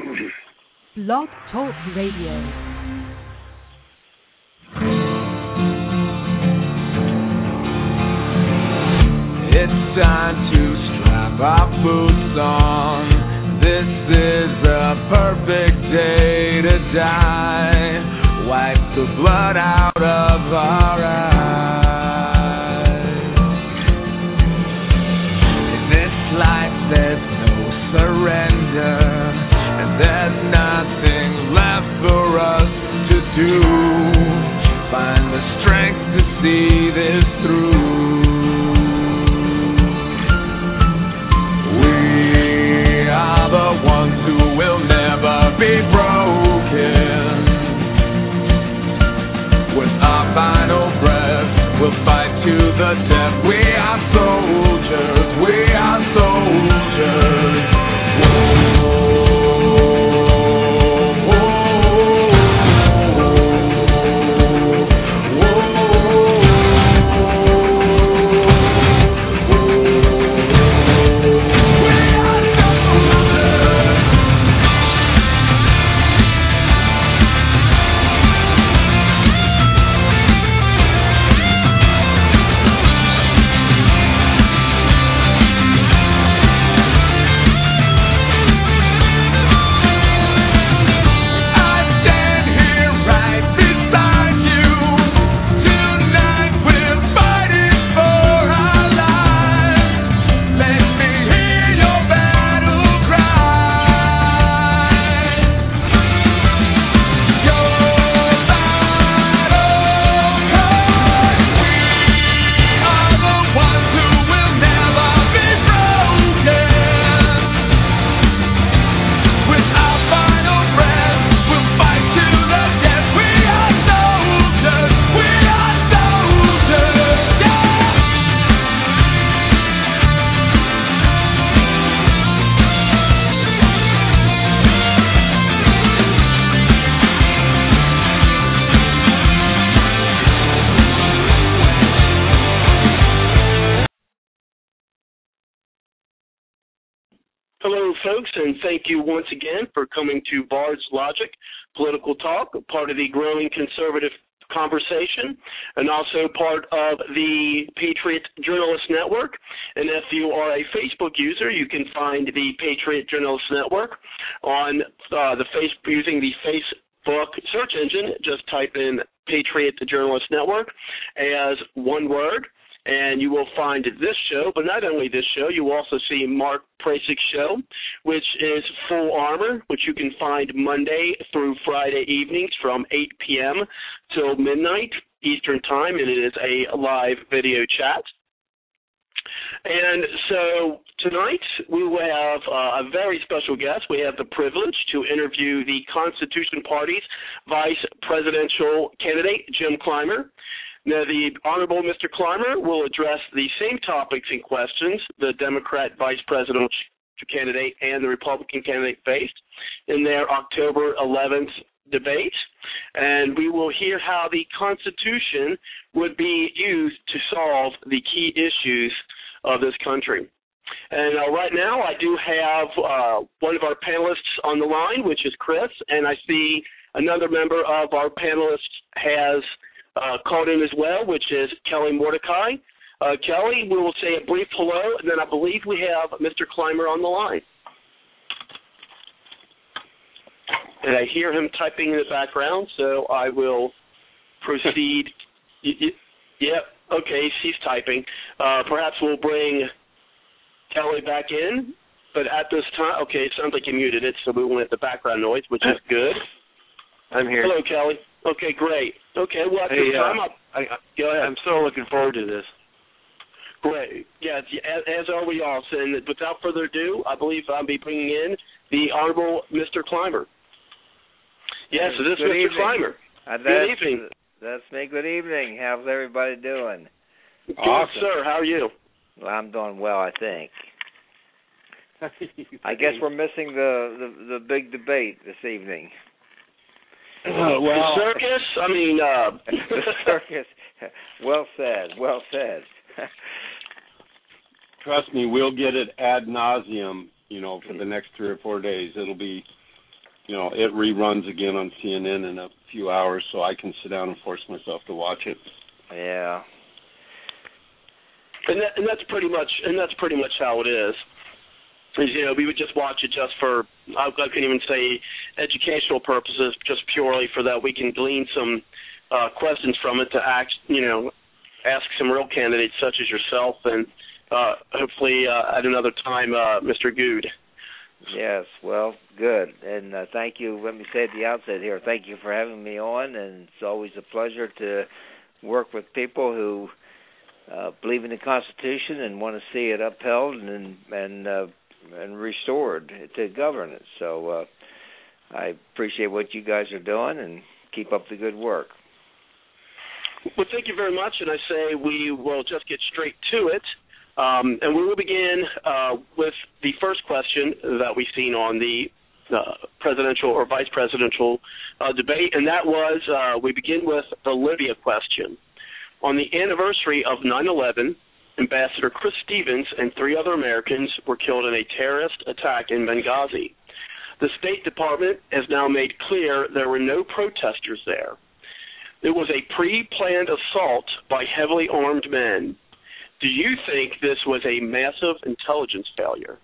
Blog Talk Radio. It's time to strap our boots on. This is a perfect day to die. Wipe the blood out of our eyes. In this life there's no surrender, and there's nothing left for us to do. Find the strength to see this through. The ones who will never be broken. With our final breath, we'll fight to the death. We are soldiers, we are soldiers. Whoa. Folks, and thank you once again for coming to Bard's Logic Political Talk, part of the growing conservative conversation, and also part of the Patriot Journalist Network. And if you are a Facebook user, you can find the Patriot Journalist Network on using the Facebook search engine. Just type in Patriot Journalist Network as one word, and you will find this show. But not only this show, you will also see Mark Prasik's show, which is Full Armor, which you can find Monday through Friday evenings from 8 p.m. till midnight Eastern Time, and it is a live video chat. And so tonight we will have a very special guest. We have the privilege to interview the Constitution Party's vice presidential candidate, Jim Clymer. Now, the Honorable Mr. Clymer will address the same topics and questions the Democrat vice presidential candidate and the Republican candidate faced in their October 11th debate, and we will hear how the Constitution would be used to solve the key issues of this country. And right now I do have one of our panelists on the line, which is Chris, and I see another member of our panelists has called in as well, which is Kelly Mordecai. Kelly, we will say a brief hello, and then I believe we have Mr. Clymer on the line. And I hear him typing in the background, so I will proceed. Yep, okay, she's typing. Perhaps we'll bring Kelly back in, but at this time, okay, it sounds like you muted it, so we won't have the background noise, which is good. I'm here. Hello, Kelly. Okay, great. Okay, well, at this time, go ahead. I'm so looking forward to this. Great. Yeah, as are we all. And without further ado, I believe I'll be bringing in the Honorable Mr. Clymer. Yes, so this is Mr. Clymer. Good evening. That's me. Good evening. How's everybody doing? Good, awesome. Sir. How are you? Well, I'm doing well, I think. I guess we're missing the big debate this evening. Well, the circus? I mean, the circus. Well said. Well said. Trust me, we'll get it ad nauseum, for the next 3 or 4 days. It'll be it reruns again on CNN in a few hours, so I can sit down and force myself to watch it. Yeah. And that's pretty much how it is. We would just watch it just for, I couldn't even say educational purposes, just purely for that we can glean some questions from it to ask some real candidates such as yourself, and hopefully at another time, Mr. Good. Yes, well, good. And thank you. Let me say at the outset here, thank you for having me on, and it's always a pleasure to work with people who believe in the Constitution and want to see it upheld and restored to governance. So I appreciate what you guys are doing, and keep up the good work. Well, thank you very much, and I say we will just get straight to it. And we will begin with the first question that we've seen on the presidential or vice presidential debate, and that was we begin with the Libya question. On the anniversary of 9/11, Ambassador Chris Stevens and 3 other Americans were killed in a terrorist attack in Benghazi. The State Department has now made clear there were no protesters there. It was a pre-planned assault by heavily armed men. Do you think this was a massive intelligence failure?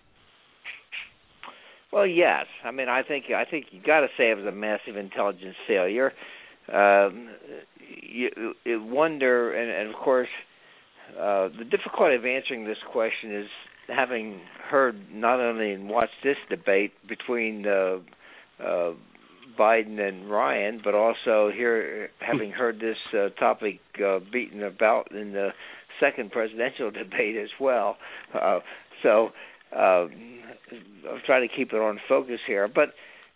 Well, yes. I mean, I think you got to say it was a massive intelligence failure. You wonder, and of course, the difficulty of answering this question is having heard not only and watched this debate between Biden and Ryan, but also having heard this topic beaten about in the second presidential debate as well. So I'll try to keep it on focus here. But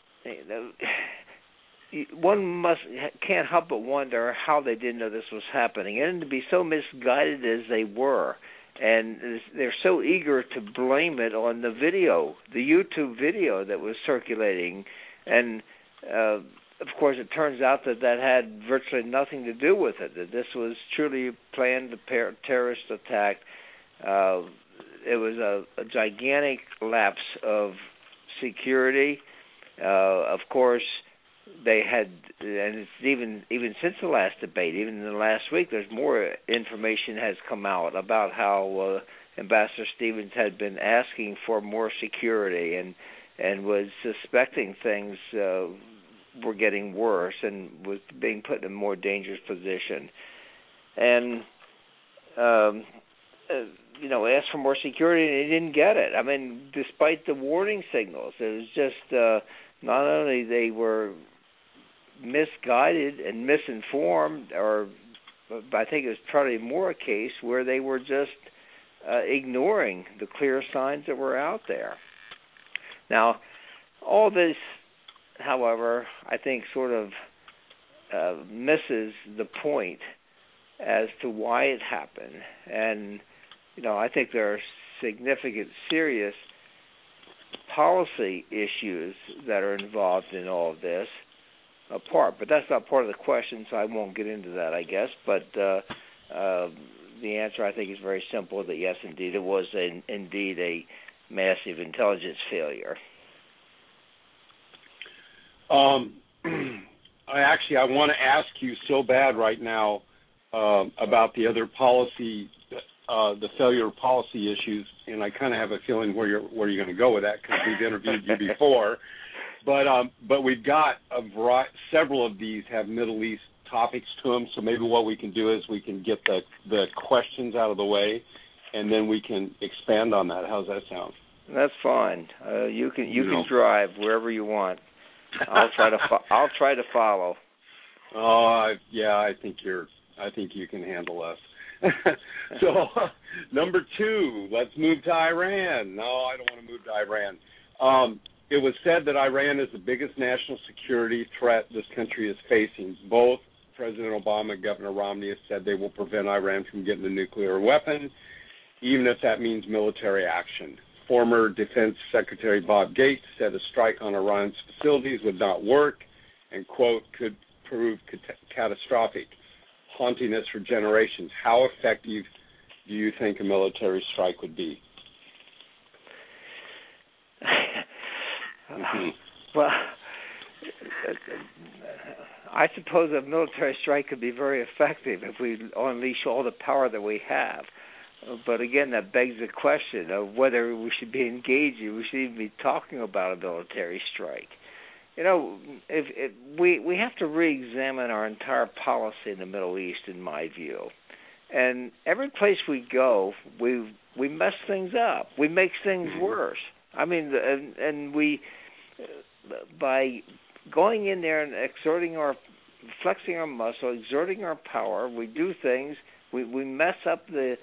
one can't help but wonder how they didn't know this was happening, and to be so misguided as they were. And they're so eager to blame it on the video, the YouTube video that was circulating. And, of course, it turns out that had virtually nothing to do with it, that this was truly a planned terrorist attack. It was a gigantic lapse of security. Of course, they had, and it's even since the last debate, even in the last week, there's more information has come out about how Ambassador Stevens had been asking for more security and was suspecting things were getting worse and was being put in a more dangerous position. And asked for more security, and he didn't get it. I mean, despite the warning signals, it was just not only they were misguided and misinformed, or I think it was probably more a case where they were just ignoring the clear signs that were out there. Now, all this, however, I think sort of misses the point as to why it happened. And, I think there are significant, serious policy issues that are involved in all of this. But that's not part of the question, so I won't get into that, I guess. But the answer, I think, is very simple, that yes, indeed, it was indeed a massive intelligence failure. I want to ask you so bad right now about the other policy, the failure of policy issues, and I kind of have a feeling where you're going to go with that, because we've interviewed you before. But we've got several of these have Middle East topics to them, so maybe what we can do is we can get the questions out of the way, and then we can expand on that. How's that sound? That's fine. You can drive wherever you want. I'll try to follow. Oh, yeah, I think you can handle us. So, number 2, let's move to Iran. No, I don't want to move to Iran. It was said that Iran is the biggest national security threat this country is facing. Both President Obama and Governor Romney have said they will prevent Iran from getting a nuclear weapon, even if that means military action. Former Defense Secretary Bob Gates said a strike on Iran's facilities would not work and, quote, could prove catastrophic, haunting us for generations. How effective do you think a military strike would be? Well, I suppose a military strike could be very effective if we unleash all the power that we have. But again, that begs the question of whether we should be engaging, we should even be talking about a military strike. You know, if we have to re-examine our entire policy in the Middle East, in my view. And every place we go, we mess things up. We make things worse. I mean, and we, by going in there and flexing our muscle, exerting our power, we do things. We mess up the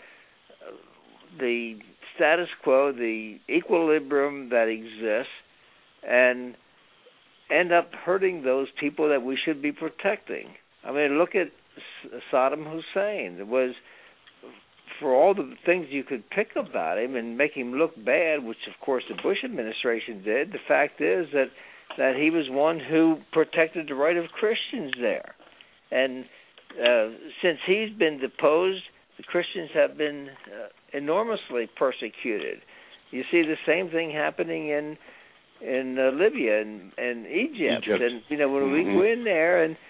status quo, the equilibrium that exists, and end up hurting those people that we should be protecting. I mean, look at Saddam Hussein. It was, for all the things you could pick about him and make him look bad, which of course the Bush administration did, the fact is that he was one who protected the right of Christians there. And since he's been deposed, the Christians have been enormously persecuted. You see the same thing happening in Libya and Egypt. And you know, when we go in there and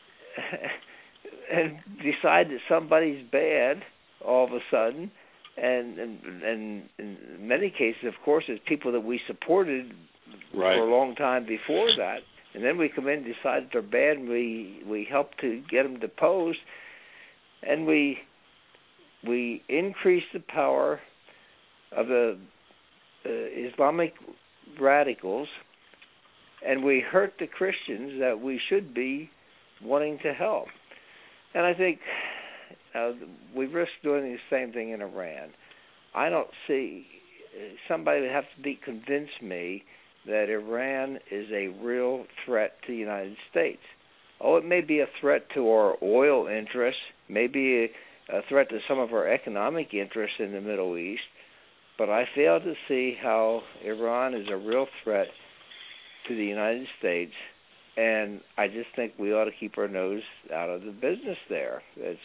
decide that somebody's bad all of a sudden, and in many cases, of course, it's people that we supported for a long time before that, and then we come in and decide that they're bad, and we help to get them deposed, and we increase the power of the Islamic radicals, and we hurt the Christians that we should be wanting to help. And I think we risk doing the same thing in Iran. I don't see, somebody would have to convince me that Iran is a real threat to the United States. Oh, it may be a threat to our oil interests, maybe a threat to some of our economic interests in the Middle East, but I fail to see how Iran is a real threat to the United States, and I just think we ought to keep our nose out of the business there.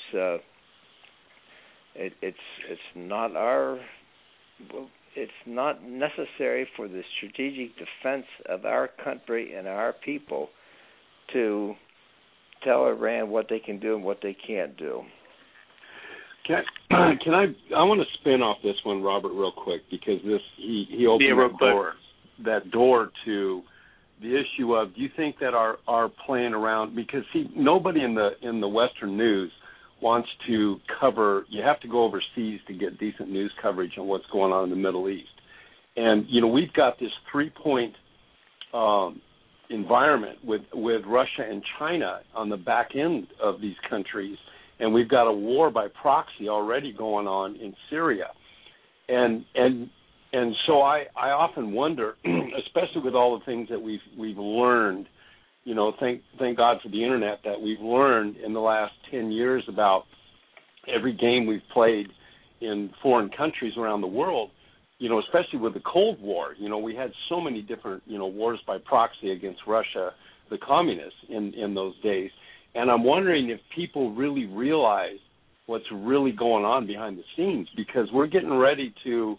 It's not necessary for the strategic defense of our country and our people to tell Iran what they can do and what they can't do. Can I want to spin off this one, Robert, real quick, because he opened that door to the issue of, do you think that our playing around, because nobody in the Western news wants to cover, you have to go overseas to get decent news coverage on what's going on in the Middle East. And, you know, we've got this 3-point environment with Russia and China on the back end of these countries, and we've got a war by proxy already going on in Syria. And so I often wonder, especially with all the things that we've learned, you know, thank God for the internet, that we've learned in the last 10 years about every game we've played in foreign countries around the world, you know, especially with the Cold War. You know, we had so many different, you know, wars by proxy against Russia, the communists in those days. And I'm wondering if people really realize what's really going on behind the scenes, because we're getting ready to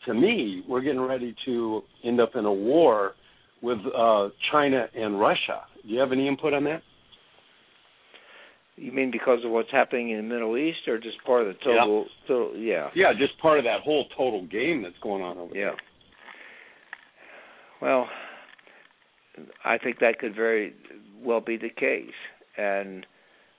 end up in a war with China and Russia. Do you have any input on that? You mean because of what's happening in the Middle East, or just part of the total? Yeah. Yeah, just part of that whole total game that's going on over there. Well, I think that could very well be the case, and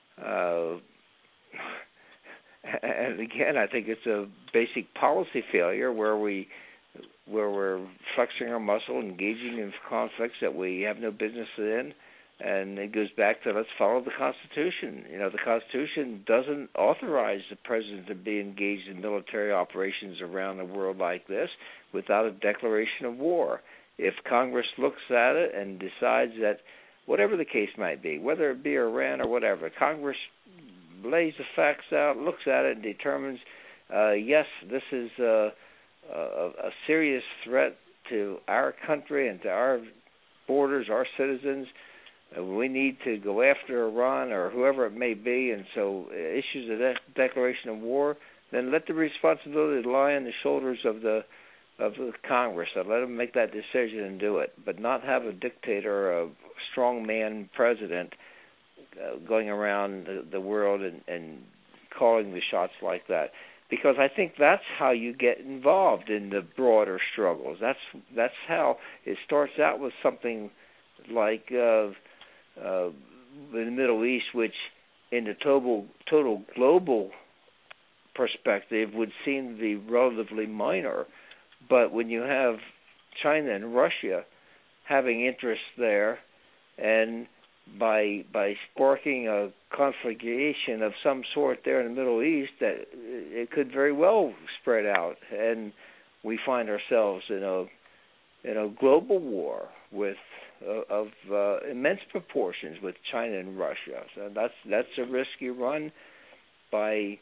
again, I think it's a basic policy failure where we're flexing our muscle, engaging in conflicts that we have no business in, and it goes back to let's follow the Constitution. You know, the Constitution doesn't authorize the president to be engaged in military operations around the world like this without a declaration of war. If Congress looks at it and decides that, whatever the case might be, whether it be Iran or whatever, Congress lays the facts out, looks at it, and determines, yes, this is a serious threat to our country and to our borders, our citizens. We need to go after Iran or whoever it may be, and so issues a declaration of war, then let the responsibility lie on the shoulders of the Congress. And let them make that decision and do it, but not have a dictator, a strongman president going around the world and calling the shots like that. Because I think that's how you get involved in the broader struggles. That's how it starts out with something like in the Middle East, which in the total global perspective would seem to be relatively minor. But when you have China and Russia having interests there, and by sparking a conflagration of some sort there in the Middle East, that it could very well spread out, and we find ourselves in a global war of immense proportions with China and Russia. So that's a risk you run by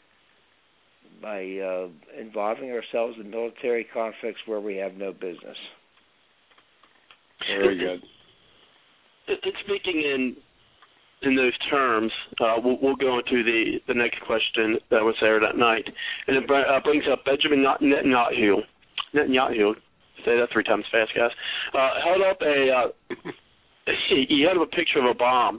involving ourselves in military conflicts where we have no business. Very good. Speaking in those terms, we'll go into the next question that was there that night, and it brings up Benjamin Netanyahu. Say that 3 times fast, guys. Held up he held up a picture of a bomb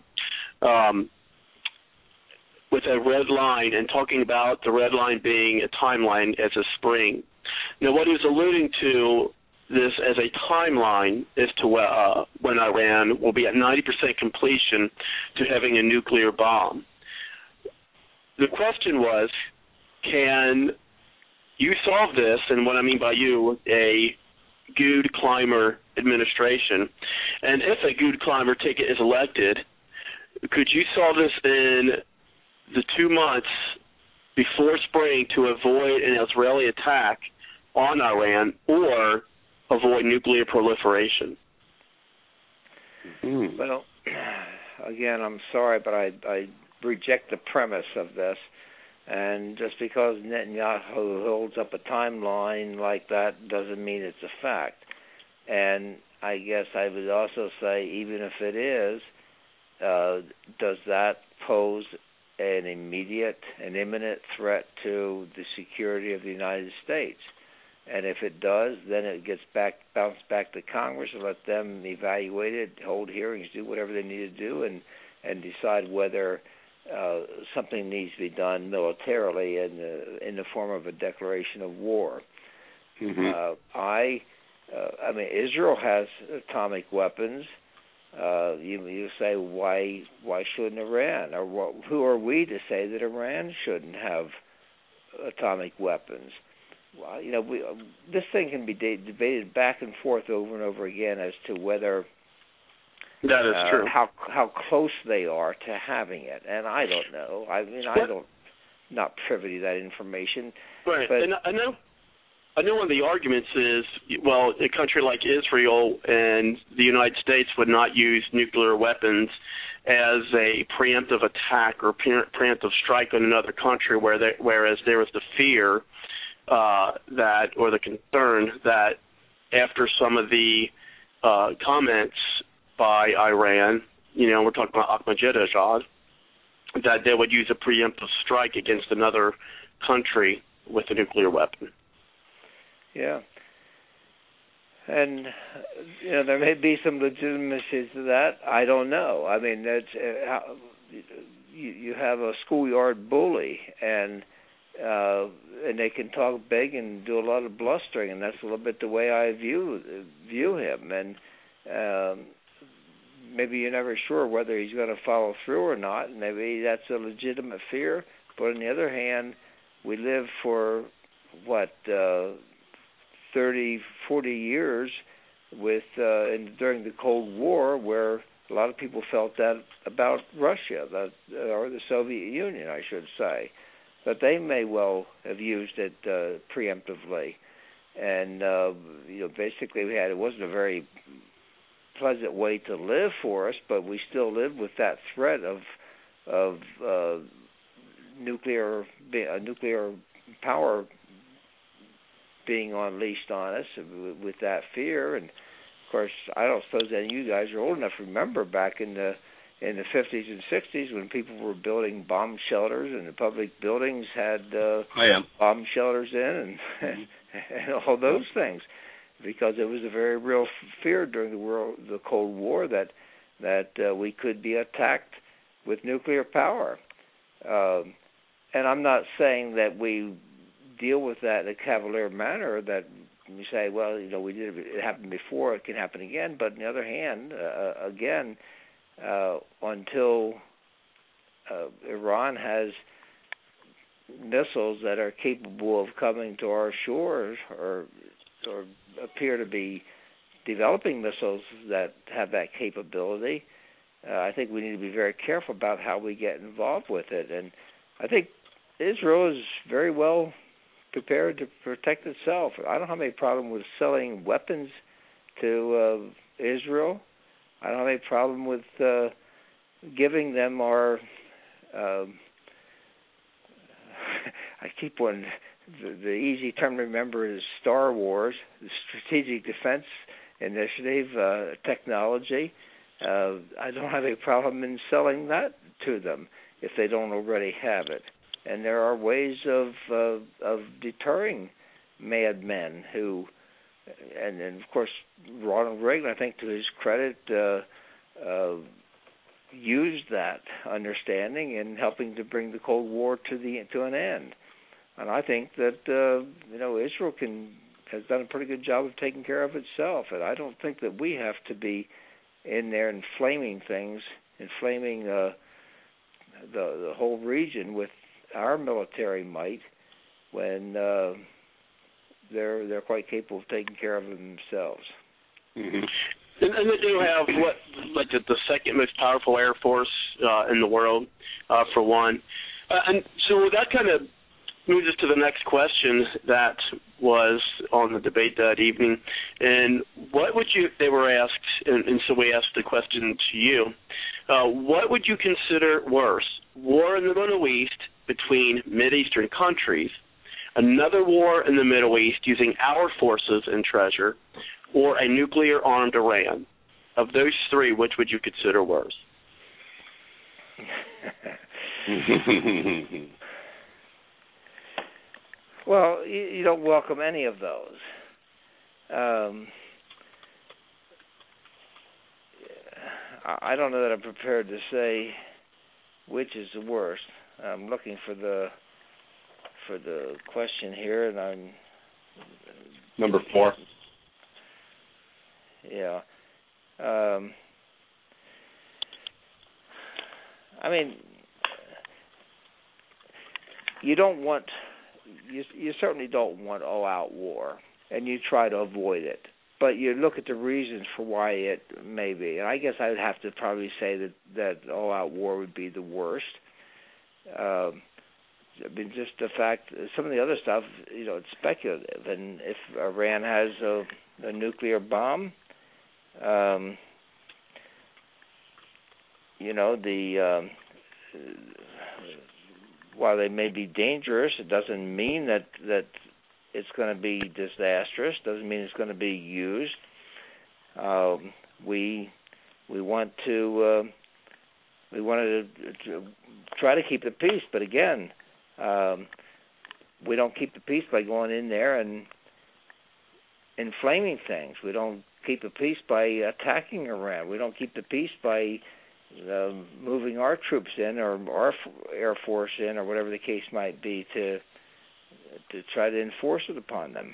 with a red line, and talking about the red line being a timeline as a spring. Now, what he was alluding to this as a timeline as to when Iran will be at 90% completion to having a nuclear bomb. The question was, can you solve this, and what I mean by you, a Gud Clymer administration, and if a Gud Clymer ticket is elected, could you solve this in the 2 months before spring to avoid an Israeli attack on Iran or avoid nuclear proliferation? Well, again, I'm sorry, but I reject the premise of this. And just because Netanyahu holds up a timeline like that doesn't mean it's a fact. And I guess I would also say, even if it is, does that pose an immediate and imminent threat to the security of the United States? And if it does, then it gets bounced back to Congress and let them evaluate it, hold hearings, do whatever they need to do, and decide whether something needs to be done militarily in the form of a declaration of war. Mm-hmm. I mean, Israel has atomic weapons. You say, why shouldn't Iran? Or who are we to say that Iran shouldn't have atomic weapons? Well, this thing can be debated back and forth over and over again as to whether that is true. How close they are to having it, and I don't know. I mean, not privy to that information. Right, but and I know one of the arguments is, well, a country like Israel and the United States would not use nuclear weapons as a preemptive attack or preemptive strike on another country, whereas there was the fear that, or the concern that after some of the comments by Iran, we're talking about Ahmadinejad, that they would use a preemptive strike against another country with a nuclear weapon. Yeah. And, there may be some legitimacy to that. I don't know. I mean, that's you have a schoolyard bully, and they can talk big and do a lot of blustering, and that's a little bit the way I view him. And maybe you're never sure whether he's going to follow through or not. Maybe that's a legitimate fear. But on the other hand, we live for, 30, 40 years during the Cold War, where a lot of people felt that about Russia, or the Soviet Union, I should say, that they may well have used it preemptively. And, basically it wasn't a very pleasant way to live for us, but we still live with that threat of nuclear power being unleashed on us, with that fear. And of course, I don't suppose any of you guys are old enough to remember back in the 50s and 60s when people were building bomb shelters, and the public buildings had bomb shelters in, and all those things, because it was a very real fear during the Cold War that that we could be attacked with nuclear power. And I'm not saying that we deal with that in a cavalier manner, that we say, well, it happened before, it can happen again. But on the other hand, until Iran has missiles that are capable of coming to our shores, or appear to be developing missiles that have that capability, I think we need to be very careful about how we get involved with it. And I think Israel is very well prepared to protect itself. I don't have any problem with selling weapons to Israel. I don't have any problem with giving them our I keep one. The easy term to remember is Star Wars, the Strategic Defense Initiative technology. I don't have any problem in selling that to them if they don't already have it. And there are ways of deterring madmen who, and of course Ronald Reagan, I think to his credit, used that understanding in helping to bring the Cold War to an end. And I think that Israel has done a pretty good job of taking care of itself. And I don't think that we have to be in there inflaming things, inflaming the whole region with our military might when they're quite capable of taking care of themselves. Mm-hmm. And they do have the second most powerful Air Force in the world, for one. And so that kind of moves us to the next question that was on the debate that evening. And what would they were asked, and so we asked the question to you, what would you consider worse, war in the Middle East between Mideastern countries, another war in the Middle East using our forces and treasure, or a nuclear-armed Iran? Of those three, which would you consider worse? Well, you don't welcome any of those. I don't know that I'm prepared to say which is the worst. I'm looking for the question here, and I'm number 4. Yeah. I mean, you certainly don't want all-out war, and you try to avoid it. But you look at the reasons for why it may be. And I guess I would have to probably say that all-out war would be the worst. I mean, just the fact, some of the other stuff, it's speculative. And if Iran has a nuclear bomb, while they may be dangerous, it doesn't mean that it's going to be disastrous. Doesn't mean it's going to be used. We wanted to try to keep the peace, but again, we don't keep the peace by going in there and inflaming things. We don't keep the peace by attacking Iran. We don't keep the peace by moving our troops in, or our Air Force in, or whatever the case might be, to try to enforce it upon them.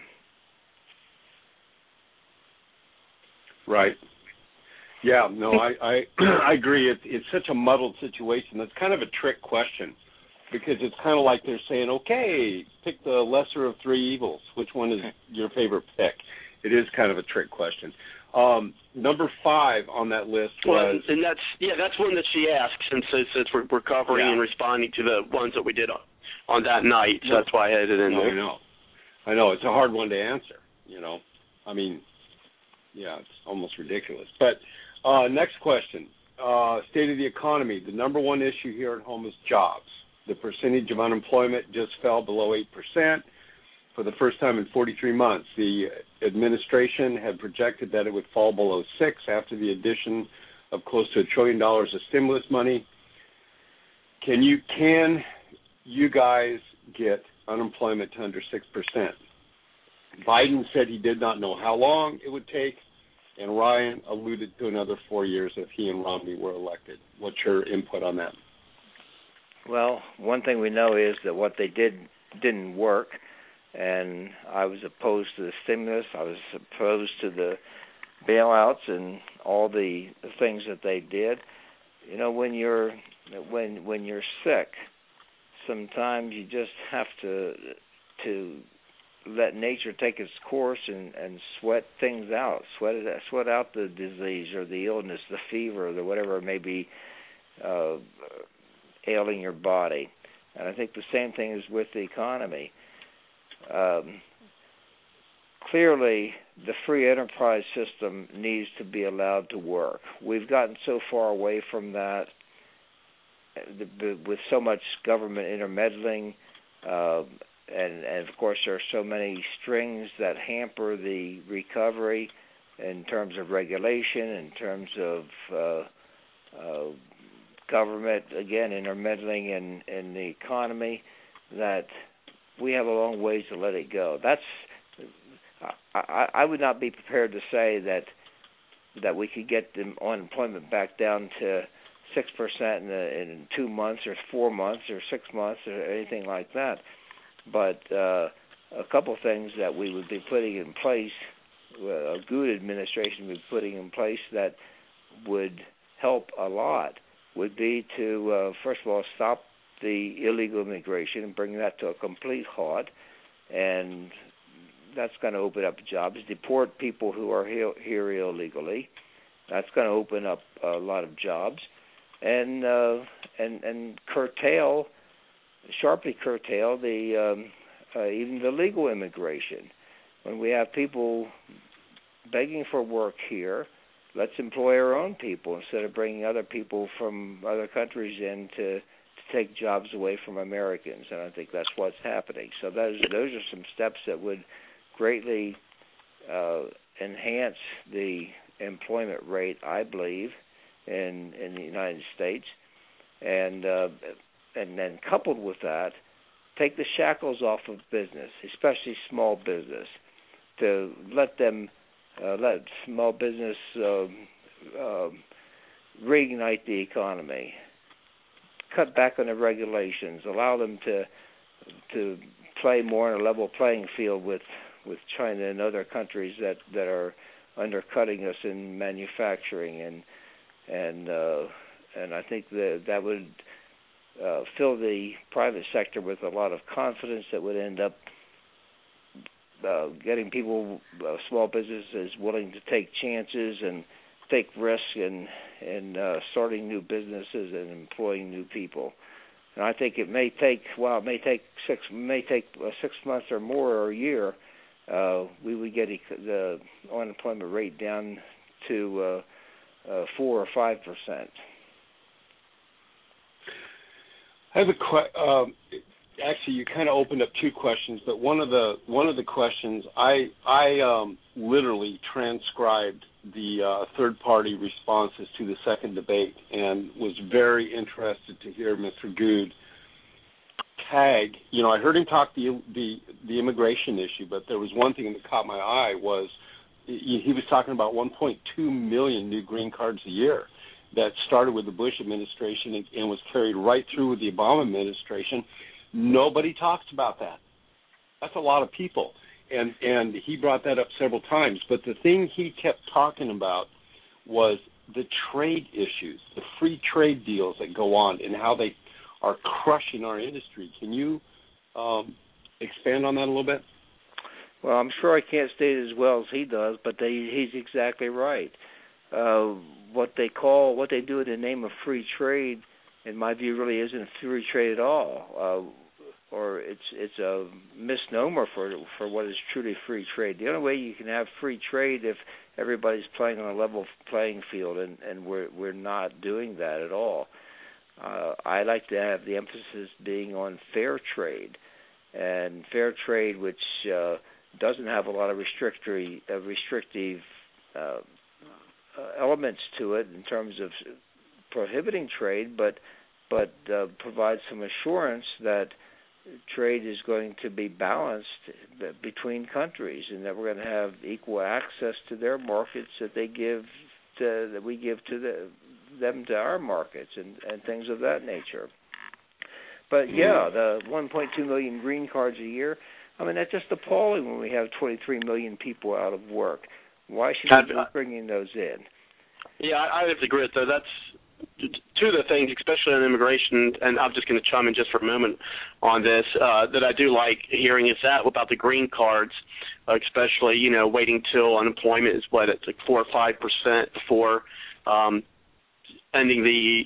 Right. Yeah. No, I agree. It's such a muddled situation. It's kind of a trick question, because it's kind of like they're saying, okay, pick the lesser of three evils. Which one is your favorite pick? It is kind of a trick question. Number 5 on that list was... Well, and that's one that she asked, since we're covering and responding to the ones that we did on that night, so that's why I had it in there. I know. It's a hard one to answer, I mean, yeah, it's almost ridiculous. But next question, state of the economy. The number one issue here at home is jobs. The percentage of unemployment just fell below 8%. For the first time in 43 months. The administration had projected that it would fall below 6 after the addition of close to $1 trillion of stimulus money. Can you guys get unemployment to under 6%? Biden said he did not know how long it would take. And Ryan alluded to another 4 years if he and Romney were elected. What's your input on that? Well, one thing we know is that what they did didn't work, and I was opposed to the stimulus. I was opposed to the bailouts and all the things that they did. You know, when you're sick, sometimes you just have to let nature take its course and sweat things out, sweat out the disease or the illness, the fever, or whatever it may be ailing your body. And I think the same thing is with the economy. Clearly, the free enterprise system needs to be allowed to work. We've gotten so far away from that with so much government intermeddling, and of course there are so many strings that hamper the recovery in terms of regulation, in terms of government, again, intermeddling in the economy, that we have a long ways to let it go. I would not be prepared to say that we could get the unemployment back down to 6% in 2 months or 4 months or 6 months or anything like that. But a couple things that we would be putting in place, a good administration would be putting in place that would help a lot, would be to, first of all, stop the illegal immigration and bring that to a complete halt. And that's going to open up jobs. Deport people who are here illegally. That's going to open up a lot of jobs. And sharply curtail the even the legal immigration. When we have people begging for work here, let's employ our own people instead of bringing other people from other countries in to take jobs away from Americans. And I think that's what's happening. So those are some steps that would greatly enhance the employment rate, I believe, in the United States. And then coupled with that, take the shackles off of business, especially small business, to let small business reignite the economy, cut back on the regulations, allow them to play more on a level playing field with China and other countries that are undercutting us in manufacturing, and I think that would fill the private sector with a lot of confidence that would end up getting people, small businesses, willing to take chances and take risks in starting new businesses and employing new people. And I think it may take 6 months or more or a year. We would get the unemployment rate down to 4 or 5%. I have actually, you kind of opened up two questions, but one of the questions I literally transcribed the third-party responses to the second debate and was very interested to hear Mr. Good tag. You know, I heard him talk the immigration issue, but there was one thing that caught my eye was he was talking about 1.2 million new green cards a year that started with the Bush administration and was carried right through with the Obama administration. Nobody talks about that. That's a lot of people. And he brought that up several times. But the thing he kept talking about was the trade issues, the free trade deals that go on and how they are crushing our industry. Can you expand on that a little bit? Well, I'm sure I can't state it as well as he does, but he's exactly right. What they do in the name of free trade, in my view, really isn't free trade at all, or it's a misnomer for what is truly free trade. The only way you can have free trade if everybody's playing on a level playing field, and we're not doing that at all. I like to have the emphasis being on fair trade, and fair trade which doesn't have a lot of restrictive elements to it in terms of prohibiting trade, but provides some assurance that trade is going to be balanced between countries, and that we're going to have equal access to their markets that we give to them to our markets, and things of that nature. But yeah, the 1.2 million green cards a year, I mean, that's just appalling when we have 23 million people out of work. Why should we be bringing those in? Yeah, I have to agree with that. That's two of the things, especially on immigration, and I'm just going to chime in just for a moment on this, that I do like hearing is that about the green cards, especially, waiting till unemployment is it's like 4 or 5% before ending the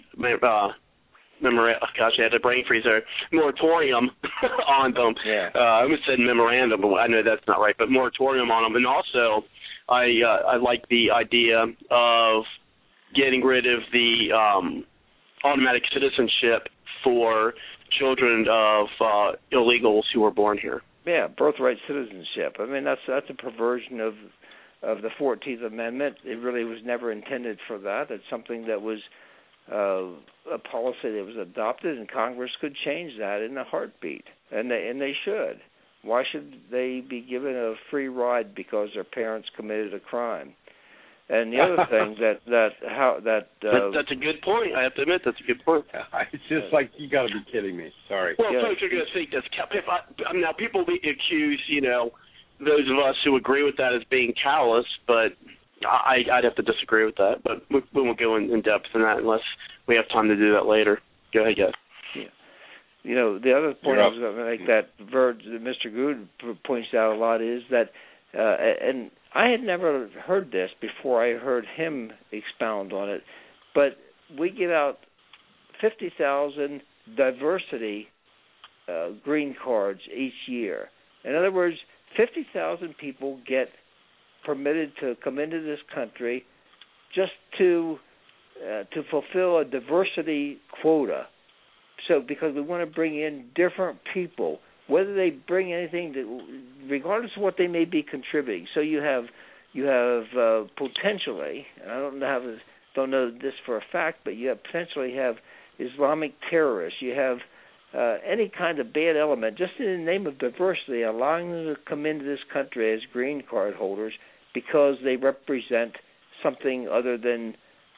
I had a brain freeze there. Moratorium on them. Yeah. I almost said memorandum, but I know that's not right. But moratorium on them, and also I like the idea of getting rid of the automatic citizenship for children of illegals who were born here. Yeah, birthright citizenship. I mean, that's a perversion of the 14th Amendment. It really was never intended for that. It's something that was a policy that was adopted, and Congress could change that in a heartbeat, and they should. Why should they be given a free ride because their parents committed a crime? And the other thing that's a good point. I have to admit, that's a good point. It's just like, you got to be kidding me. Sorry. Well, folks are going to think that's now people accuse those of us who agree with that as being callous, but I'd have to disagree with that. But we won't go in depth in that unless we have time to do that later. Go ahead, guys. Yeah. The other point I was going to make that Mr. Good points out a lot is that, and I had never heard this before I heard him expound on it, but we give out 50,000 diversity green cards each year. In other words, 50,000 people get permitted to come into this country just to fulfill a diversity quota. So because we want to bring in different people, whether they bring anything regardless of what they may be contributing. So you have potentially, and I don't know this for a fact, but you potentially have Islamic terrorists. You have any kind of bad element, just in the name of diversity, allowing them to come into this country as green card holders because they represent something other than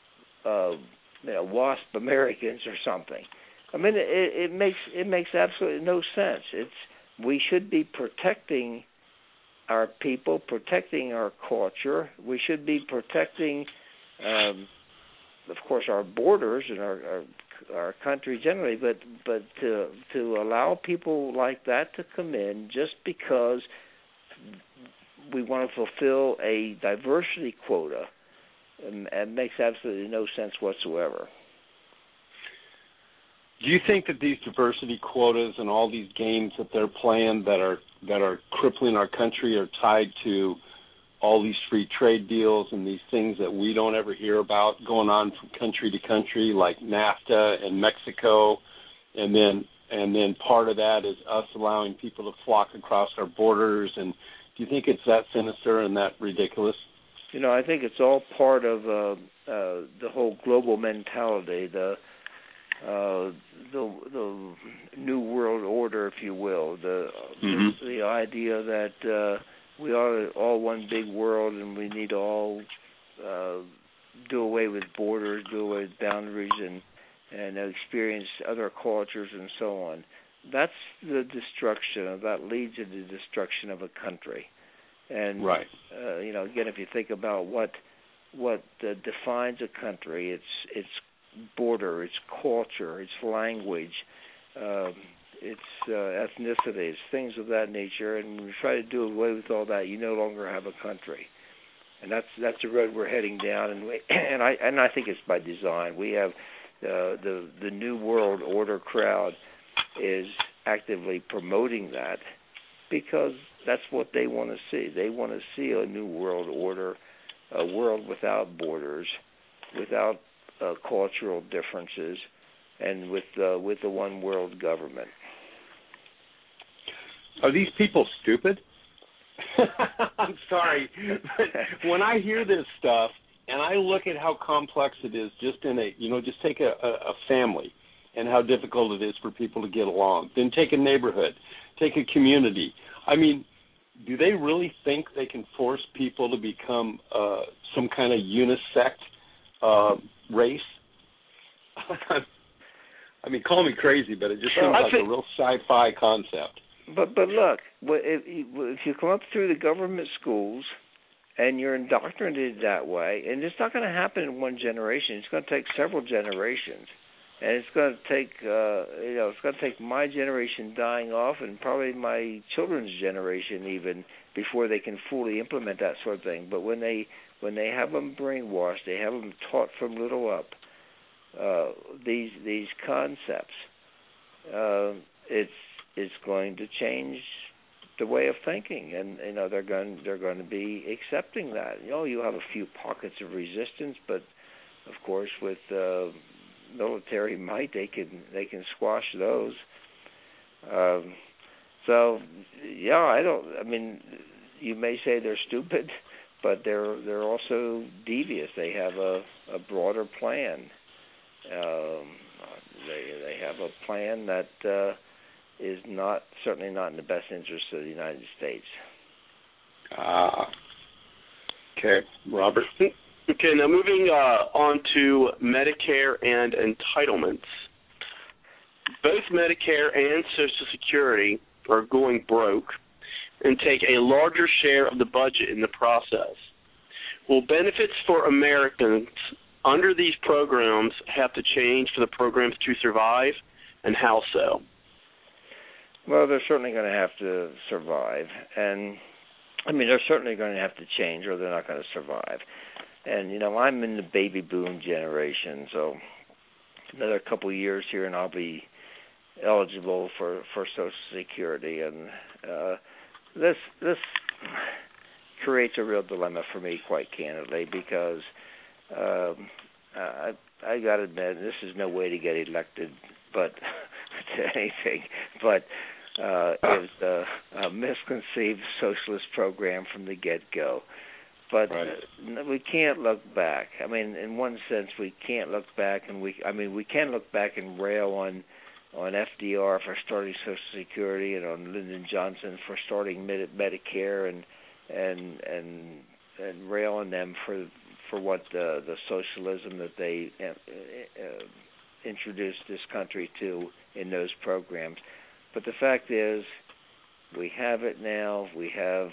WASP Americans or something. I mean, it makes absolutely no sense. We should be protecting our people, protecting our culture. We should be protecting, of course, our borders and our country generally. But to allow people like that to come in just because we want to fulfill a diversity quota, it makes absolutely no sense whatsoever. Do you think that these diversity quotas and all these games that they're playing that are crippling our country are tied to all these free trade deals and these things that we don't ever hear about going on from country to country, like NAFTA and Mexico, and then part of that is us allowing people to flock across our borders? And do you think it's that sinister and that ridiculous? I think it's all part of the whole global mentality, the new world order, if you will, the idea that we are all one big world and we need to all do away with borders, do away with boundaries, and experience other cultures and so on. That's the destruction. That leads to the destruction of a country. And right. Again, if you think about what defines a country, it's border, its culture, its language, its ethnicity, it's things of that nature. And when you try to do away with all that, you no longer have a country. And that's the road we're heading down. And I think it's by design. We have the New World Order crowd is actively promoting that because that's what they want to see. They want to see a new world order, a world without borders, without cultural differences, and with the one world government. Are these people stupid? I'm sorry, but when I hear this stuff and I look at how complex it is, just take a family and how difficult it is for people to get along. Then take a neighborhood, take a community. I mean, do they really think they can force people to become some kind of unisect race? I mean, call me crazy, but it just seems like a real sci-fi concept. But look, if you come up through the government schools and you're indoctrinated that way, and it's not going to happen in one generation. It's going to take several generations, and it's going to take it's going to take my generation dying off, and probably my children's generation even, before they can fully implement that sort of thing. But when they have them brainwashed, they have them taught from little up these concepts. It's going to change the way of thinking, and they're going to be accepting that. You have a few pockets of resistance, but of course with military might they can squash those. So yeah, I mean, you may say they're stupid, but they're also devious. They have a broader plan. They have a plan that is certainly not in the best interest of the United States. Okay, Robert. Okay, now moving on to Medicare and entitlements. Both Medicare and Social Security are going broke and take a larger share of the budget in the process. Will benefits for Americans under these programs have to change for the programs to survive, and how so? Well, they're certainly going to have to survive, and I mean they're certainly going to have to change, or they're not going to survive. And I'm in the baby boom generation, so another couple of years here, and I'll be eligible for Social Security, and this creates a real dilemma for me, quite candidly, because I got to admit, this is no way to get elected, but to anything, but it was a misconceived socialist program from the get-go. But we can't look back. I mean, in one sense, we can't look back, and we can look back and rail on FDR for starting Social Security, and on Lyndon Johnson for starting Medicare, and rail on them for what the socialism that they introduced this country to in those programs. But the fact is, we have it now. We have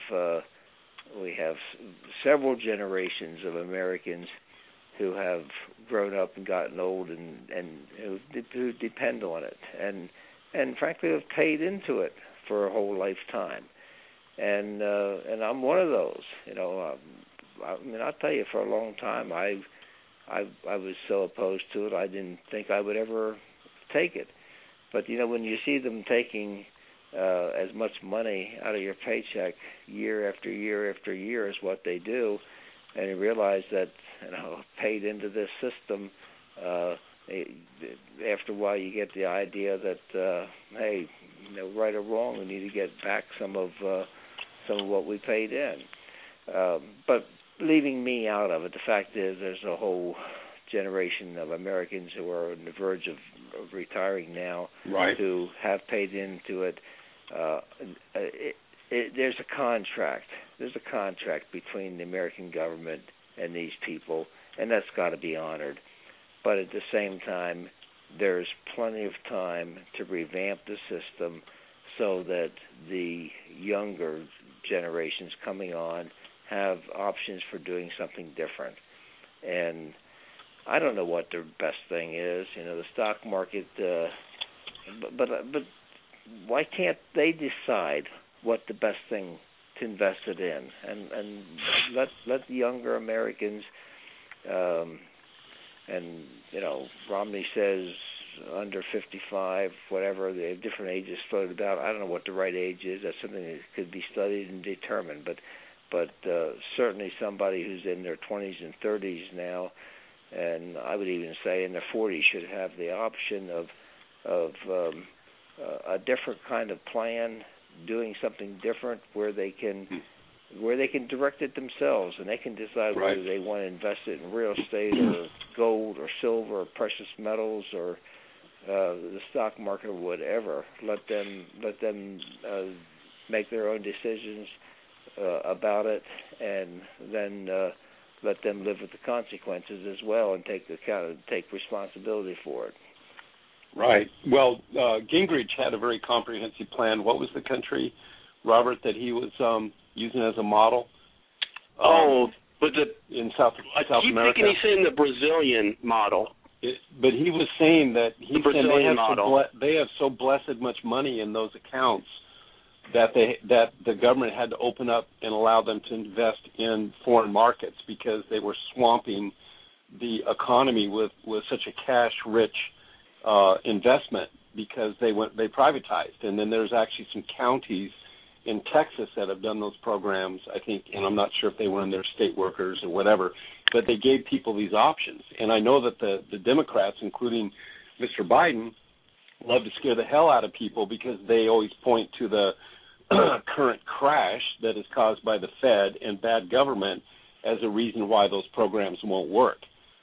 several generations of Americans who have grown up and gotten old, and who depend on it, and frankly have paid into it for a whole lifetime. And I'm one of those. I mean, I'll tell you, for a long time, I was so opposed to it, I didn't think I would ever take it. But when you see them taking as much money out of your paycheck year after year after year is what they do, and you realize that paid into this system, after a while you get the idea that hey, right or wrong, we need to get back some of what we paid in. But leaving me out of it, the fact is there's a whole generation of Americans who are on the verge of retiring now, who have paid into it. There's a contract. There's a contract between the American government and these people, and that's got to be honored. But at the same time, there's plenty of time to revamp the system so that the younger generations coming on have options for doing something different. And I don't know what the best thing is. The stock market, but why can't they decide what the best thing to invest it in, and let the younger Americans, and Romney says under 55, whatever, they have different ages floated about. I don't know what the right age is. That's something that could be studied and determined, but certainly somebody who's in their 20s and 30s now, and I would even say in their 40s, should have the option of a different kind of plan, doing something different where they can direct it themselves, and they can decide whether they want to invest it in real estate or gold or silver or precious metals or the stock market or whatever. Let them make their own decisions about it, and then let them live with the consequences as well, and take responsibility for it. Right. Well, Gingrich had a very comprehensive plan. What was the country, Robert, that he was using as a model? Was it in South America? I keep thinking he's saying the Brazilian model. But he was saying that they have so blessed much money in those accounts that the government had to open up and allow them to invest in foreign markets because they were swamping the economy with such a cash-rich investment because they privatized. And then there's actually some counties in Texas that have done those programs, I think, and I'm not sure if they were in their state workers or whatever, but they gave people these options. And I know that the Democrats, including Mr. Biden, love to scare the hell out of people because they always point to the current crash that is caused by the Fed and bad government as a reason why those programs won't work.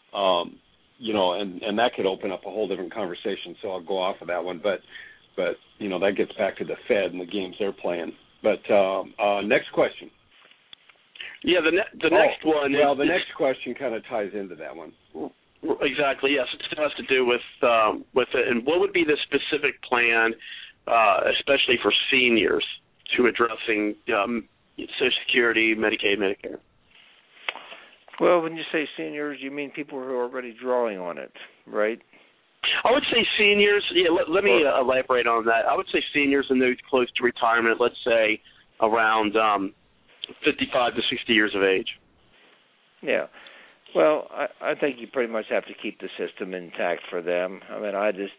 And that could open up a whole different conversation, so I'll go off of that one. But that gets back to the Fed and the games they're playing. But next question. Yeah, the next one. Well, the next question kind of ties into that one. Exactly. Yes, it has to do with it. And what would be the specific plan, especially for seniors, to addressing Social Security, Medicaid, Medicare? Well, when you say seniors, you mean people who are already drawing on it, right? I would say seniors. Yeah, let me elaborate on that. I would say seniors and those close to retirement, let's say around 55 to 60 years of age. Yeah. Well, I think you pretty much have to keep the system intact for them. I mean,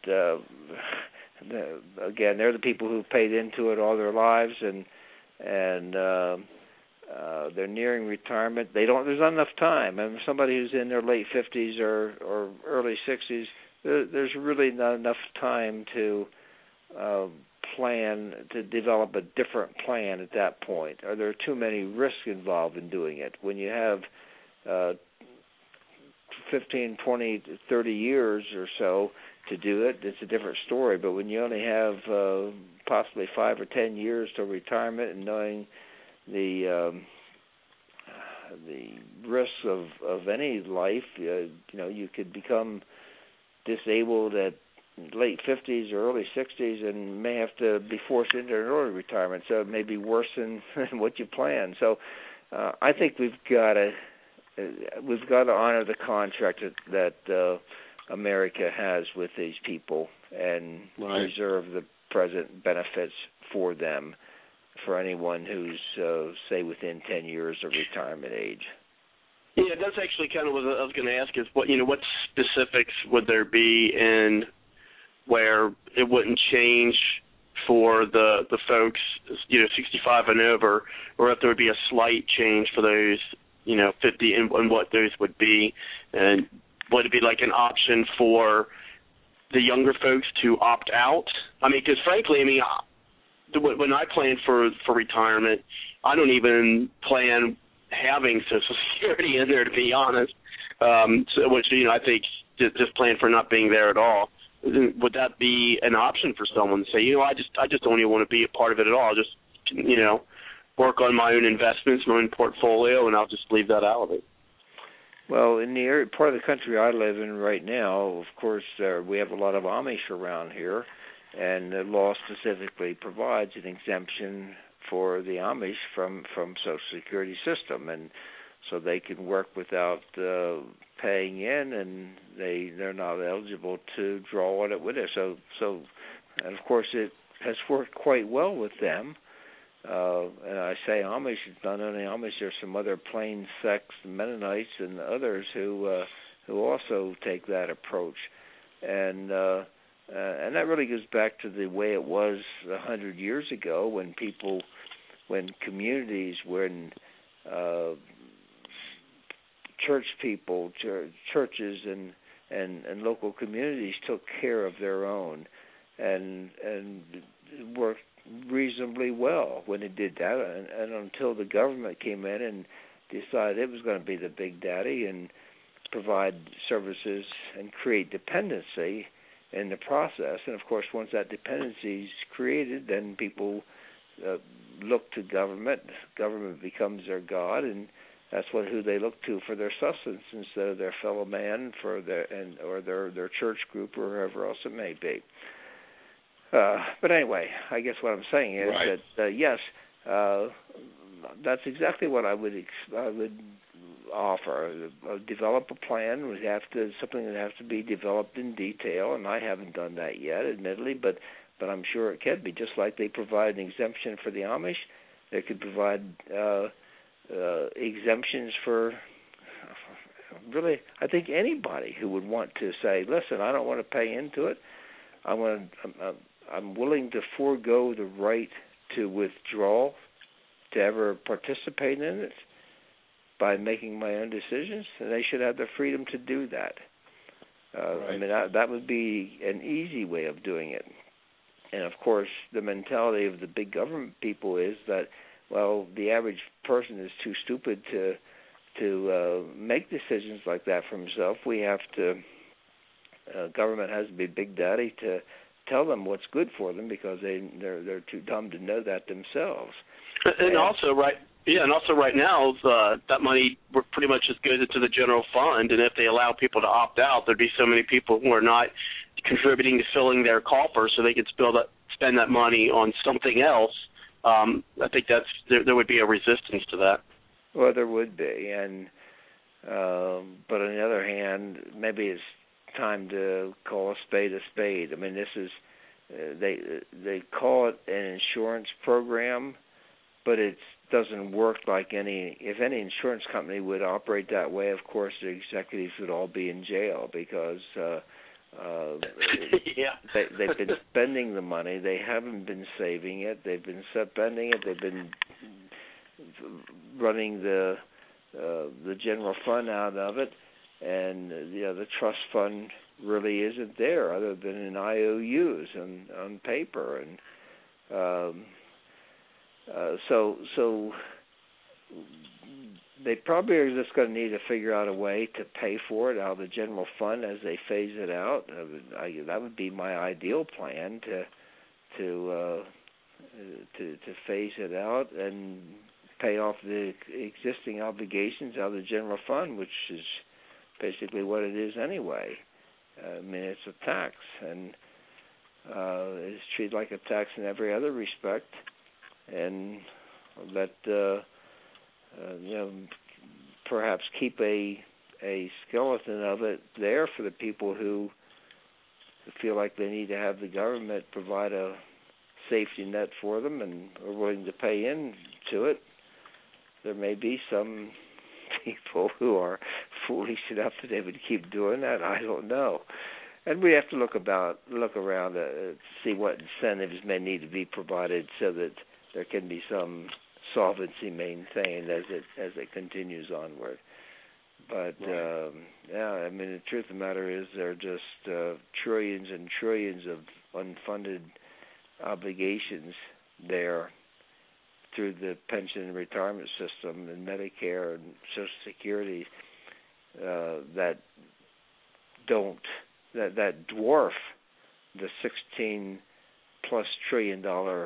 again, they're the people who paid into it all their lives, and they're nearing retirement. There's not enough time. I mean, somebody who's in their late 50s or early 60s, there's really not enough time to plan to develop a different plan at that point. Or there are too many risks involved in doing it. When you have 15, 20, 30 years or so to do it, it's a different story. But when you only have possibly 5 or 10 years to retirement, and knowing the risks of any life, you could become disabled at late 50s or early 60s and may have to be forced into an early retirement. So it may be worse than what you planned. So I think we've got to honor the contract that America has with these people and reserve the present benefits for them, for anyone who's, say, within 10 years of retirement age. Yeah, that's actually kind of what I was going to ask is what specifics would there be in where it wouldn't change for the folks, 65 and over, or if there would be a slight change for those, 50 and what those would be, and would it be like an option for the younger folks to opt out? I mean, because frankly, when I plan for retirement, I don't even plan having Social Security in there, to be honest, which I think just plan for not being there at all. Would that be an option for someone to say, I just don't even want to be a part of it at all. I'll just, work on my own investments, my own portfolio, and I'll just leave that out of it. Well, in the area, part of the country I live in right now, of course, we have a lot of Amish around here, and the law specifically provides an exemption for the Amish from Social Security system, and so they can work without paying in, and they're not eligible to draw on it with it. So, and of course, it has worked quite well with them. And I say Amish, it's not only Amish. There's some other plain sex Mennonites and others who also take that approach, and that really goes back to the way it was 100 years ago when communities, when churches and local communities took care of their own and worked reasonably well when it did that, and until the government came in and decided it was going to be the big daddy and provide services and create dependency, in the process. And of course, once that dependency is created, then people look to government. Government becomes their god, and that's who they look to for their sustenance instead of their fellow man or their church group or whoever else it may be. But anyway, I guess what I'm saying is that yes, that's exactly what I would offer. Develop a plan. Something that has to be developed in detail, and I haven't done that yet, admittedly, but I'm sure it can be. Just like they provide an exemption for the Amish, they could provide exemptions for really, I think, anybody who would want to say, listen, I don't want to pay into it. I'm willing to forego the right to withdraw, to ever participate in it by making my own decisions, and they should have the freedom to do that. I mean, that would be an easy way of doing it. And, of course, the mentality of the big government people is that, well, the average person is too stupid to make decisions like that for himself. We have to, government has to be Big Daddy to tell them what's good for them because they're too dumb to know that themselves. And also right now, that money pretty much just goes into the general fund, and if they allow people to opt out, there'd be so many people who are not contributing to filling their coffers so they could spend that money on something else. I think there would be a resistance to that. Well, there would be, and but on the other hand, maybe it's time to call a spade a spade. I mean, this is they call it an insurance program, but it doesn't work like if any insurance company would operate that way, of course the executives would all be in jail because they've been spending the money. They haven't been saving it. They've been spending it. They've been running the general fund out of it, and the trust fund really isn't there other than in IOUs and on paper, and so they probably are just going to need to figure out a way to pay for it out of the general fund as they phase it out. That would be my ideal plan to phase it out and pay off the existing obligations out of the general fund, which is basically what it is anyway. I mean, it's a tax, and it's treated like a tax in every other respect, and let perhaps keep a skeleton of it there for the people who feel like they need to have the government provide a safety net for them and are willing to pay into it. There may be some people who are foolish enough that they would keep doing that. I don't know. And we have to look around to see what incentives may need to be provided so that there can be some solvency maintained as it continues onward. But I mean, the truth of the matter is there are just trillions and trillions of unfunded obligations there through the pension and retirement system and Medicare and Social Security that dwarf the $16+ trillion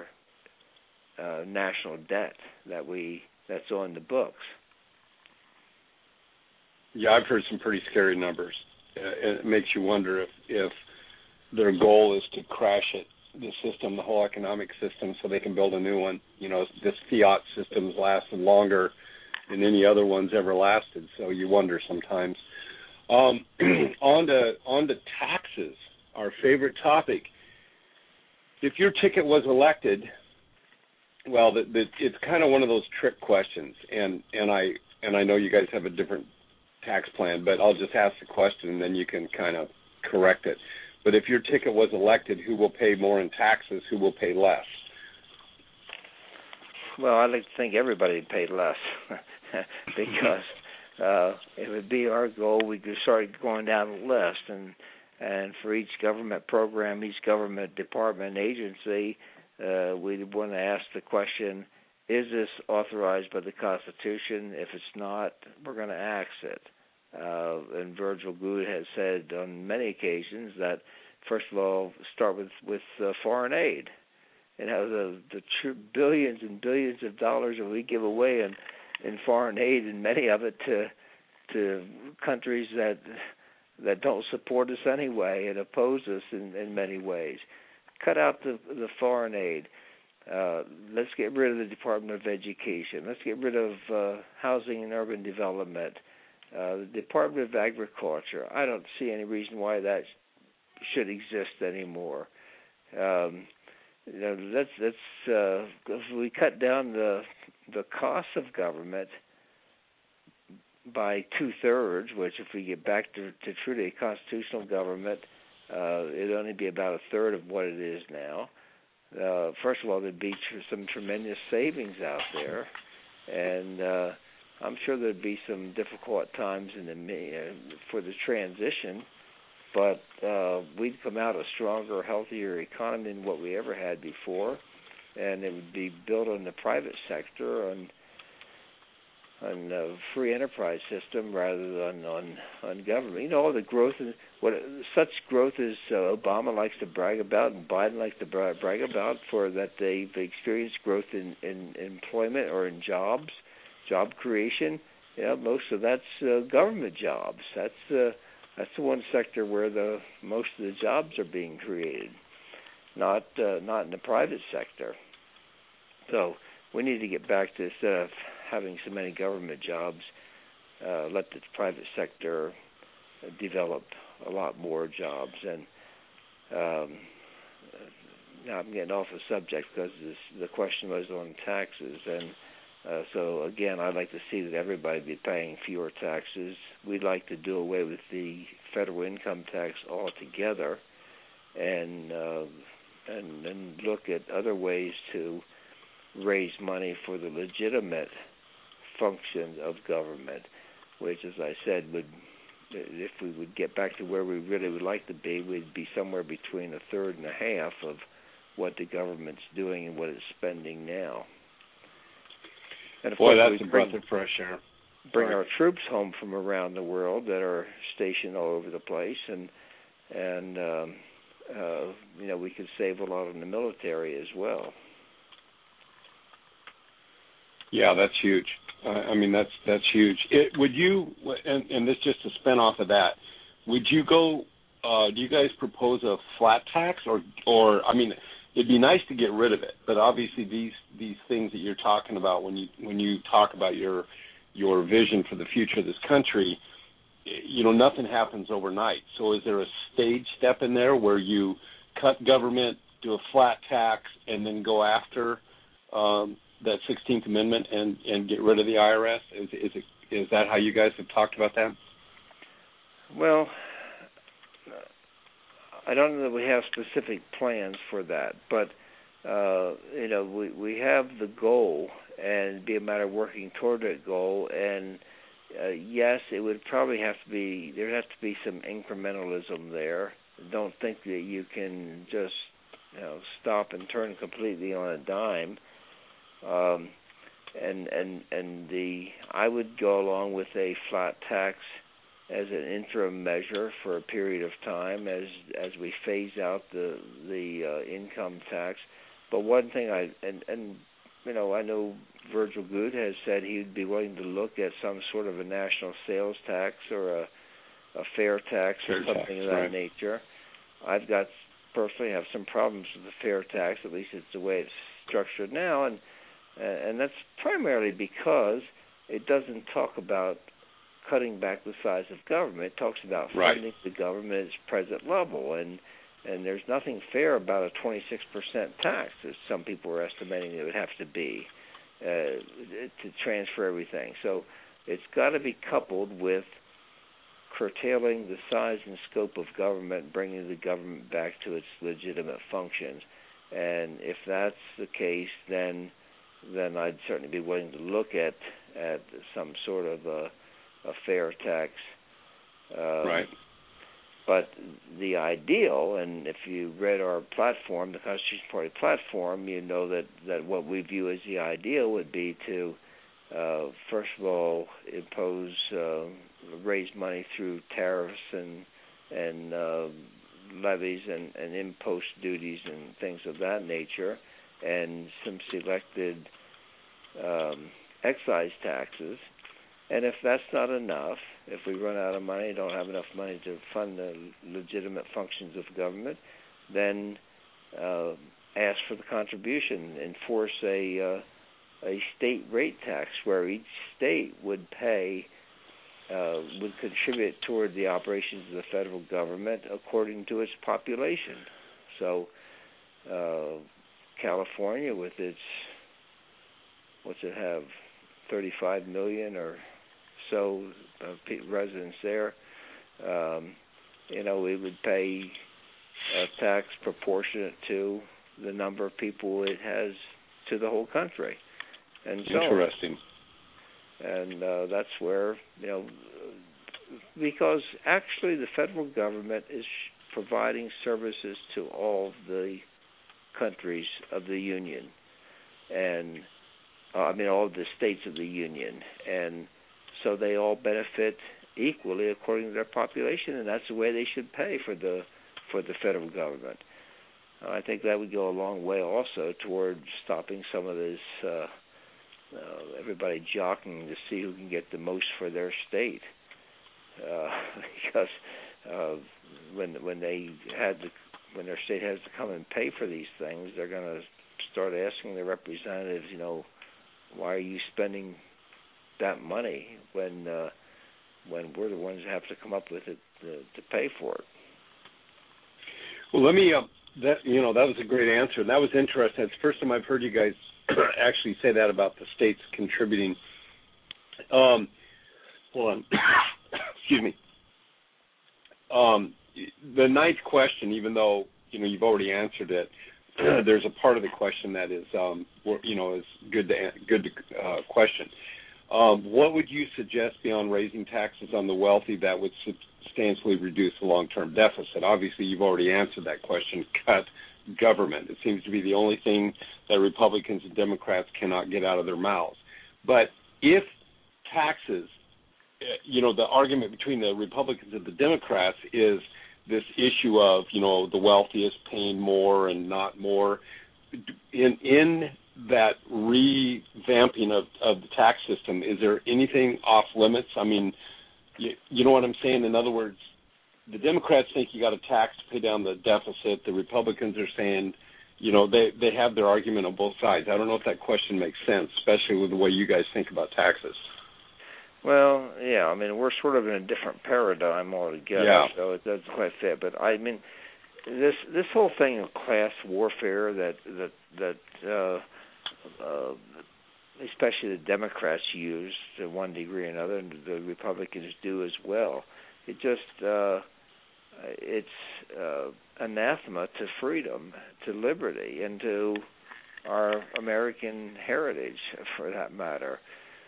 national debt that's on the books. Yeah, I've heard some pretty scary numbers. It makes you wonder if their goal is to crash the system, the whole economic system, so they can build a new one. This fiat system's lasted longer than any other one's ever lasted, so you wonder sometimes. On to taxes, our favorite topic. If your ticket was elected, well, it's kind of one of those trick questions, and I know you guys have a different tax plan, but I'll just ask the question and then you can kind of correct it. But if your ticket was elected, who will pay more in taxes? Who will pay less? Well, I'd like to think everybody paid less because it would be our goal. We could start going down the list, and for each government program, each government department, agency, we'd want to ask the question: is this authorized by the Constitution? If it's not, we're going to ax it. And Virgil Goode has said on many occasions that first of all, start with foreign aid, and how the billions and billions of dollars that we give away in foreign aid, and many of it to countries that don't support us anyway and oppose us in many ways. Cut out the foreign aid. Let's get rid of the Department of Education. Let's get rid of Housing and Urban Development. The Department of Agriculture. I don't see any reason why that should exist anymore. Let's if we cut down the cost of government by 2/3, which if we get back to truly a constitutional government, it'd only be about a third of what it is now. First of all, there'd be some tremendous savings out there, and I'm sure there'd be some difficult times for the transition, but we'd come out a stronger, healthier economy than what we ever had before, and it would be built on the private sector and on a free enterprise system rather than on government. You know, all the growth, such growth as Obama likes to brag about and Biden likes to brag about, for that they've experienced growth in employment or in job creation. Yeah, most of that's government jobs. That's the one sector where most of the jobs are being created, not in the private sector. So we need to get back to, instead of having so many government jobs, let the private sector develop a lot more jobs. And now I'm getting off the subject because the question was on taxes. And so, again, I'd like to see that everybody be paying fewer taxes. We'd like to do away with the federal income tax altogether and look at other ways to raise money for the legitimate functions of government, which, as I said, if we would get back to where we really would like to be, we'd be somewhere between a third and a half of what the government's doing and what it's spending now. And of course, that's a breath of fresh air. Bring our troops home from around the world that are stationed all over the place, and we could save a lot in the military as well. Yeah, that's huge. I mean, that's huge. Would you, and this just to spin off of that, would you go? Do you guys propose a flat tax, or I mean, it'd be nice to get rid of it, but obviously these things that you're talking about when you talk about your vision for the future of this country, nothing happens overnight. So is there a stage step in there where you cut government, do a flat tax, and then go after that 16th Amendment and get rid of the IRS? Is that how you guys have talked about that? Well, I don't know that we have specific plans for that, but we have the goal, and it'd be a matter of working toward that goal. And yes, it would probably there'd have to be some incrementalism there. Don't think that you can just stop and turn completely on a dime. I would go along with a flat tax as an interim measure for a period of time as we phase out the income tax. But one thing I know Virgil Goode has said he would be willing to look at some sort of a national sales tax or a fair tax or something of that nature. I've personally have some problems with the fair tax, at least it's the way it's structured now, and that's primarily because it doesn't talk about cutting back the size of government. It talks about funding the government at its present level, and there's nothing fair about a 26% tax, as some people are estimating it would have to be to transfer everything. So it's got to be coupled with curtailing the size and scope of government, bringing the government back to its legitimate functions. And if that's the case, then I'd certainly be willing to look at some sort of a fair tax. But the ideal, and if you read our platform, the Constitution Party platform, you know that what we view as the ideal would be to, first of all, raise money through tariffs and levies and impost duties and things of that nature, and some selected excise taxes. And if that's not enough, if we run out of money, don't have enough money to fund the legitimate functions of government, then ask for the contribution, enforce a state rate tax where each state would contribute toward the operations of the federal government according to its population. So California, with its, what's it have, 35 million or so residents there, we would pay a tax proportionate to the number of people it has to the whole country. And so interesting. And that's where, because actually the federal government is providing services to all the countries of the Union, and all of the states of the Union, and so they all benefit equally according to their population, and that's the way they should pay for the federal government. I think that would go a long way also toward stopping some of this everybody jockeying to see who can get the most for their state, because when their state has to come and pay for these things, they're going to start asking their representatives, why are you spending that money when we're the ones that have to come up with it to pay for it. Well, let me that was a great answer. That was interesting. It's the first time I've heard you guys actually say that about the states contributing. Hold on. Excuse me. The ninth question, even though you've already answered it, there's a part of the question that is is good to question. What would you suggest beyond raising taxes on the wealthy that would substantially reduce the long-term deficit? Obviously, you've already answered that question. Cut government. It seems to be the only thing that Republicans and Democrats cannot get out of their mouths. But if taxes, the argument between the Republicans and the Democrats is this issue of, the wealthiest paying more and not more. In that revamping of the tax system, is there anything off limits? I mean, you know what I'm saying? In other words, the Democrats think you got a tax to pay down the deficit. The Republicans are saying, they have their argument on both sides. I don't know if that question makes sense, especially with the way you guys think about taxes. Well, yeah, we're sort of in a different paradigm altogether, so it doesn't quite fit. But this whole thing of class warfare that especially the Democrats use to one degree or another, and the Republicans do as well. It just it's anathema to freedom, to liberty, and to our American heritage, for that matter.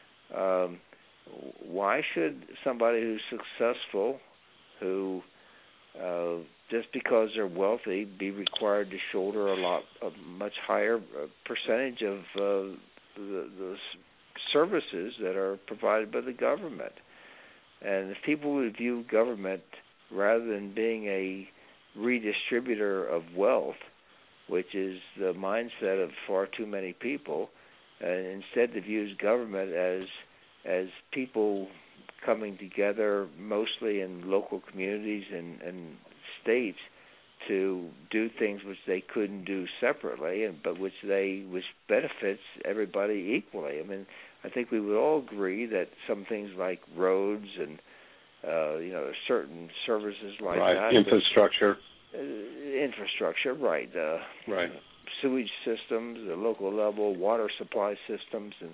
Why should somebody who's successful, who just because they're wealthy, be required to shoulder a much higher percentage of the services that are provided by the government? And if people would view government rather than being a redistributor of wealth, which is the mindset of far too many people, and instead to view government as people coming together mostly in local communities and states to do things which they couldn't do separately, but which benefits everybody equally. I think we would all agree that some things like roads and certain services like that, infrastructure, right, right, sewage systems, the local level water supply systems, and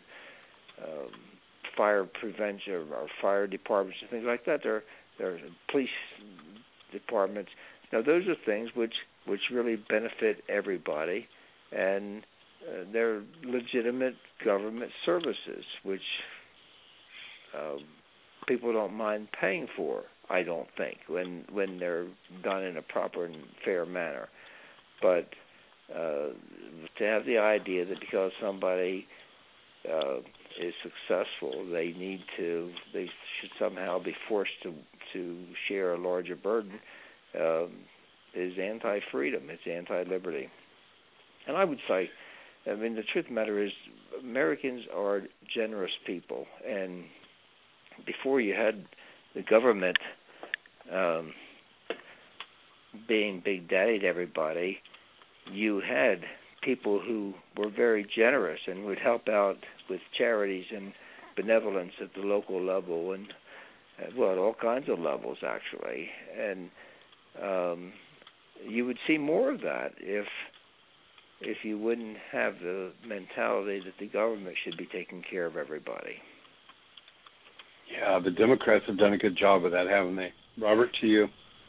fire prevention or fire departments and things like that. There are police departments. Now, those are things which really benefit everybody, and they're legitimate government services which people don't mind paying for, I don't think, when they're done in a proper and fair manner. But to have the idea that because somebody is successful, they should somehow be forced to share a larger burden, anti-freedom. It's anti-liberty. And I would say, I mean, the truth of the matter is, Americans are generous people, and before you had the government being big daddy to everybody, you had people who were very generous and would help out with charities and benevolence at the local level and, well, at all kinds of levels, actually. And you would see more of that if you wouldn't have the mentality that the government should be taking care of everybody. Yeah, the Democrats have done a good job of that, haven't they? Robert, to you.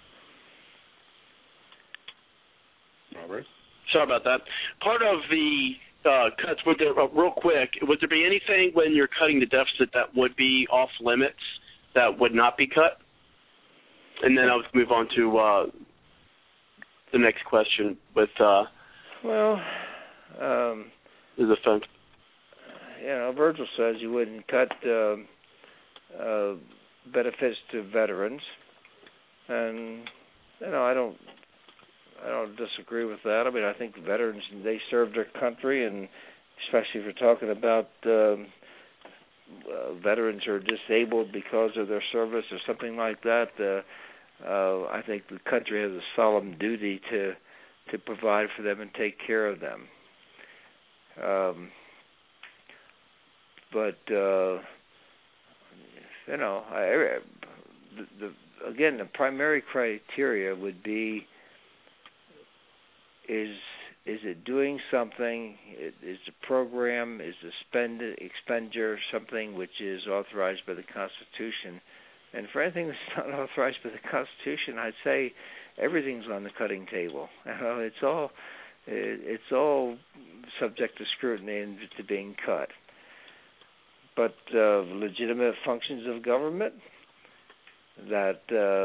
Robert? Sorry about that. Part of the cuts, real quick, would there be anything when you're cutting the deficit that would be off limits that would not be cut? And then I'll move on to the next question with the defense. Virgil says you wouldn't cut benefits to veterans, and I don't disagree with that. I mean, I think veterans, they serve their country, and especially if you're talking about veterans who are disabled because of their service or something like that, I think the country has a solemn duty to provide for them and take care of them. Again, the primary criteria would be: is it doing something? Is the program, is the expenditure something which is authorized by the Constitution? And for anything that's not authorized by the Constitution, I'd say everything's on the cutting table. It's all subject to scrutiny and to being cut. But legitimate functions of government that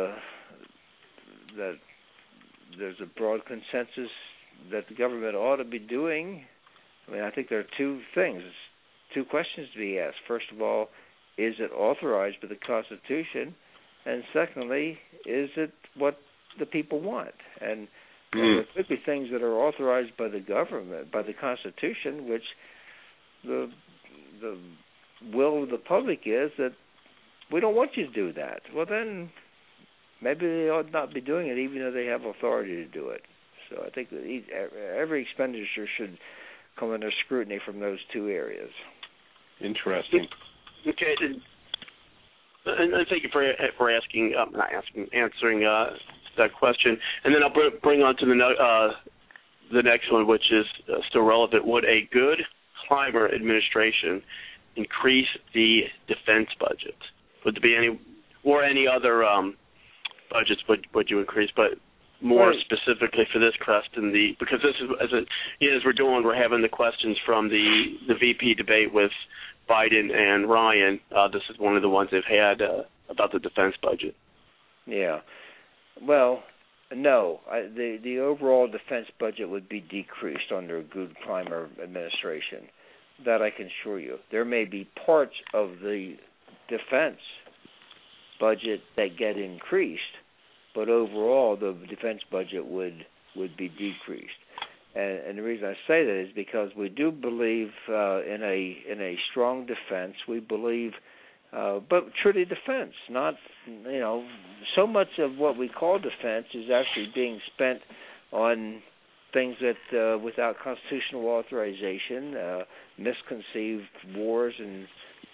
there's a broad consensus that the government ought to be doing. I mean, I think there are two questions to be asked. First of all, is it authorized by the Constitution? And secondly, is it what the people want? And there could be things that are authorized by the government, by the Constitution, which the will of the public is that we don't want you to do that. Well, then maybe they ought not be doing it, even though they have authority to do it. So I think that every expenditure should come under scrutiny from those two areas. Interesting. Okay, and thank you for answering that question. And then I'll bring on to the next one, which is still relevant. Would a good climber administration increase the defense budget? Would there be any other budgets would you increase? But more specifically for this question, because this is as we're having the questions from the VP debate with Biden and Ryan. This is one of the ones they've had about the defense budget. Yeah. Well, no. The overall defense budget would be decreased under a good climber administration. That I can assure you. There may be parts of the defense budget that get increased, but overall the defense budget would be decreased. And the reason I say that is because we do believe in a strong defense. We believe, but truly defense, not so much of what we call defense is actually being spent on things that without constitutional authorization, misconceived wars and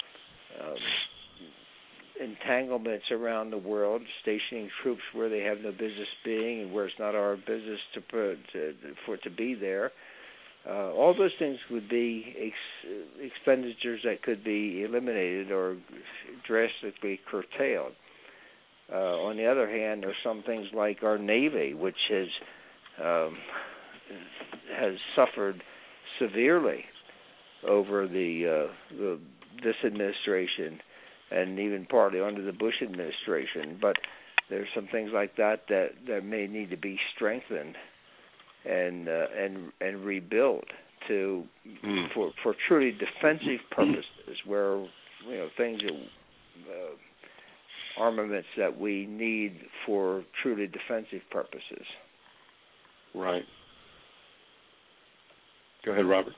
entanglements around the world, stationing troops where they have no business being and where it's not our business for it to be there. All those things would be expenditures that could be eliminated or drastically curtailed. On the other hand, there are some things like our Navy, which has suffered severely over this administration, and even partly under the Bush administration. But there's some things like that may need to be strengthened and rebuilt for truly defensive purposes, where things that armaments that we need for truly defensive purposes. Right. Go ahead, Robert.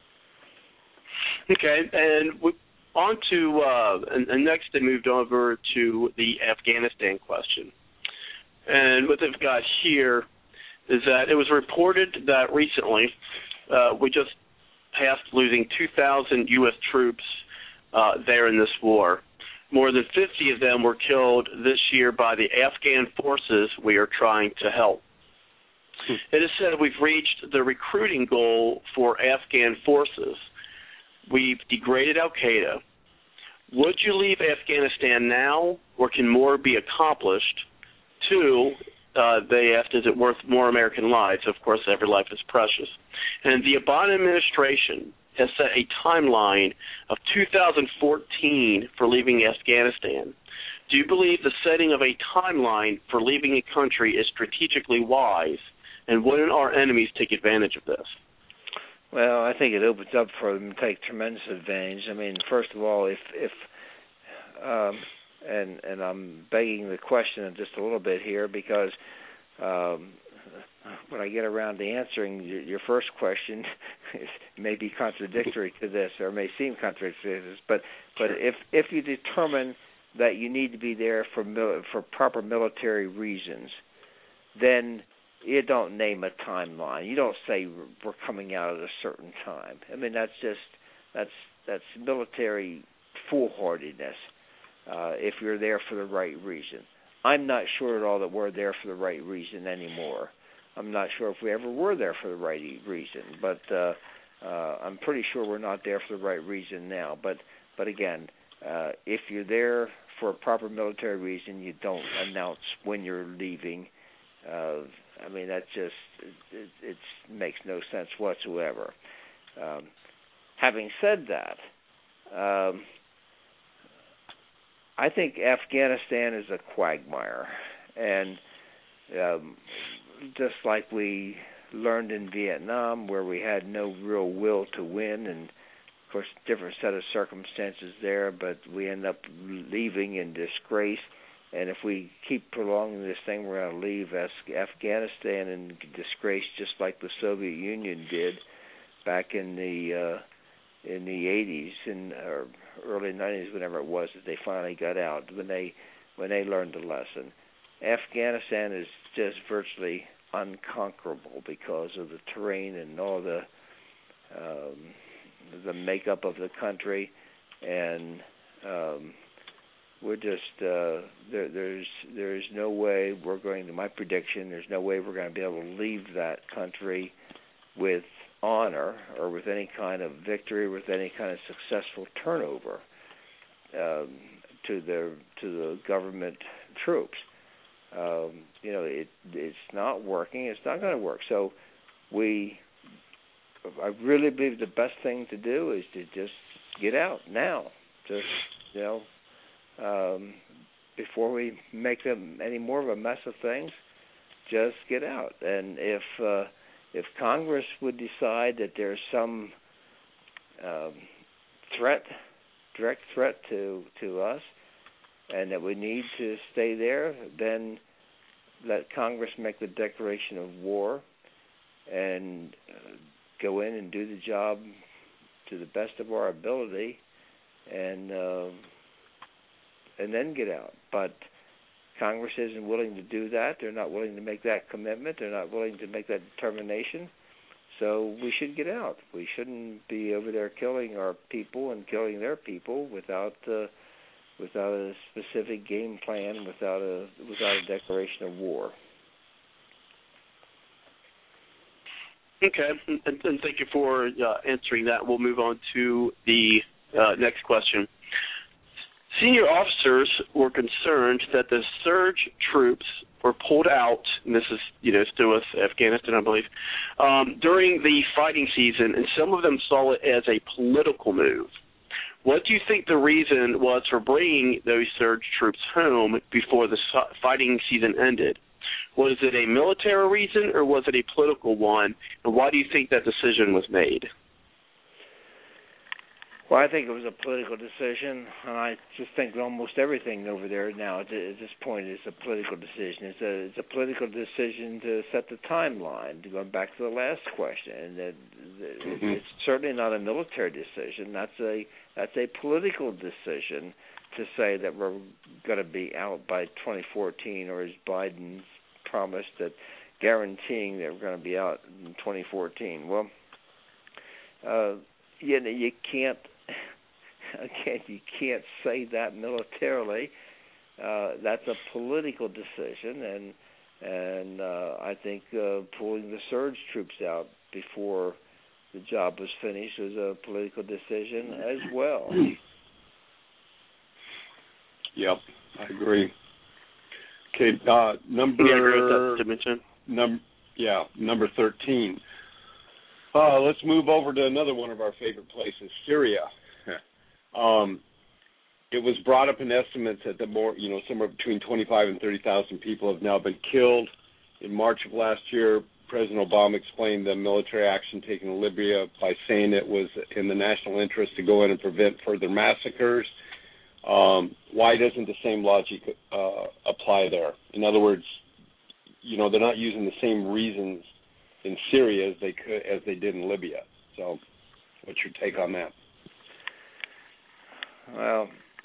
Okay, and on to and next they moved over to the Afghanistan question. And what they've got here is that it was reported that recently we just passed losing 2,000 U.S. troops there in this war. More than 50 of them were killed this year by the Afghan forces we are trying to help. It is said we've reached the recruiting goal for Afghan forces. We've degraded al-Qaeda. Would you leave Afghanistan now, or can more be accomplished? 2, they asked, is it worth more American lives? Of course, every life is precious. And the Obama administration has set a timeline of 2014 for leaving Afghanistan. Do you believe the setting of a timeline for leaving a country is strategically wise, and wouldn't our enemies take advantage of this? Well, I think it opens up for them to take tremendous advantage. I mean, first of all, and I'm begging the question just a little bit here because when I get around to answering your first question, it may be contradictory to this, or may seem contradictory to this. But if you determine that you need to be there for proper military reasons, then you don't name a timeline. You don't say we're coming out at a certain time. I mean, that's military foolhardiness. If you're there for the right reason. I'm not sure at all that we're there for the right reason anymore. I'm not sure if we ever were there for the right reason, but I'm pretty sure we're not there for the right reason now. But again, if you're there for a proper military reason, you don't announce when you're leaving. I mean, that just it makes no sense whatsoever. Having said that, I think Afghanistan is a quagmire, and just like we learned in Vietnam, where we had no real will to win, and of course, different set of circumstances there, but we end up leaving in disgrace. And if we keep prolonging this thing, we're going to leave Afghanistan in disgrace, just like the Soviet Union did back in the 80s or early 90s, whenever it was that they finally got out, when they learned the lesson. Afghanistan is just virtually unconquerable because of the terrain and all the makeup of the country, and we're just there's no way we're going to, my prediction, there's no way we're going to be able to leave that country with honor or with any kind of victory, with any kind of successful turnover to the government troops. It's not working. It's not going to work. So I really believe the best thing to do is to just get out now. Just before we make them any more of a mess of things, just get out. And if Congress would decide that there's some direct threat to us, and that we need to stay there, then let Congress make the declaration of war and go in and do the job to the best of our ability, and then get out. But Congress isn't willing to do that. They're not willing to make that commitment. They're not willing to make that determination. So we should get out. We shouldn't be over there killing our people and killing their people without a specific game plan, without a declaration of war. Okay, and thank you for answering that. We'll move on to the next question. Senior officers were concerned that the surge troops were pulled out, and this is, still with Afghanistan, I believe, during the fighting season, and some of them saw it as a political move. What do you think the reason was for bringing those surge troops home before the fighting season ended? Was it a military reason, or was it a political one, and why do you think that decision was made? Well, I think it was a political decision, and I just think almost everything over there now at this point is a political decision. It's a political decision to set the timeline. Going back to the last question, and it's certainly not a military decision. That's a political decision to say that we're going to be out by 2014, or as Biden promised, that guaranteeing that we're going to be out in 2014. Well, you can't. Again, you can't say that militarily. That's a political decision, and I think pulling the surge troops out before the job was finished was a political decision as well. Yep, I agree. Okay, number 13. Let's move over to another one of our favorite places, Syria. It was brought up in estimates that somewhere between 25 and 30,000 people have now been killed. In March of last year, President Obama explained the military action taken in Libya by saying it was in the national interest to go in and prevent further massacres. Why doesn't the same logic apply there? In other words, they're not using the same reasons in Syria as they did in Libya. So, what's your take on that? Well,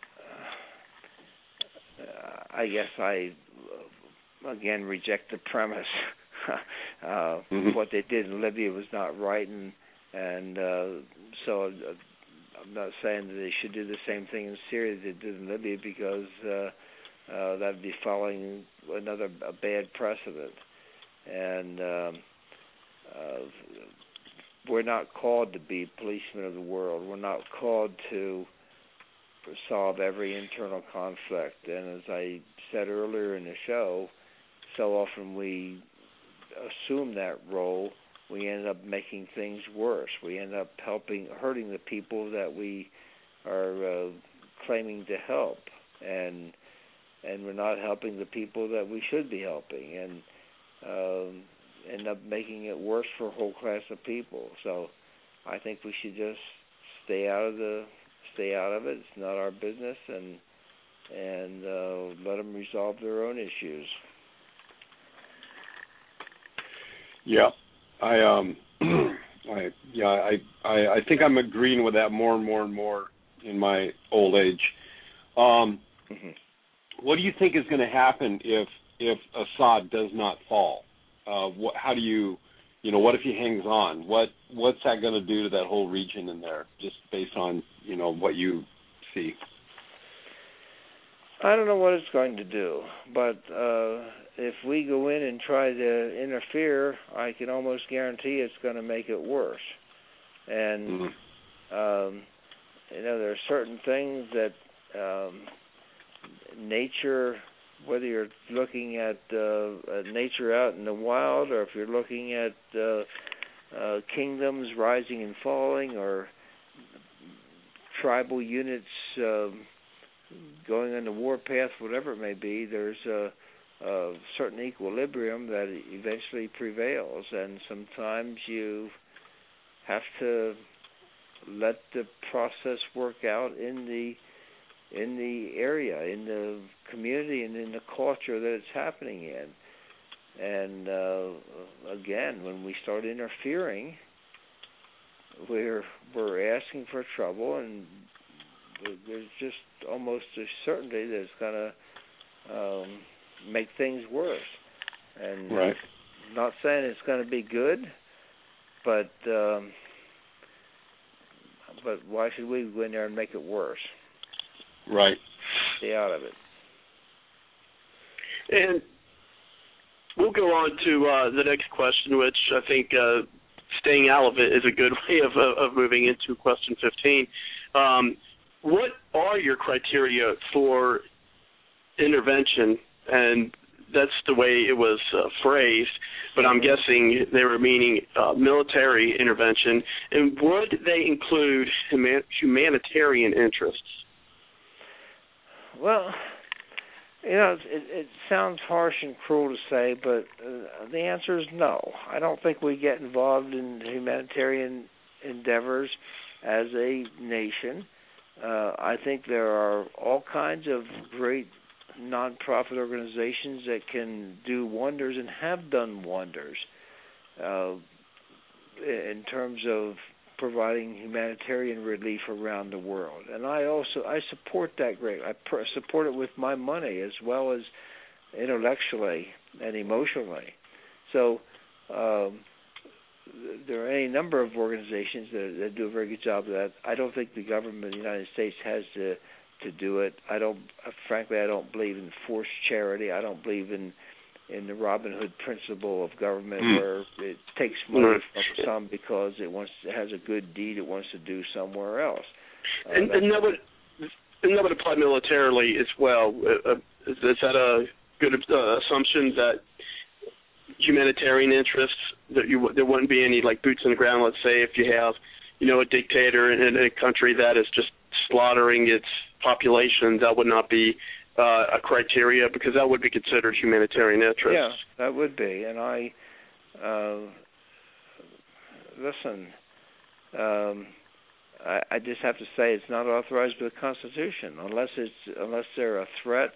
I guess I again reject the premise. What they did in Libya was not right, and so I'm not saying that they should do the same thing in Syria that they did in Libya, because that'd be following a bad precedent. And we're not called to be policemen of the world. We're not called to solve every internal conflict. And as I said earlier in the show, so often we assume that role, we end up making things worse. We end up hurting the people that we are claiming to help, and we're not helping the people that we should be helping, and end up making it worse for a whole class of people. So I think we should just stay out of it. It's not our business, and let them resolve their own issues. Yeah, I think I'm agreeing with that more and more and more in my old age. What do you think is going to happen if Assad does not fall? How do you what if he hangs on? What's that going to do to that whole region in there, just based on, what you see? I don't know what it's going to do, but if we go in and try to interfere, I can almost guarantee it's going to make it worse. And, there are certain things that nature, whether you're looking at nature out in the wild, or if you're looking at kingdoms rising and falling, or tribal units going on the warpath, whatever it may be, there's a certain equilibrium that eventually prevails, and sometimes you have to let the process work out in the area, in the community, and in the culture that it's happening in. And again, when we start interfering, we're asking for trouble, and there's just almost a certainty that it's going to make things worse. And right. I'm not saying it's going to be good, but why should we go in there and make it worse? Right. Stay out of it. And we'll go on to the next question, which I think staying out of it is a good way of moving into question 15. What are your criteria for intervention? And that's the way it was phrased, but I'm guessing they were meaning military intervention. And would they include humanitarian interests? Well, it sounds harsh and cruel to say, but the answer is no. I don't think we get involved in humanitarian endeavors as a nation. I think there are all kinds of great nonprofit organizations that can do wonders and have done wonders in terms of providing humanitarian relief around the world. And I support that greatly. I support it with my money as well as intellectually and emotionally. So there are any number of organizations that do a very good job of that. I don't think the government of the United States has to do it. Frankly, I don't believe in forced charity. I don't believe in the Robin Hood principle of government where it takes money from some because it has a good deed it wants to do somewhere else. And that would apply militarily as well. Is that a good assumption that humanitarian interests, that there wouldn't be any like boots on the ground? Let's say if you have, a dictator in a country that is just slaughtering its population, that would not be a criteria, because that would be considered humanitarian interest. Yeah, that would be. And I just have to say it's not authorized by the Constitution unless they're a threat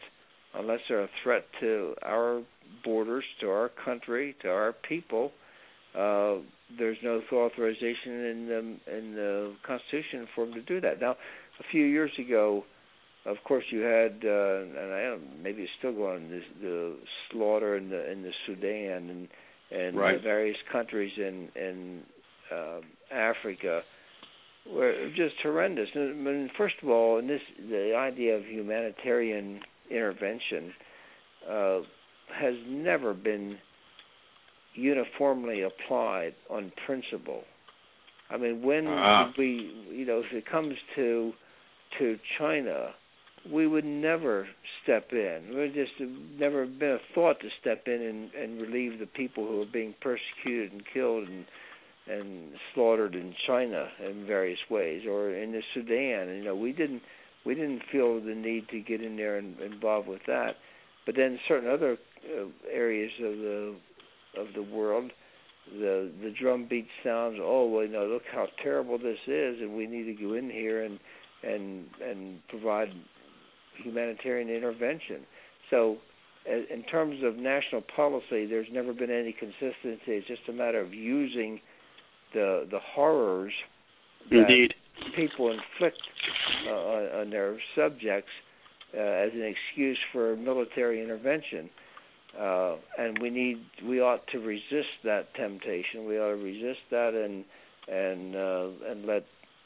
to our borders, to our country, to our people. There's no authorization in the Constitution for them to do that. Now, a few years ago, of course, you had, maybe it's still going on, the slaughter in the Sudan and right. the various countries in Africa were just horrendous. I mean, first of all, the idea of humanitarian intervention has never been uniformly applied on principle. I mean, when we, if it comes to China, we would never step in. There just never been a thought to step in and relieve the people who are being persecuted and killed and slaughtered in China in various ways, or in the Sudan. We didn't feel the need to get in there and involved with that. But then certain other areas of the world, the drumbeat sounds, look how terrible this is, and we need to go in here and provide humanitarian intervention. So in terms of national policy, there's never been any consistency. It's just a matter of using the horrors that Indeed. people inflict on their subjects as an excuse for military intervention. And we ought to resist that temptation. We ought to resist that and let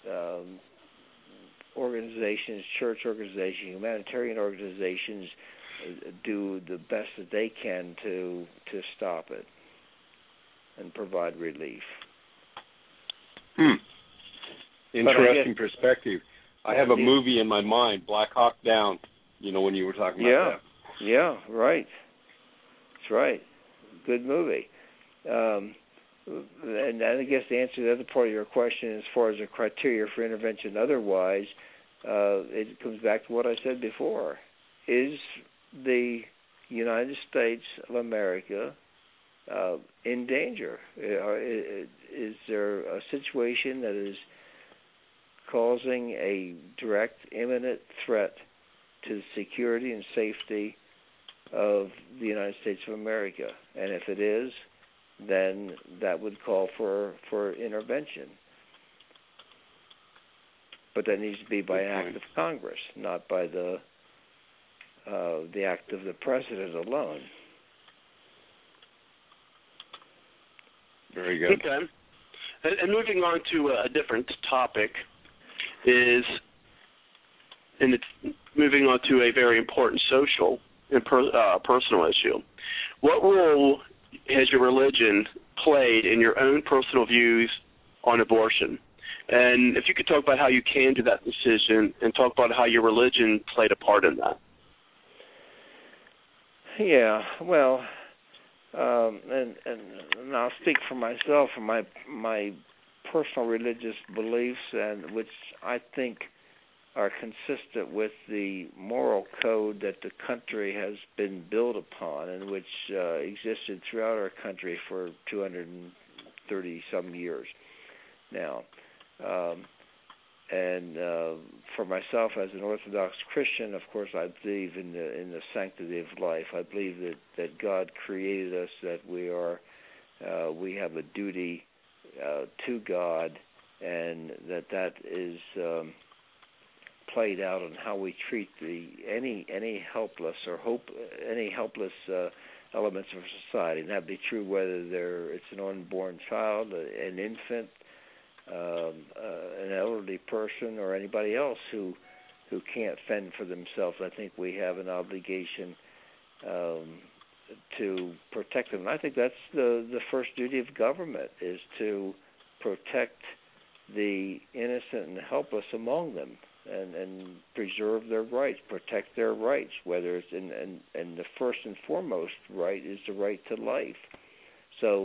organizations, church organizations, humanitarian organizations do the best that they can to stop it and provide relief. Interesting perspective. I have a movie in my mind, Black Hawk Down, when you were talking about that. Yeah, right. That's right. Good movie. And I guess the answer to the other part of your question, as far as the criteria for intervention otherwise, it comes back to what I said before. Is the United States of America in danger? Is there a situation that is causing a direct, imminent threat to the security and safety of the United States of America? And if it is, then that would call for intervention. But that needs to be by act of Congress, not by the act of the President alone. Very good. Okay. And moving on to a different topic moving on to a very important social and personal issue. What role has your religion played in your own personal views on abortion? And if you could talk about how you came to that decision and talk about how your religion played a part in that. Yeah, well, and I'll speak for myself, for my personal religious beliefs, and which I think are consistent with the moral code that the country has been built upon, and which existed throughout our country for 230-some years now. And for myself, as an Orthodox Christian, of course, I believe in the sanctity of life. I believe that God created us, that we have a duty to God, and that is played out on how we treat any helpless elements of society. And that'd be true whether it's an unborn child, an infant, an elderly person, or anybody else who can't fend for themselves. I think we have an obligation to protect them. And I think that's the first duty of government, is to protect the innocent and helpless among them, and preserve their rights, protect their rights, whether it's and the first and foremost right is the right to life. So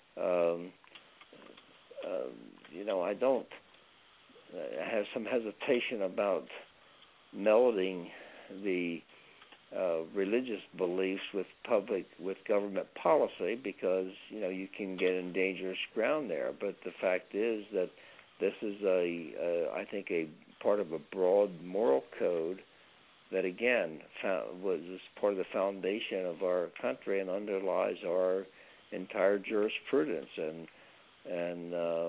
I have some hesitation about melding the religious beliefs with government policy, because you can get in dangerous ground there. But the fact is that this is I think a part of a broad moral code that again was part of the foundation of our country and underlies our entire jurisprudence. And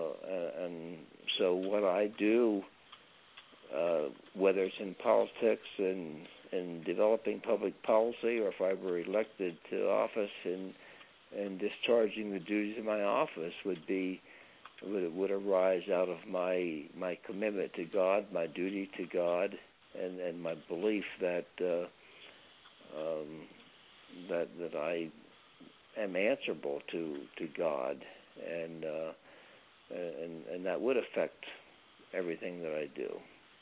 so what I do, whether it's in politics and in developing public policy, or if I were elected to office and discharging the duties of my office, would arise out of my commitment to God, my duty to God, and my belief that that I am answerable to God, and that would affect everything that I do.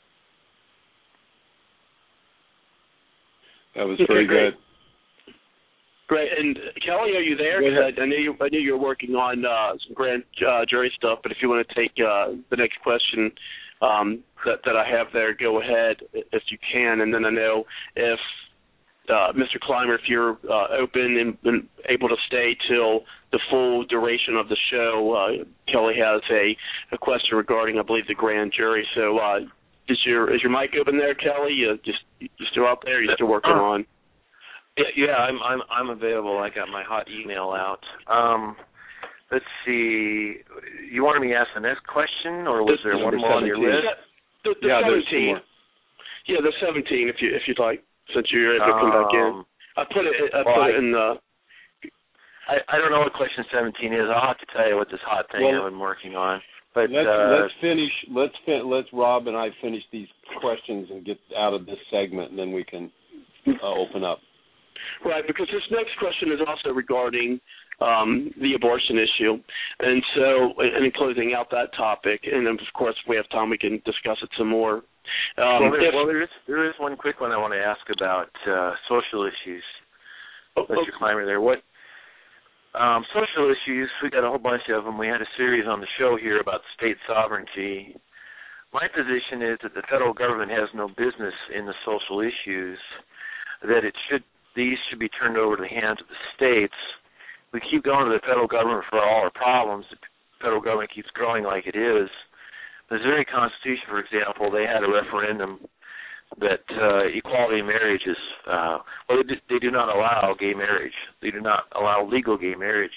That was very good. Great. And Kelly, are you there? I knew you were working on some grand jury stuff, but if you want to take the next question that I have there, go ahead if you can. And then I know if Mr. Clymer, if you're open and able to stay till the full duration of the show, Kelly has a question regarding, I believe, the grand jury. So is your mic open there, Kelly? You still out there? You still working on? Yeah, I'm available. I got my hot email out. Let's see. You wanted me to ask the next question, or was there one more on your list? The 17. Yeah, the 17, if you'd like, since you're able to come back in. I put it in the. I don't know what question 17 is. I'll have to tell you what this hot thing I've been working on. But let's finish. Let's Rob and I finish these questions and get out of this segment, and then we can open up. Right, because this next question is also regarding the abortion issue. And so, and in closing out that topic, and then, of course, if we have time, we can discuss it some more. There is one quick one I want to ask about social issues. Mr. Clymer there. What social issues, we got a whole bunch of them. We had a series on the show here about state sovereignty. My position is that the federal government has no business in the social issues, that these should be turned over to the hands of the states. We keep going to the federal government for all our problems. The federal government keeps growing like it is. The Missouri Constitution, for example, they had a referendum that equality in marriage is, they do not allow gay marriage. They do not allow legal gay marriage.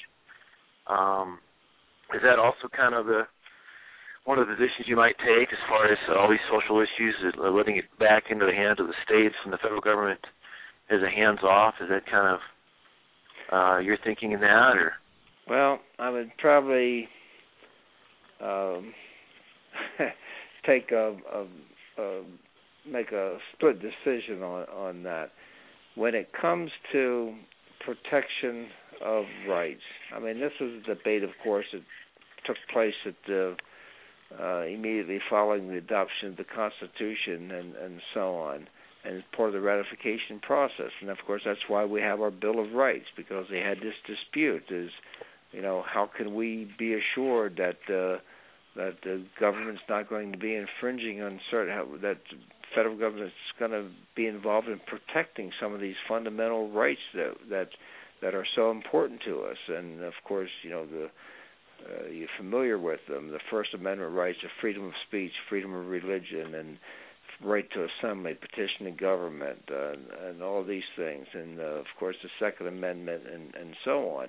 Is that also kind of one of the positions you might take as far as all these social issues, letting it back into the hands of the states and the federal government as a hands-off? Is that kind of your thinking in that? Or? Well, I would probably make a split decision on that. When it comes to protection of rights, I mean, this was a debate, of course, that took place immediately following the adoption of the Constitution and so on, and part of the ratification process. And, of course, that's why we have our Bill of Rights, because they had this dispute is, how can we be assured that the government's not going to be infringing on that the federal government's going to be involved in protecting some of these fundamental rights that are so important to us. And, of course, you're familiar with them, the First Amendment rights of freedom of speech, freedom of religion, and right to assembly, petition the government, and all these things, and of course the Second Amendment, and so on.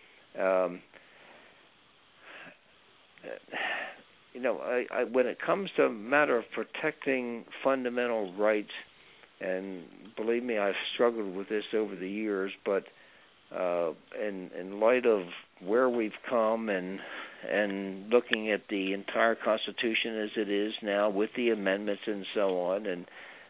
When it comes to a matter of protecting fundamental rights, and believe me, I've struggled with this over the years, but in light of where we've come and looking at the entire Constitution as it is now with the amendments and so on, and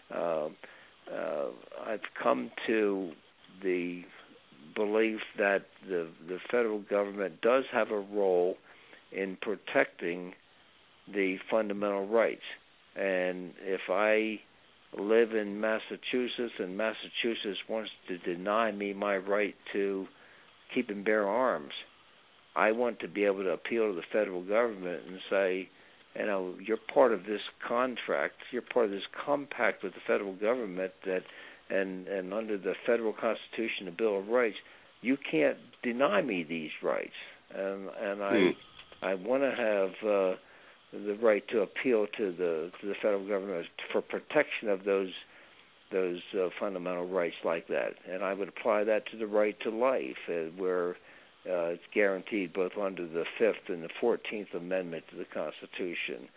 I've come to the belief that the federal government does have a role in protecting the fundamental rights. And if I live in Massachusetts and Massachusetts wants to deny me my right to keep and bear arms, I want to be able to appeal to the federal government and say, you're part of this contract, you're part of this compact with the federal government that, and under the federal Constitution, the Bill of Rights, you can't deny me these rights. And I want to have the right to appeal to the federal government for protection of those fundamental rights like that. And I would apply that to the right to life, where it's guaranteed both under the 5th and the 14th Amendment to the Constitution.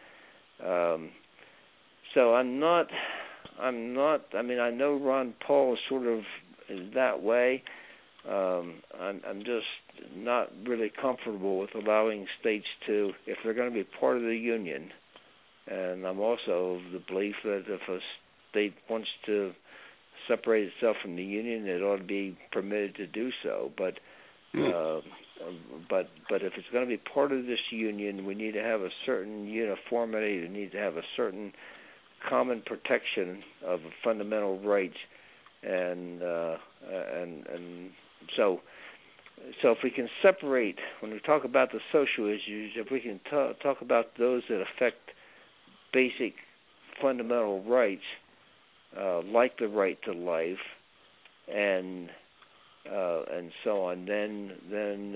So I'm not. I mean, I know Ron Paul sort of is that way. I'm just not really comfortable with allowing states to, if they're going to be part of the union, and I'm also of the belief that if a state wants to separate itself from the union, it ought to be permitted to do so. But if it's going to be part of this union, we need to have a certain uniformity. We need to have a certain common protection of fundamental rights, and so if we can separate, when we talk about the social issues, if we can talk about those that affect basic fundamental rights, like the right to life, and so on, then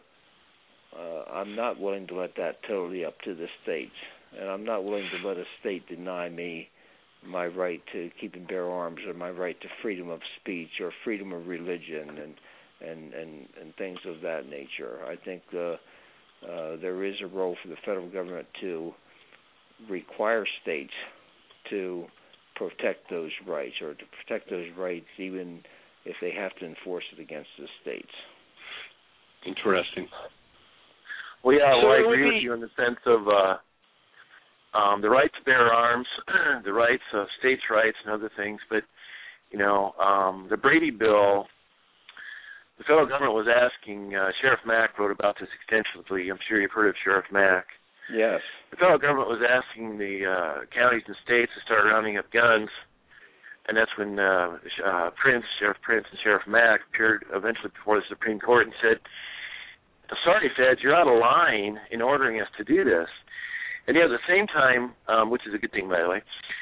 I'm not willing to let that totally up to the states, and I'm not willing to let a state deny me my right to keep and bear arms, or my right to freedom of speech, or freedom of religion, and things of that nature. I think there is a role for the federal government to require states to protect those rights, or to protect those rights even if they have to enforce it against the states. Interesting. Well, yeah, I agree with you in the sense of the right to bear arms, the rights of states' rights and other things. But, the Brady Bill, the federal government was asking, Sheriff Mack wrote about this extensively. I'm sure you've heard of Sheriff Mack. Yes. The federal government was asking the counties and states to start rounding up guns, and that's when Sheriff Prince and Sheriff Mack appeared eventually before the Supreme Court and said, sorry, feds, you're out of line in ordering us to do this. And yet at the same time, which is a good thing, by the way,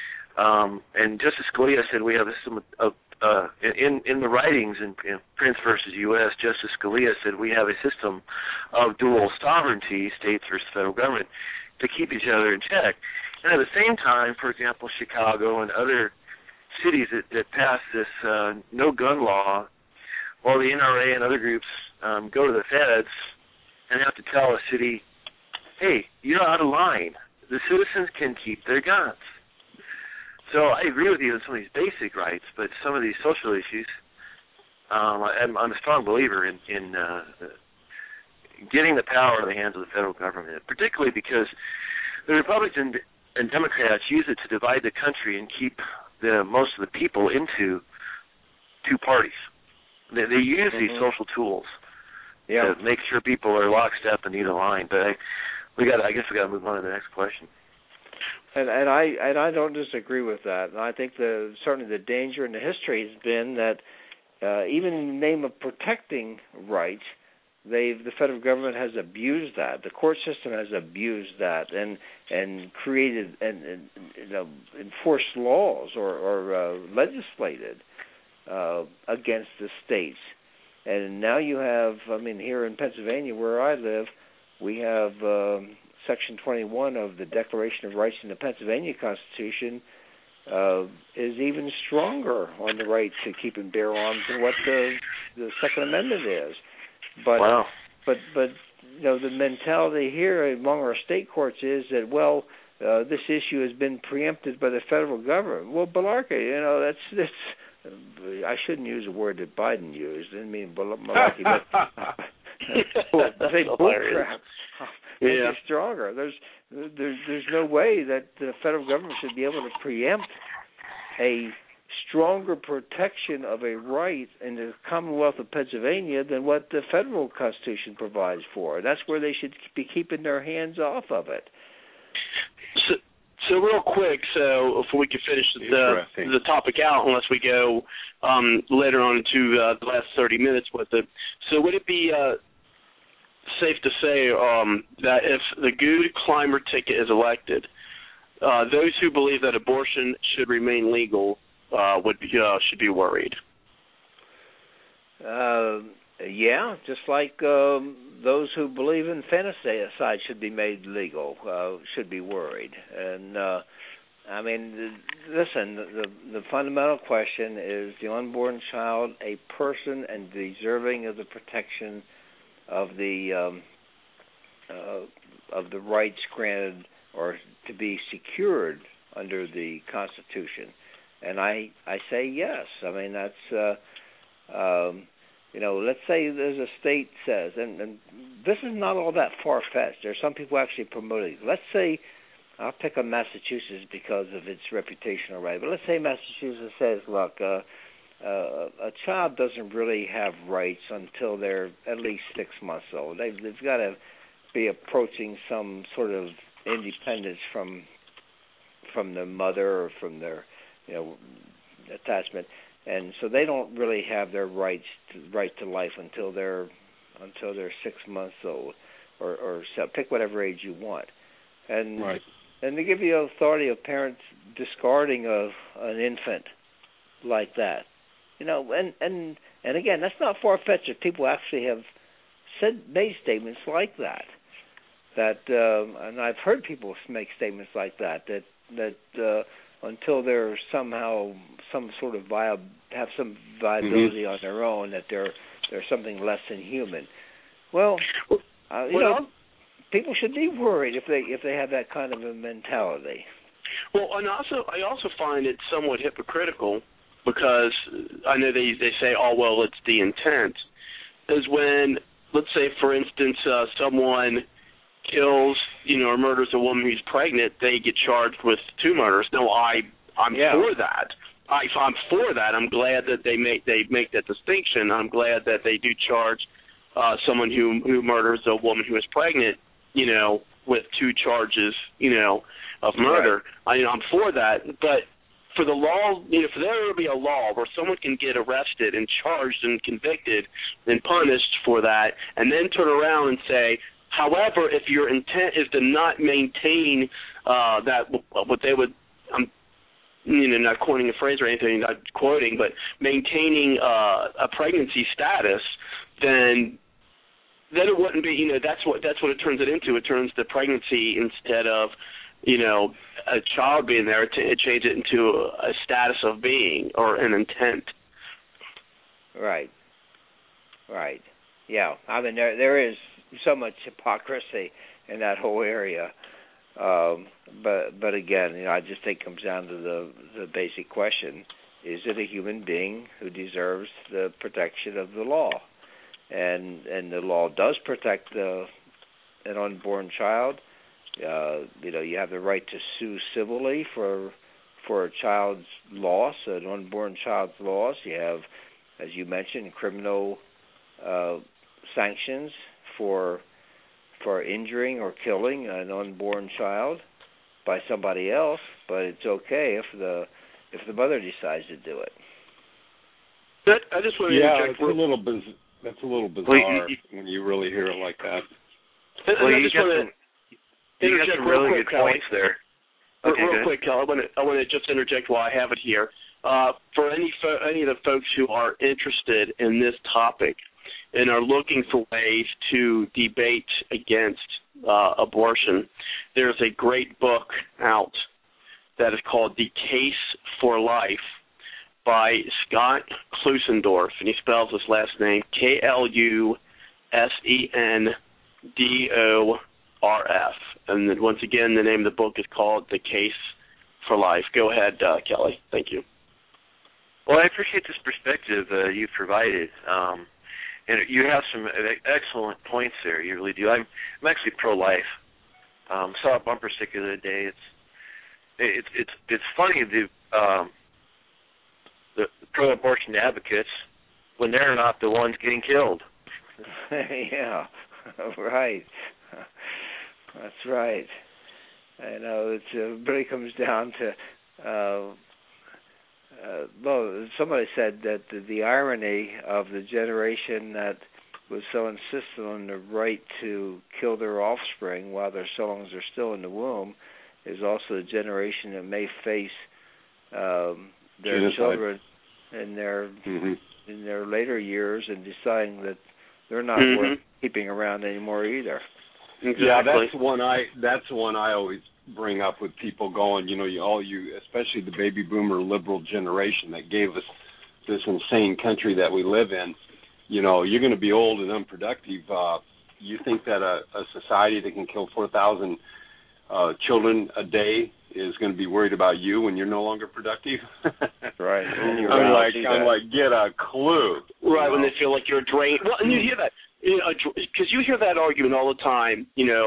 and Justice Scalia said we have a system of in the writings in Prince versus U.S., Justice Scalia said we have a system of dual sovereignty, states versus federal government, to keep each other in check. And at the same time, for example, Chicago and other cities that pass this no-gun law, while the NRA and other groups go to the feds and have to tell a city, hey, you're out of line. The citizens can keep their guns. So I agree with you on some of these basic rights, but some of these social issues, I'm a strong believer in getting the power in the hands of the federal government, particularly because the Republicans and Democrats use it to divide the country and keep most of the people into two parties. They use these social tools to make sure people are lockstep in either line. But I guess we got to move on to the next question. And I don't disagree with that. And I think certainly the danger in the history has been that even in the name of protecting rights, the federal government has abused that. The court system has abused that and created and enforced laws or legislated against the states. And now you have, here in Pennsylvania where I live, we have Section 21 of the Declaration of Rights in the Pennsylvania Constitution is even stronger on the right to keep and bear arms than what the Second Amendment is. But, wow. But the mentality here among our state courts is that, well, this issue has been preempted by the federal government. Well, malarkey, that's I shouldn't use a word that Biden used. I didn't mean malarkey, but they bullcrap. Yeah. Stronger. There's no way that the federal government should be able to preempt a stronger protection of a right in the Commonwealth of Pennsylvania than what the federal Constitution provides for. That's where they should be keeping their hands off of it. So real quick, before we can finish the topic out, unless we go later on into the last 30 minutes with it. So would it be safe to say that if the Good Clymer ticket is elected, those who believe that abortion should remain legal should be worried? Yeah, just like those who believe in infanticide should be made legal should be worried. And I mean, listen, the fundamental question is the unborn child a person and deserving of the protection of the rights granted or to be secured under the Constitution? And I say yes. I mean, that's let's say there's a state says, and this is not all that far-fetched. There's some people actually promoting. Let's say, I'll pick on Massachusetts because of its reputational right, but let's say Massachusetts says, look, a child doesn't really have rights until they're at least 6 months old. They've got to be approaching some sort of independence from the mother or from their attachment, and so they don't really have their right to life until they're 6 months old, or so pick whatever age you want, and right. And they give you the authority of parents discarding an infant like that. And again, that's not far-fetched. People actually have made statements like that. And I've heard people make statements like that until they're somehow some sort of have some viability on their own, that they're something less than human. Well, people should be worried if they have that kind of a mentality. Well, and I also find it somewhat hypocritical, because I know they say, oh, well, it's the intent, is when, let's say, for instance, someone kills, or murders a woman who's pregnant, they get charged with 2 murders. No, I'm for that. I'm for that. I'm glad that they make that distinction. I'm glad that they do charge someone who murders a woman who is pregnant, with 2 charges, of murder. Right. I'm for that, but for the law, for there to be a law where someone can get arrested and charged and convicted and punished for that, and then turn around and say, however, if your intent is to not maintain that, what they would, I'm not coining a phrase or anything, not quoting, but maintaining a pregnancy status, then it wouldn't be, that's what it turns it into. It turns the pregnancy, instead of, a child being there, it changes it into a status of being or an intent. Right. Yeah. I mean, there is so much hypocrisy in that whole area. But again, I just think it comes down to the basic question: is it a human being who deserves the protection of the law? And the law does protect an unborn child. You have the right to sue civilly for a child's loss, an unborn child's loss. You have, as you mentioned, criminal sanctions for injuring or killing an unborn child by somebody else. But it's okay if the mother decides to do it. I just want to interject. That's a little bizarre when you really hear it like that. Well, you got some really good points there. Okay, real quick, Cal, I want to just interject while I have it here. For any of the folks who are interested in this topic, and are looking for ways to debate against abortion, there's a great book out that is called The Case for Life by Scott Klusendorf, and he spells his last name Klusendorf. And then once again, the name of the book is called The Case for Life. Go ahead, Kelly. Thank you. Well, I appreciate this perspective you've provided. And you have some excellent points there. You really do. I'm actually pro-life. Saw a bumper sticker the other day. It's funny the pro-abortion advocates when they're not the ones getting killed. Yeah, right. That's right. I know it really comes down to. Well, somebody said that the irony of the generation that was so insistent on the right to kill their offspring while they're so long as they're still in the womb is also the generation that may face their genocide. children in their later years and deciding that they're not worth keeping around anymore either. Exactly. Yeah, that's the one I always bring up with people going, especially the baby boomer liberal generation that gave us this insane country that we live in. You're going to be old and unproductive. You think that a society that can kill 4,000 children a day is going to be worried about you when you're no longer productive? Right. I'm like, get a clue. Right, when they feel like you're drained. Well, and you hear that, because you hear that argument all the time,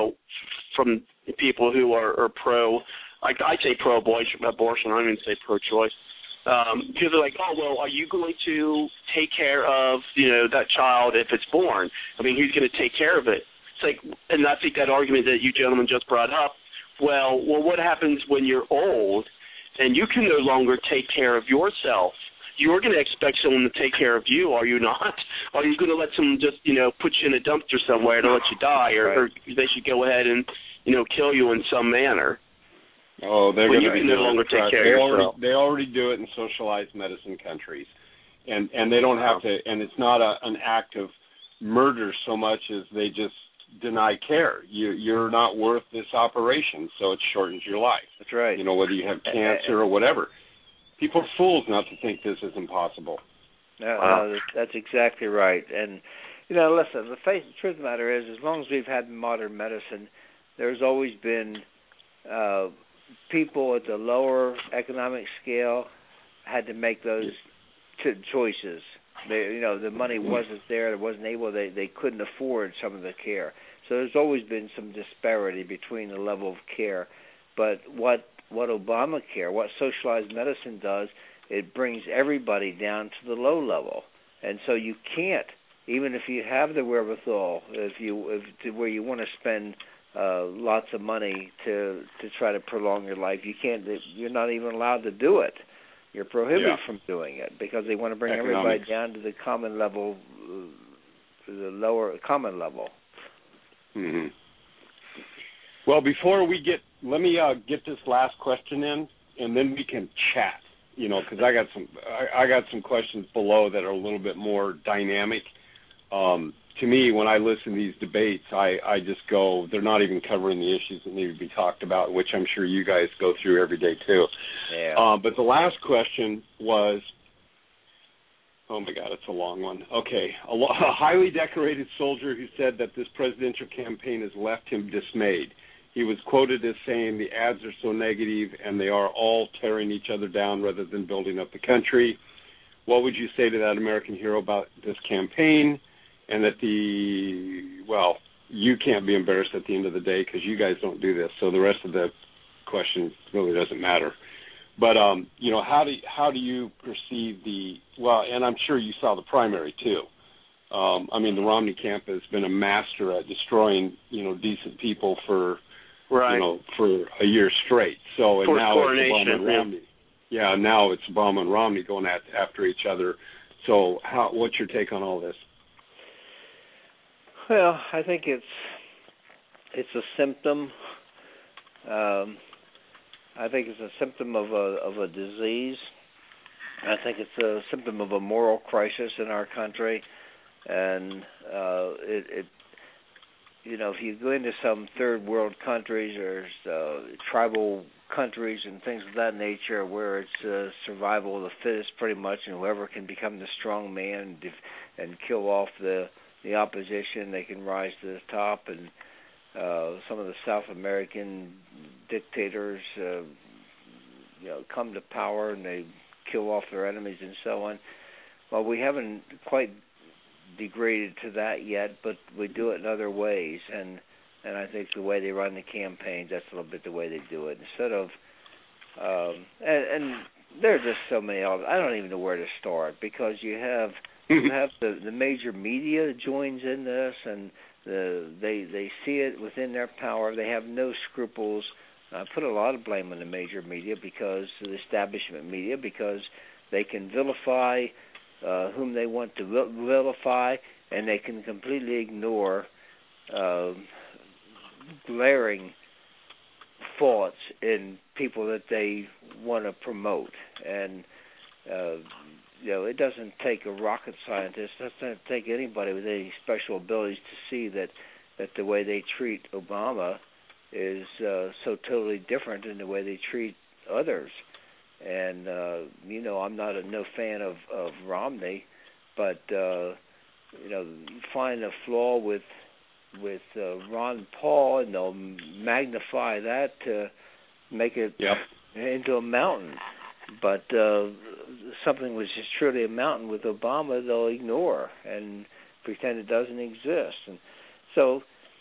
from people who are pro, like I say pro-abortion, I don't even say pro-choice, because they're like, oh, well, are you going to take care of, that child if it's born? I mean, who's going to take care of it? It's like, and I think that argument that you gentlemen just brought up, well, what happens when you're old and you can no longer take care of yourself? You're going to expect someone to take care of you, are you not? Are you going to let someone just, put you in a dumpster somewhere to let you die, or they should go ahead and, kill you in some manner? Oh, they're going to be no longer take care of yourself. They already do it in socialized medicine countries, and they don't have to. And it's not an act of murder so much as they just deny care. You're not worth this operation, so it shortens your life. That's right. Whether you have cancer or whatever. People are fools not to think this is impossible. No, that's exactly right. And, listen, the truth of the matter is, as long as we've had modern medicine, there's always been people at the lower economic scale had to make those choices. The money wasn't there. It wasn't able. They couldn't afford some of the care. So there's always been some disparity between the level of care. But what Obamacare, what socialized medicine does, it brings everybody down to the low level. And so you can't, even if you have the wherewithal, where you want to spend lots of money to try to prolong your life, you're not even allowed to do it. You're prohibited from doing it because they want to bring everybody down to the common level, to the lower common level. Mm-hmm. Well, before we let me get this last question in, and then we can chat. Because I got some questions below that are a little bit more dynamic. To me, when I listen to these debates, I just go, they're not even covering the issues that need to be talked about, which I'm sure you guys go through every day too. Yeah. But the last question was, oh my God, it's a long one. Okay, a highly decorated soldier who said that this presidential campaign has left him dismayed. He was quoted as saying the ads are so negative and they are all tearing each other down rather than building up the country. What would you say to that American hero about this campaign? And that you can't be embarrassed at the end of the day because you guys don't do this. So the rest of the question really doesn't matter. But, how do you perceive and I'm sure you saw the primary too. The Romney camp has been a master at destroying, decent people for a year straight. So and now it's Obama and Romney. Yeah, now it's Obama and Romney going after each other. So what's your take on all this? Well, I think it's a symptom. I think it's a symptom of a disease. I think it's a symptom of a moral crisis in our country. and it if you go into some third world countries or tribal countries and things of that nature, where it's survival of the fittest pretty much, and whoever can become the strong man and kill off the opposition, they can rise to the top. And some of the South American dictators come to power and they kill off their enemies and so on. Well, we haven't quite degraded to that yet, but we do it in other ways, and I think the way they run the campaigns, that's a little bit the way they do it. Instead of and there are just so many of them. I don't even know where to start, because you have the major media joins in this, and they see it within their power. They have no scruples. I put a lot of blame on the major media, because the establishment media, because they can vilify whom they want to vilify, and they can completely ignore glaring faults in people that they want to promote. And it doesn't take a rocket scientist, it doesn't take anybody with any special abilities to see that the way they treat Obama is so totally different than the way they treat others. And I'm not no fan of Romney, but you find a flaw with Ron Paul, and they'll magnify that to make it into a mountain. But something which is truly a mountain with Obama, they'll ignore and pretend it doesn't exist. And so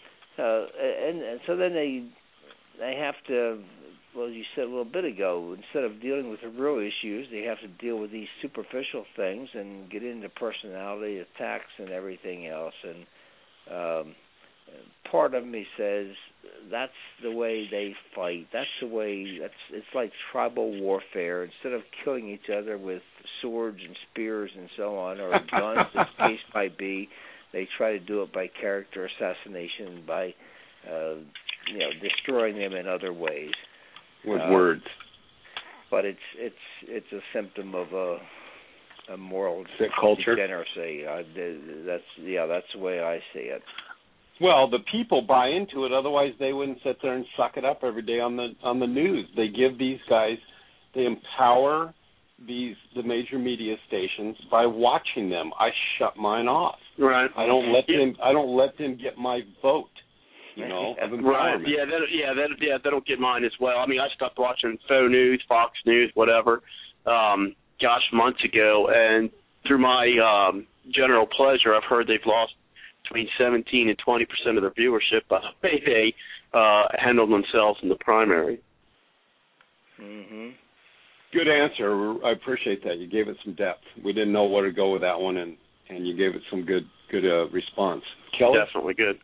so then they have to. Well, as you said a little bit ago, instead of dealing with the real issues, they have to deal with these superficial things and get into personality attacks and everything else. And part of me says that's the way they fight. That's the way. It's like tribal warfare. Instead of killing each other with swords and spears and so on, or guns, as the case might be, they try to do it by character assassination, by destroying them in other ways. With words. But it's a symptom of a moral sick culture, degeneracy. That's the way I see it. Well, the people buy into it. Otherwise, they wouldn't sit there and suck it up every day on the news. They give these guys, they empower the major media stations by watching them. I shut mine off. Right. I don't let them get my vote. Of empowerment. Right. That'll get mine as well. I mean, I stopped watching Faux News, Fox News, whatever, months ago, and through my general pleasure, I've heard they've lost between 17 and 20% of their viewership by the way they handled themselves in the primary. Mm-hmm. Good answer. I appreciate that. You gave it some depth. We didn't know where to go with that one, and you gave it some good response. Kelly? Definitely good.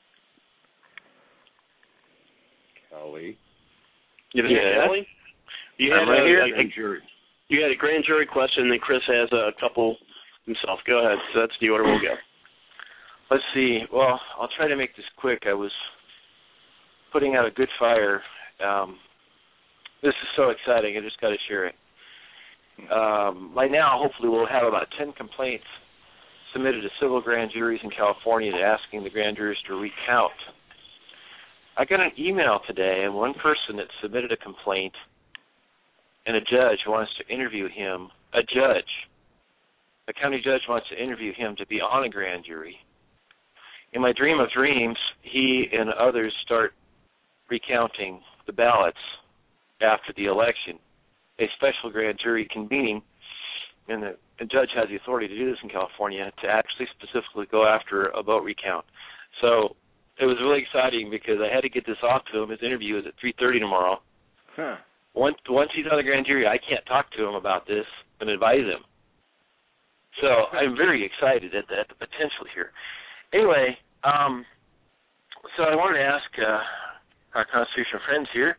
Kelly. Kelly? You had You had a grand jury question, and then Chris has a couple himself. Go ahead. So that's the order we'll go. Let's see. Well, I'll try to make this quick. I was putting out a good fire. This is so exciting. I just got to share it. By now, hopefully, we'll have about 10 complaints submitted to civil grand juries in California asking the grand juries to recount. I got an email today, and one person that submitted a complaint, and a judge wants to interview him. A county judge wants to interview him to be on a grand jury. In my dream of dreams, he and others start recounting the ballots after the election. A special grand jury convening, and the judge has the authority to do this in California, to actually specifically go after a vote recount. So it was really exciting because I had to get this off to him. His interview is at 3:30 tomorrow. Huh. Once he's on the grand jury, I can't talk to him about this and advise him. So I'm very excited at the potential here. Anyway, so I wanted to ask our constitutional friends here.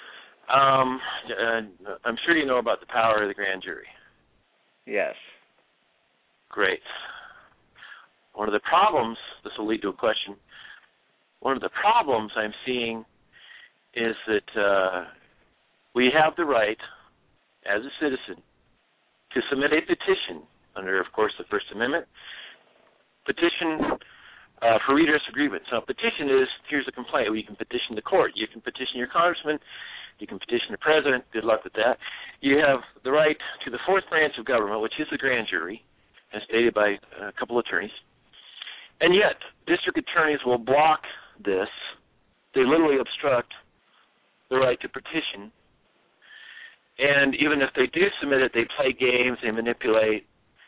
I'm sure you know about the power of the grand jury. Yes. Great. One of the problems, this will lead to a question, one of the problems I'm seeing is that we have the right, as a citizen, to submit a petition under, of course, the First Amendment petition for redress of grievance. So a petition is, here's a complaint. You can petition the court. You can petition your congressman. You can petition the president. Good luck with that. You have the right to the fourth branch of government, which is the grand jury, as stated by a couple of attorneys. And yet, district attorneys will block this. They literally obstruct the right to petition. And even if they do submit it, they play games, they manipulate.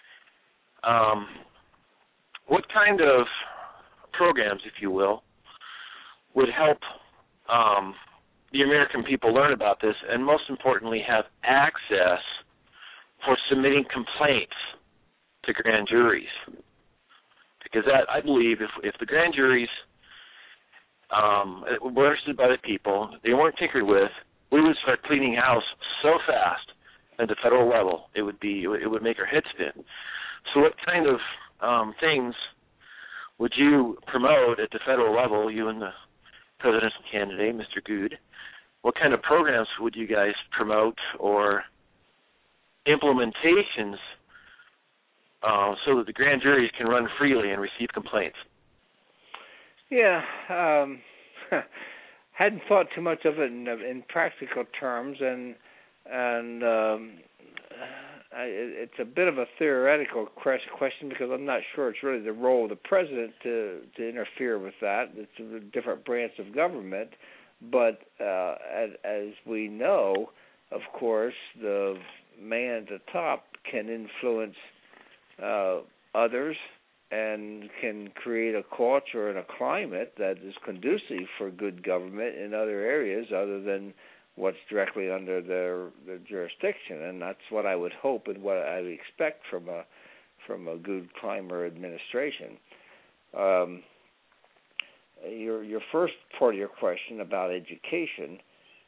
What kind of programs, if you will, would help the American people learn about this, and most importantly, have access for submitting complaints to grand juries? Because that, I believe, if the grand juries were understood by the people, they weren't tinkered with, we would start cleaning house so fast at the federal level, it would make our heads spin. So what kind of things would you promote at the federal level, you and the presidential candidate, Mr. Good? What kind of programs would you guys promote or implementations so that the grand juries can run freely and receive complaints? Yeah, hadn't thought too much of it in practical terms, and it's a bit of a theoretical question because I'm not sure it's really the role of the president to interfere with that. It's a different branch of government. But as we know, of course, the man at the top can influence others and can create a culture and a climate that is conducive for good government in other areas other than what's directly under their jurisdiction. And that's what I would hope and what I would expect from a good Clymer administration. Your first part of your question about education,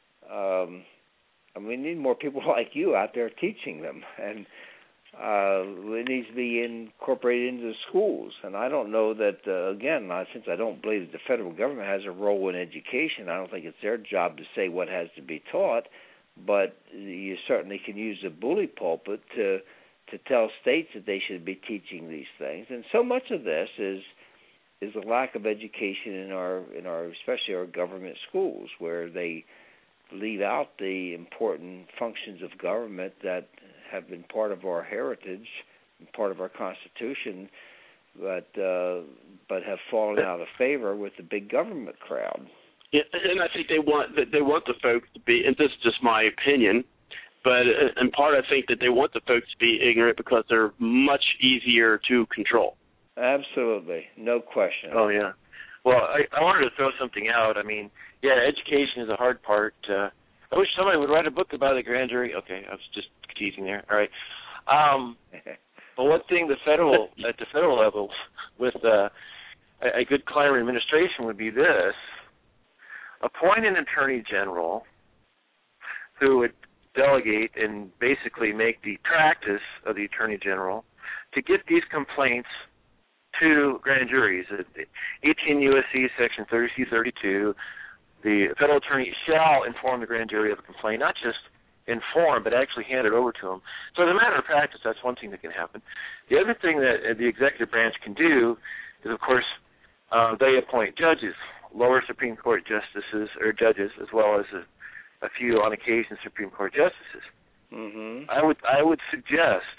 we need more people like you out there teaching them, and it needs to be incorporated into the schools. And I don't know that, again, since I don't believe that the federal government has a role in education, I don't think it's their job to say what has to be taught, but you certainly can use the bully pulpit to tell states that they should be teaching these things. And so much of this is a lack of education in our especially our government schools, where they leave out the important functions of government that have been part of our heritage, part of our Constitution, but have fallen out of favor with the big government crowd. Yeah, and I think they want the folks to be, and this is just my opinion, but in part I think that they want the folks to be ignorant because they're much easier to control. Absolutely, no question. Oh, yeah. Well, I wanted to throw something out. I mean, yeah, education is a hard part. I wish somebody would write a book about the grand jury. Okay, I was just teasing there. All right. But one thing at the federal level with a good Clymer administration would be this: appoint an attorney general who would delegate and basically make the practice of the attorney general to get these complaints to grand juries. 18 U.S.C. Section 30C-32, the federal attorney shall inform the grand jury of a complaint, not just inform, but actually hand it over to them. So as a matter of practice, that's one thing that can happen. The other thing that the executive branch can do is, of course, they appoint judges, lower Supreme Court justices or judges, as well as a few, on occasion, Supreme Court justices. Mm-hmm. I would suggest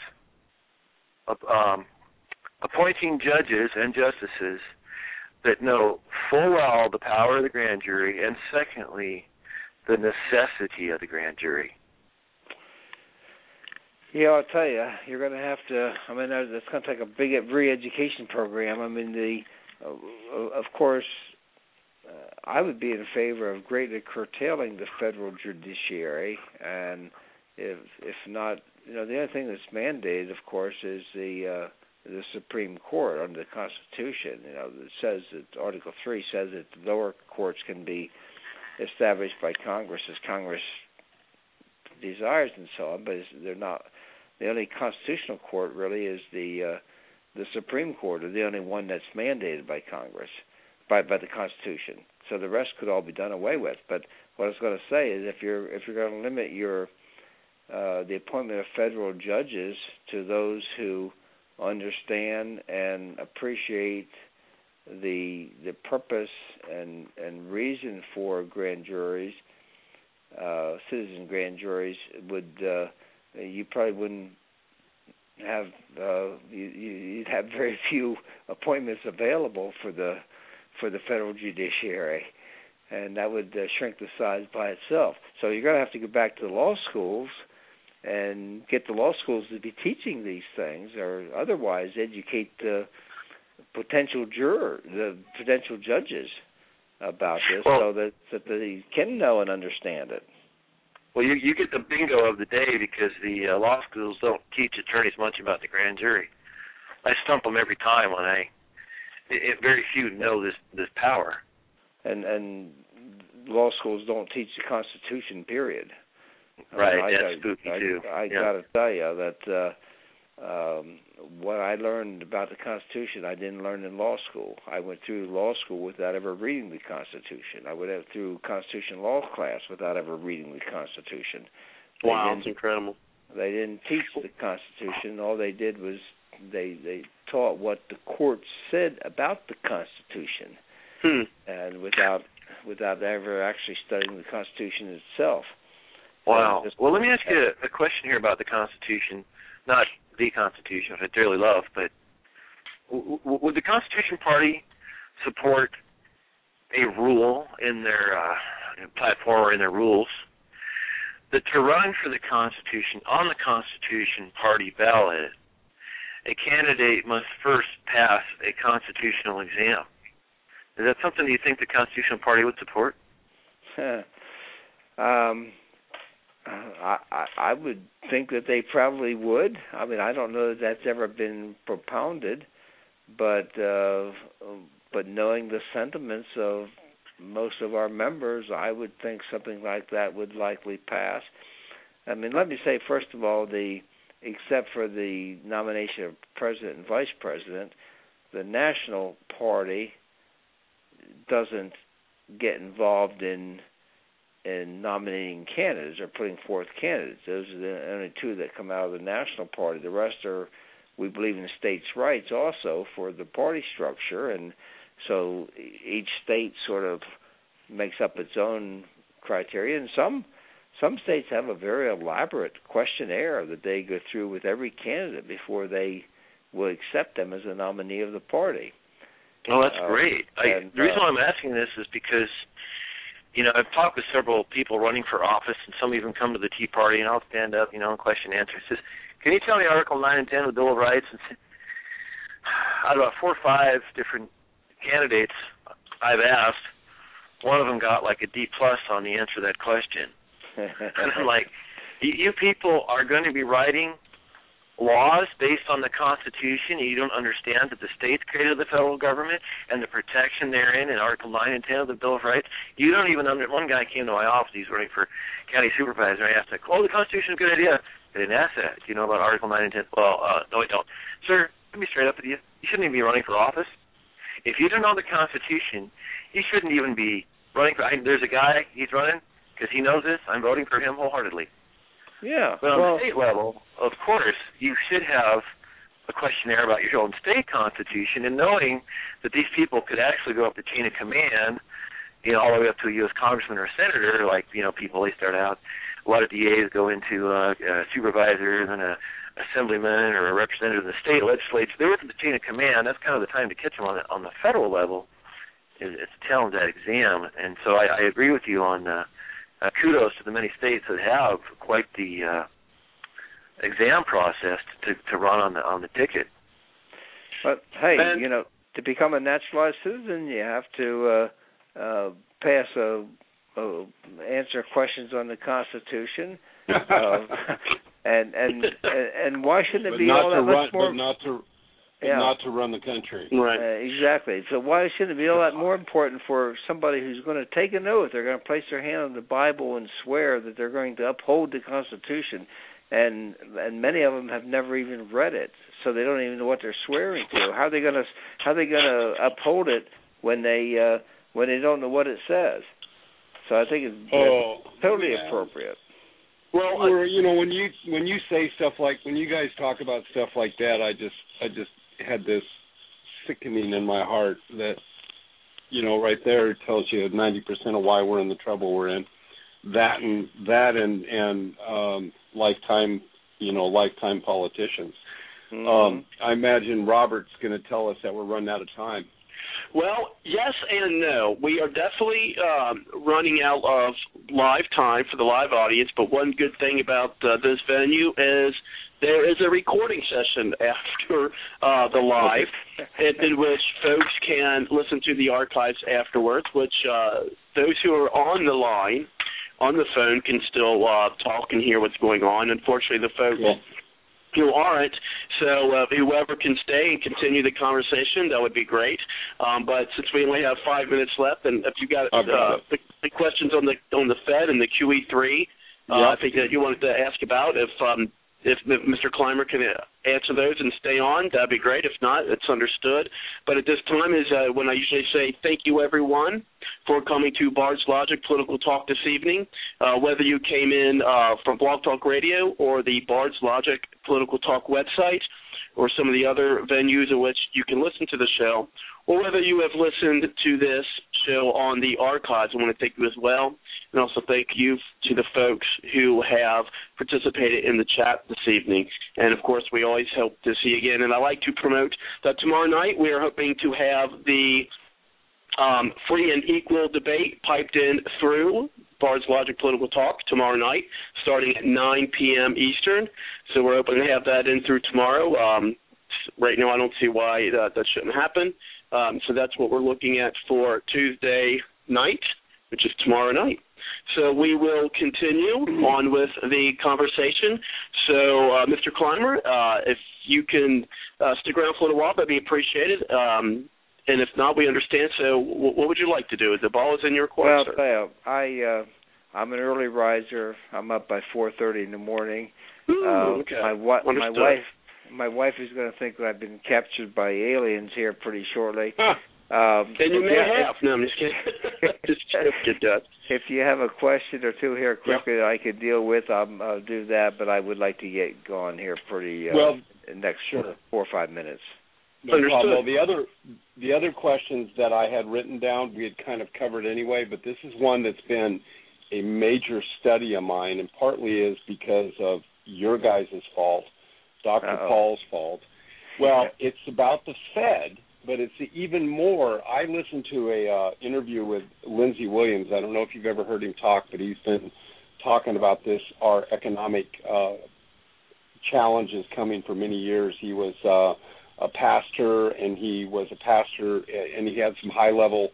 appointing judges and justices that know full well the power of the grand jury, and secondly, the necessity of the grand jury. Yeah, I'll tell you, you're going to have to. That's going to take a big re-education program. Of course, I would be in favor of greatly curtailing the federal judiciary, and if not, the other thing that's mandated, of course, is the Supreme Court under the Constitution. It says that Article 3 says that the lower courts can be established by Congress as Congress desires and so on, but they're not. The only constitutional court really is the Supreme Court, or the only one that's mandated by Congress, by the Constitution. So the rest could all be done away with. But what I was going to say is, if you're going to limit the appointment of federal judges to those who understand and appreciate the purpose and reason for grand juries, citizen grand juries, would you probably wouldn't have you'd have very few appointments available for the federal judiciary, and that would shrink the size by itself. So you're going to have to go back to the law schools and get the law schools to be teaching these things, or otherwise educate the potential judges about this, so that they can know and understand it. Well, you get the bingo of the day, because the law schools don't teach attorneys much about the grand jury. I stump them every time when very few know this power. And law schools don't teach the Constitution, period. Right, that's spooky too. I got to tell you that what I learned about the Constitution, I didn't learn in law school. I went through law school without ever reading the Constitution. I went through Constitution law class without ever reading the Constitution. Wow, that's incredible. They didn't teach the Constitution. All they did was they taught what the court said about the Constitution, and without ever actually studying the Constitution itself. Wow. Well, let me ask you a question here about the Constitution. Not the Constitution, which I dearly love, but would the Constitution Party support a rule in their platform or in their rules that to run for the Constitution, on the Constitution Party ballot, a candidate must first pass a constitutional exam? Is that something you think the Constitutional Party would support? I would think that they probably would. I mean, I don't know that that's ever been propounded, but knowing the sentiments of most of our members, I would think something like that would likely pass. I mean, let me say, first of all, except for the nomination of president and vice president, the National Party doesn't get involved in nominating candidates or putting forth candidates. Those are the only two that come out of the National Party. The rest are, we believe in states' rights also for the party structure, and so each state sort of makes up its own criteria. And some states have a very elaborate questionnaire that they go through with every candidate before they will accept them as a nominee of the party. Oh, that's great. The reason why I'm asking this is because, I've talked with several people running for office, and some even come to the Tea Party, and I'll stand up, and question and answer. It says, can you tell me Article 9 and 10 of the Bill of Rights? And out of about 4 or 5 different candidates I've asked, one of them got like a D+ on the answer to that question. And I'm like, you people are going to be writing laws based on the Constitution, and you don't understand that the states created the federal government and the protection therein in Article 9 and 10 of the Bill of Rights. You don't even one guy came to my office, he's running for county supervisor, and I asked him, the Constitution is a good idea. I didn't ask that. Do you know about Article 9 and 10? Well, no, I don't. Sir, let me straight up with you. You shouldn't even be running for office. If you don't know the Constitution, you shouldn't even be running for. There's a guy, he's running because he knows this. I'm voting for him wholeheartedly. Yeah. But on the state level, of course, you should have a questionnaire about your own state constitution, and knowing that these people could actually go up the chain of command, all the way up to a U.S. congressman or a senator, like, people, they start out, a lot of DAs go into supervisors and a assemblyman or a representative of the state legislature. They're up the chain of command. That's kind of the time to catch them on the federal level. It's a challenge, that exam. And so I agree with you on kudos to the many states that have quite the exam process to run on the ticket. But hey, to become a naturalized citizen, you have to pass answer questions on the Constitution, and why shouldn't it be all that much more? Not to run the country. Right. Exactly. So why shouldn't it be all that more important for somebody who's going to take an oath? They're going to place their hand on the Bible and swear that they're going to uphold the Constitution, and many of them have never even read it, so they don't even know what they're swearing to. How are they going to uphold it when they don't know what it says? So I think it's totally appropriate. Well, when you say stuff like, when you guys talk about stuff like that, just had this sickening in my heart that, right there tells you 90% of why we're in the trouble we're in. That and lifetime politicians. Mm-hmm. I imagine Robert's going to tell us that we're running out of time. Well, yes and no. We are definitely running out of live time for the live audience, but one good thing about this venue is there is a recording session after the live in which folks can listen to the archives afterwards, which those who are on the line, on the phone, can still talk and hear what's going on. Unfortunately, the folks who aren't, so whoever can stay and continue the conversation, that would be great. But since we only have 5 minutes left, and if you got the questions on the Fed and the QE3, I think that you wanted to ask about, if Mr. Clymer can answer those and stay on, that'd be great. If not, it's understood. But at this time is when I usually say thank you, everyone, for coming to Bard's Logic Political Talk this evening. Whether you came in from Blog Talk Radio or the Bard's Logic Political Talk website or some of the other venues in which you can listen to the show, or whether you have listened to this show on the archives, I want to thank you as well. And also thank you to the folks who have participated in the chat this evening. And, of course, we always hope to see you again. And I like to promote that tomorrow night we are hoping to have the free and equal debate piped in through Bard's Logic Political Talk tomorrow night, starting at 9 p.m. Eastern. So we're hoping to have that in through tomorrow. Right now I don't see why that shouldn't happen. So that's what we're looking at for Tuesday night, which is tomorrow night. So we will continue on with the conversation. So, Mr. Clymer, if you can stick around for a little while, that'd be appreciated. And if not, we understand. So what would you like to do? The ball is in your court, sir. Well, I'm an early riser. I'm up by 4:30 in the morning. Okay. My wife is going to think that I've been captured by aliens here pretty shortly. And you may have. No, I'm just kidding. Just kidding. If you have a question or two here quickly that I could deal with, I'll do that. But I would like to get going here pretty next 4 or 5 minutes. No problem. Well, the other questions that I had written down, we had kind of covered anyway, but this is one that's been a major study of mine, and partly is because of your guys' fault, Dr. Paul's fault. Well, it's about the Fed, but it's even more. I listened to a interview with Lindsey Williams. I don't know if you've ever heard him talk, but he's been talking about this, our economic challenges coming for many years. He was a pastor, and he had some high-level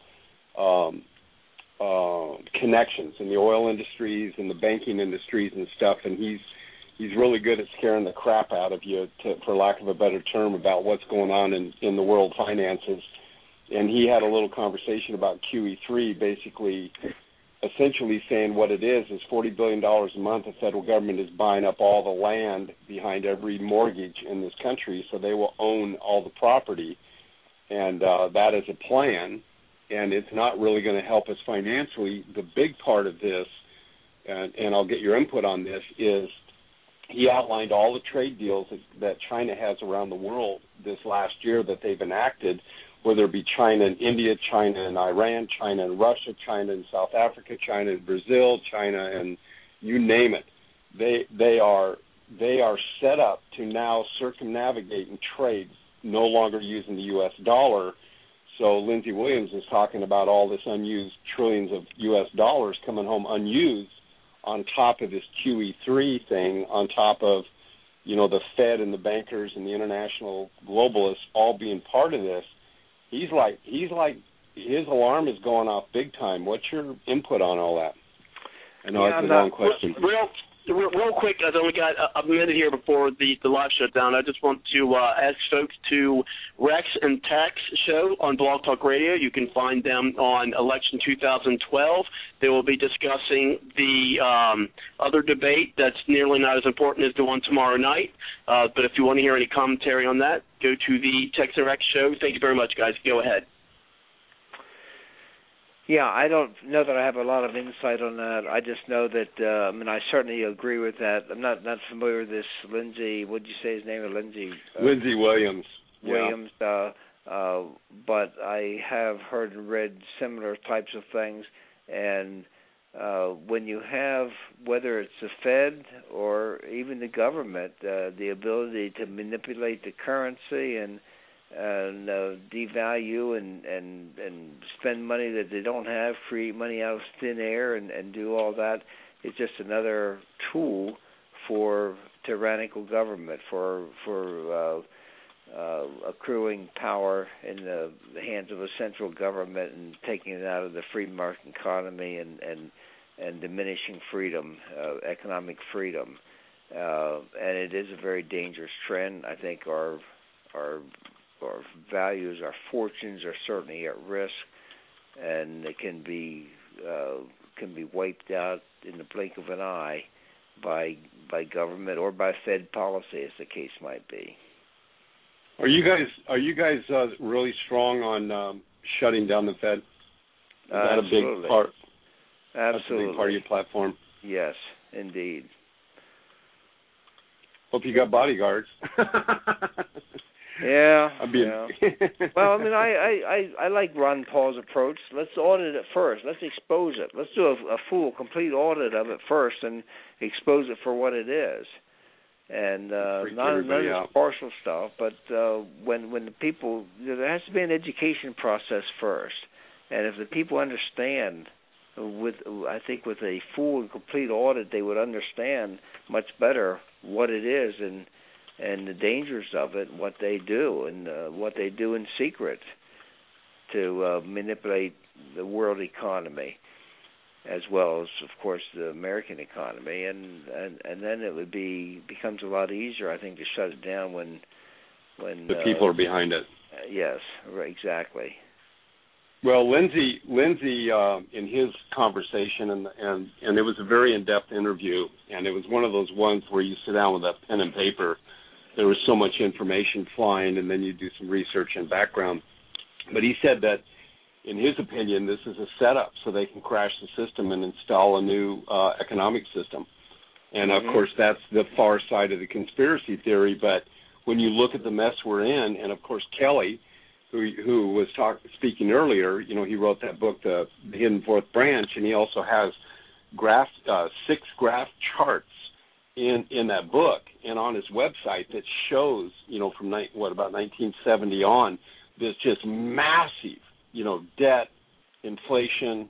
connections in the oil industries and the banking industries and stuff, and he's really good at scaring the crap out of you, for lack of a better term, about what's going on in the world finances. And he had a little conversation about QE3, basically, essentially saying what it is $40 billion a month the federal government is buying up all the land behind every mortgage in this country, so they will own all the property. And that is a plan, and it's not really going to help us financially. The big part of this, and I'll get your input on this, is he outlined all the trade deals that China has around the world this last year that they've enacted, whether it be China and India, China and Iran, China and Russia, China and South Africa, China and Brazil, China and you name it. They are set up to now circumnavigate and trade, no longer using the U.S. dollar. So Lindsey Williams is talking about all this unused trillions of U.S. dollars coming home unused, on top of this QE3 thing, on top of, the Fed and the bankers and the international globalists all being part of this. He's like his alarm is going off big time. What's your input on all that? I know it's a long question. Real quick, I've only got a minute here before the live shutdown. I just want to ask folks to Rex and Tax show on Blog Talk Radio. You can find them on Election 2012. They will be discussing the other debate that's nearly not as important as the one tomorrow night. But if you want to hear any commentary on that, go to the Tex and Rex show. Thank you very much, guys. Go ahead. Yeah, I don't know that I have a lot of insight on that. I just know that, I certainly agree with that. I'm not familiar with this Lindsey, what did you say his name? Lindsey Williams. Williams, but I have heard and read similar types of things, and when you have, whether it's the Fed or even the government, the ability to manipulate the currency and devalue and spend money that they don't have, create money out of thin air and do all that, it's just another tool for tyrannical government, for accruing power in the hands of a central government and taking it out of the free market economy and diminishing freedom, economic freedom. And it is a very dangerous trend. I think our values, our fortunes are certainly at risk, and it can be wiped out in the blink of an eye by government or by Fed policy, as the case might be. Are you guys really strong on shutting down the Fed? Is that a big part? Absolutely. That's a big part of your platform. Yes, indeed. Hope you got bodyguards. Yeah. Yeah. Well, I like Ron Paul's approach. Let's audit it first. Let's expose it. Let's do a complete audit of it first and expose it for what it is. And none of this partial stuff, but when the people, there has to be an education process first. And if the people understand, with a full and complete audit, they would understand much better what it is and the dangers of it, what they do, and what they do in secret to manipulate the world economy, as well as, of course, the American economy, and then it becomes a lot easier, I think, to shut it down when the people are behind it. Yes, right, exactly. Well, Lindsey, in his conversation, and it was a very in-depth interview, and it was one of those ones where you sit down with a pen and paper. There was so much information flying, and then you do some research and background. But he said that, in his opinion, this is a setup so they can crash the system and install a new economic system. And, of course, that's the far side of the conspiracy theory. But when you look at the mess we're in, and, of course, Kelly, who was speaking earlier, he wrote that book, The Hidden Fourth Branch, and he also has 6 graph charts in that book and on his website that shows, from about 1970 on, this just massive, debt, inflation,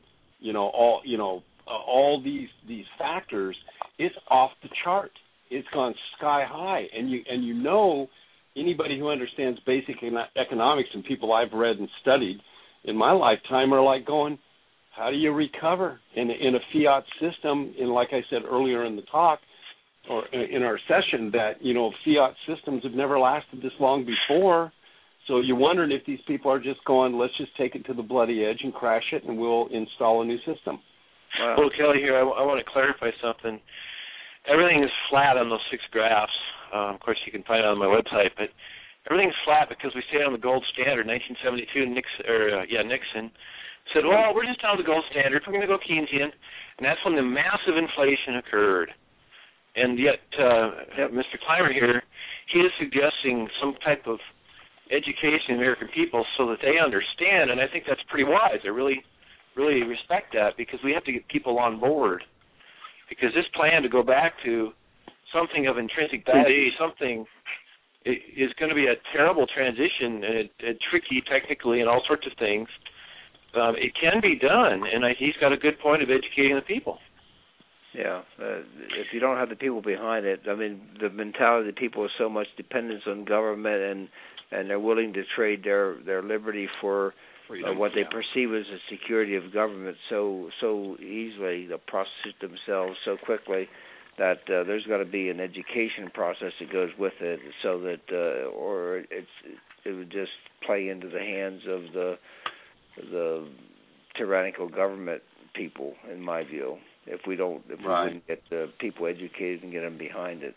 all these factors. It's off the chart. It's gone sky high, and anybody who understands basic economics, and people I've read and studied in my lifetime, are like going, how do you recover in a fiat system? And like I said earlier in the talk, or in our session, that fiat systems have never lasted this long before. So you're wondering if these people are just going, let's just take it to the bloody edge and crash it, and we'll install a new system. Wow. Well, Kelly, here, I want to clarify something. Everything is flat on those 6 graphs. Of course, you can find it on my website, but everything's flat because we stayed on the gold standard. 1972, Nixon said, well, we're just on the gold standard. We're going to go Keynesian. And that's when the massive inflation occurred. And yet, Mr. Clymer here, he is suggesting some type of education of the American people so that they understand, and I think that's pretty wise. I really, really respect that, because we have to get people on board. Because this plan to go back to something of intrinsic value, something is going to be a terrible transition, and tricky technically and all sorts of things. It can be done, and he's got a good point of educating the people. Yeah, if you don't have the people behind it, the mentality of the people is so much dependence on government, and they're willing to trade their liberty for freedom, what they perceive as the security of government so easily. They'll prostitute themselves so quickly that there's got to be an education process that goes with it, so that or it would just play into the hands of the tyrannical government people, in my view. If we wouldn't get the people educated and get them behind it.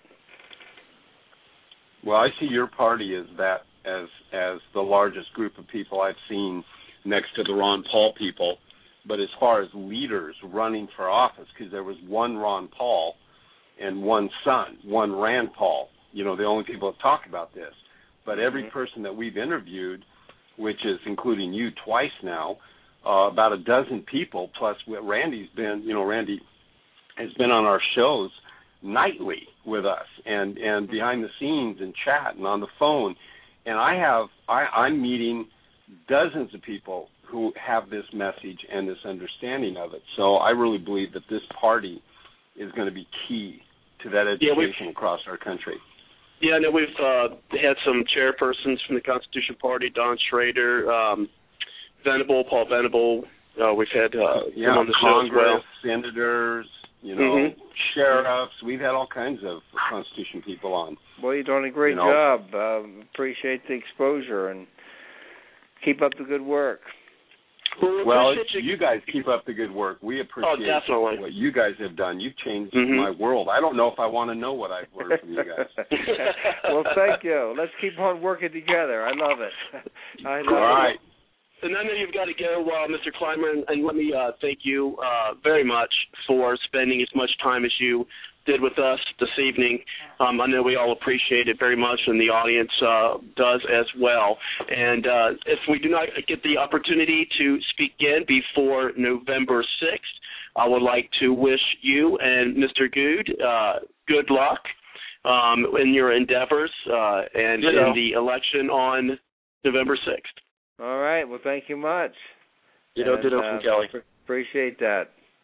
Well, I see your party as the largest group of people I've seen next to the Ron Paul people But as far as leaders running for office, because there was one Ron Paul and one son, one Rand Paul, the only people that talk about this. But every person that we've interviewed, which is including you twice now, about a dozen people, plus Randy's been, Randy has been on our shows nightly with us and behind the scenes and chat and on the phone. And I'm meeting dozens of people who have this message and this understanding of it. So I really believe that this party is going to be key to that education across our country. Yeah, I know we've had some chairpersons from the Constitution Party, Don Schrader, Paul Venable. We've had them on the show as well. Senators, sheriffs. We've had all kinds of Constitution people on. Well, you're doing a great job. Appreciate the exposure and keep up the good work. Well, you guys keep up the good work. We appreciate what you guys have done. You've changed my world. I don't know if I want to know what I've learned from you guys. Well, thank you. Let's keep on working together. I love it. All right. And I know you've got to go, Mr. Clymer, and let me thank you very much for spending as much time as you did with us this evening. I know we all appreciate it very much, and the audience does as well. And if we do not get the opportunity to speak again before November 6th, I would like to wish you and Mr. Good good luck in your endeavors and in the election on November 6th. All right. Well, thank you much. Ditto from Kelly. Appreciate that.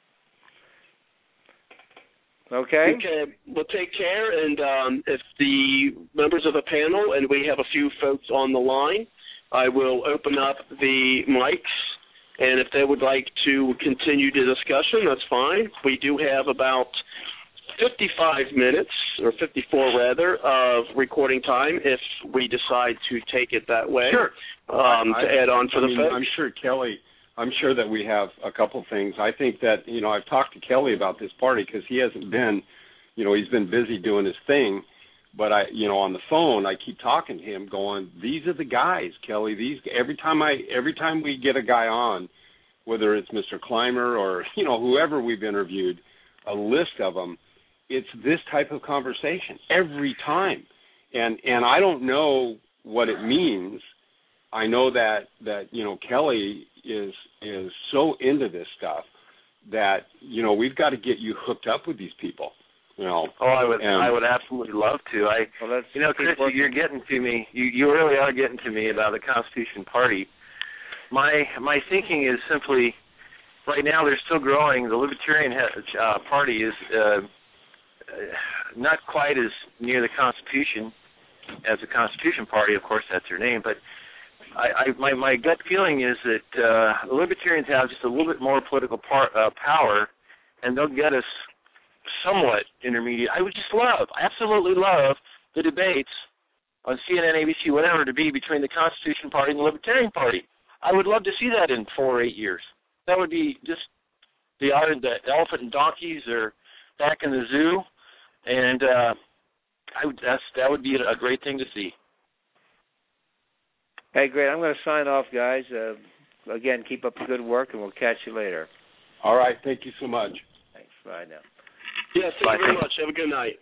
Okay. Well, take care, and if the members of the panel, and we have a few folks on the line, I will open up the mics, and if they would like to continue the discussion, that's fine. We do have about 55 minutes, or 54 rather, of recording time if we decide to take it that way. Sure. To add on for the folks. I'm sure, Kelly, that we have a couple things. I think that, I've talked to Kelly about this party because he hasn't been, he's been busy doing his thing. But on the phone, I keep talking to him going, these are the guys, Kelly. Every time we get a guy on, whether it's Mr. Clymer or, whoever we've interviewed, a list of them, it's this type of conversation every time. And I don't know what it means. I know that Kelly is so into this stuff that we've got to get you hooked up with these people. I would absolutely love to. Chris, you're getting to me. You really are getting to me about the Constitution Party. My thinking is simply, right now they're still growing. The Libertarian Party is not quite as near the Constitution as the Constitution Party. Of course, that's their name, but my gut feeling is that the Libertarians have just a little bit more political power, and they'll get us somewhat intermediate. I would just absolutely love the debates on CNN, ABC, whatever, to be between the Constitution Party and the Libertarian Party. I would love to see that in 4 or 8 years. That would be just the elephant and donkeys are back in the zoo, and that would be a great thing to see. Hey, great. I'm going to sign off, guys. Again, keep up the good work, and we'll catch you later. All right. Thank you so much. Thanks. Bye now. Yes, thank you very much. Have a good night.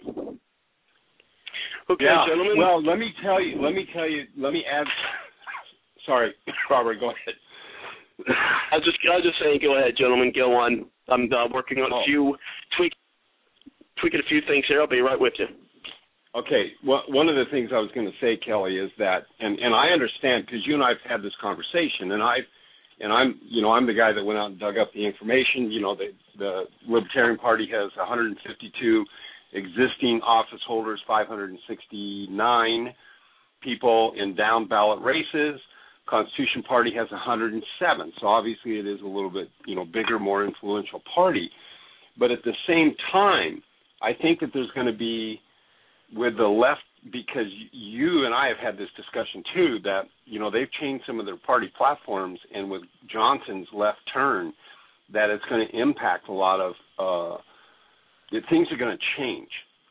Okay, gentlemen. Well, let me add. Sorry, Robert, go ahead. I was just saying, go ahead, gentlemen. Go on. I'm working on tweaking a few things here. I'll be right with you. Okay. Well, one of the things I was going to say, Kelly, is that, and I understand because you and I've had this conversation, and I'm the guy that went out and dug up the information. The Libertarian Party has 152 existing office holders, 569 people in down ballot races. Constitution Party has 107. So obviously it is a little bit, bigger, more influential party. But at the same time, I think that there's going to be, with the left, because you and I have had this discussion too, that, they've changed some of their party platforms, and with Johnson's left turn, that it's going to impact a lot of, things are going to change,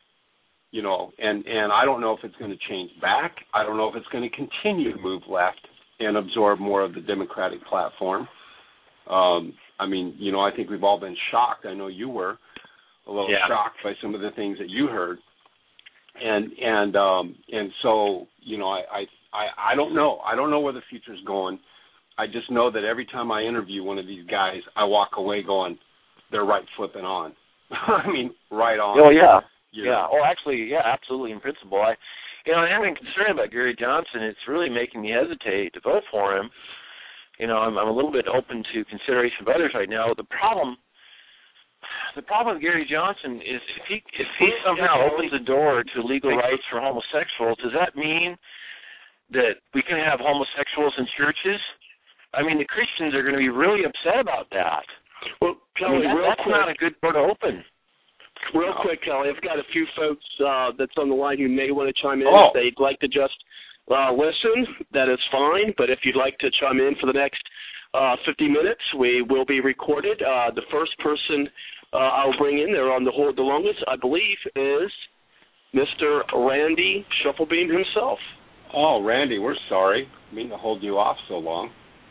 and I don't know if it's going to change back. I don't know if it's going to continue to move left and absorb more of the Democratic platform. I mean, you know, I think we've all been shocked. I know you were a little shocked by some of the things that you heard. And so, you know, I don't know. I don't know where the future's going. I just know that every time I interview one of these guys, I walk away going, they're right flipping on. I mean, right on. Oh, yeah. You know? Oh, actually, yeah, absolutely. In principle, I'm having concern about Gary Johnson. It's really making me hesitate to vote for him. You know, I'm a little bit open to consideration of others right now. The problem with Gary Johnson is if he somehow opens the door to legal rights for homosexuals, does that mean that we can have homosexuals in churches? I mean, the Christians are going to be really upset about that. Well, Kelly, that's not a good door to open. Real quick, Kelly, I've got a few folks that's on the line who may want to chime in. If they'd like to just listen, that is fine. But if you'd like to chime in for the next 50 minutes, we will be recorded. The first person I'll bring in there on the hold the longest, I believe, is Mr. Randy Shufflebeam himself. Oh, Randy, we're sorry. I mean to hold you off so long.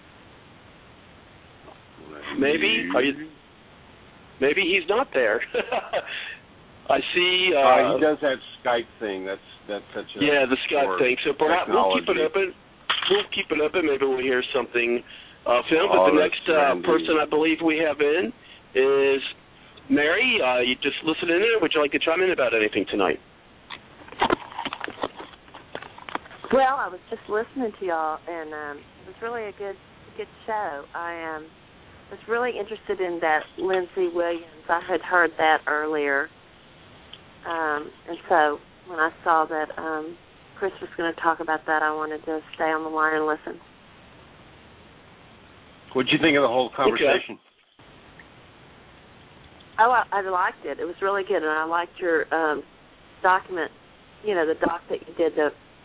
Maybe he's not there. I see. He does that Skype thing. That's such a the Skype thing. So perhaps we'll keep it open. Maybe we'll hear something of him. But the next person I believe we have in is Mary. You just listening in. Would you like to chime in about anything tonight? Well, I was just listening to y'all, and it was really a good show. I was really interested in that Lindsey Williams. I had heard that earlier, and so when I saw that Chris was going to talk about that, I wanted to stay on the line and listen. What did you think of the whole conversation? Okay. Oh, I liked it. It was really good, and I liked your document, you know, the doc that you did,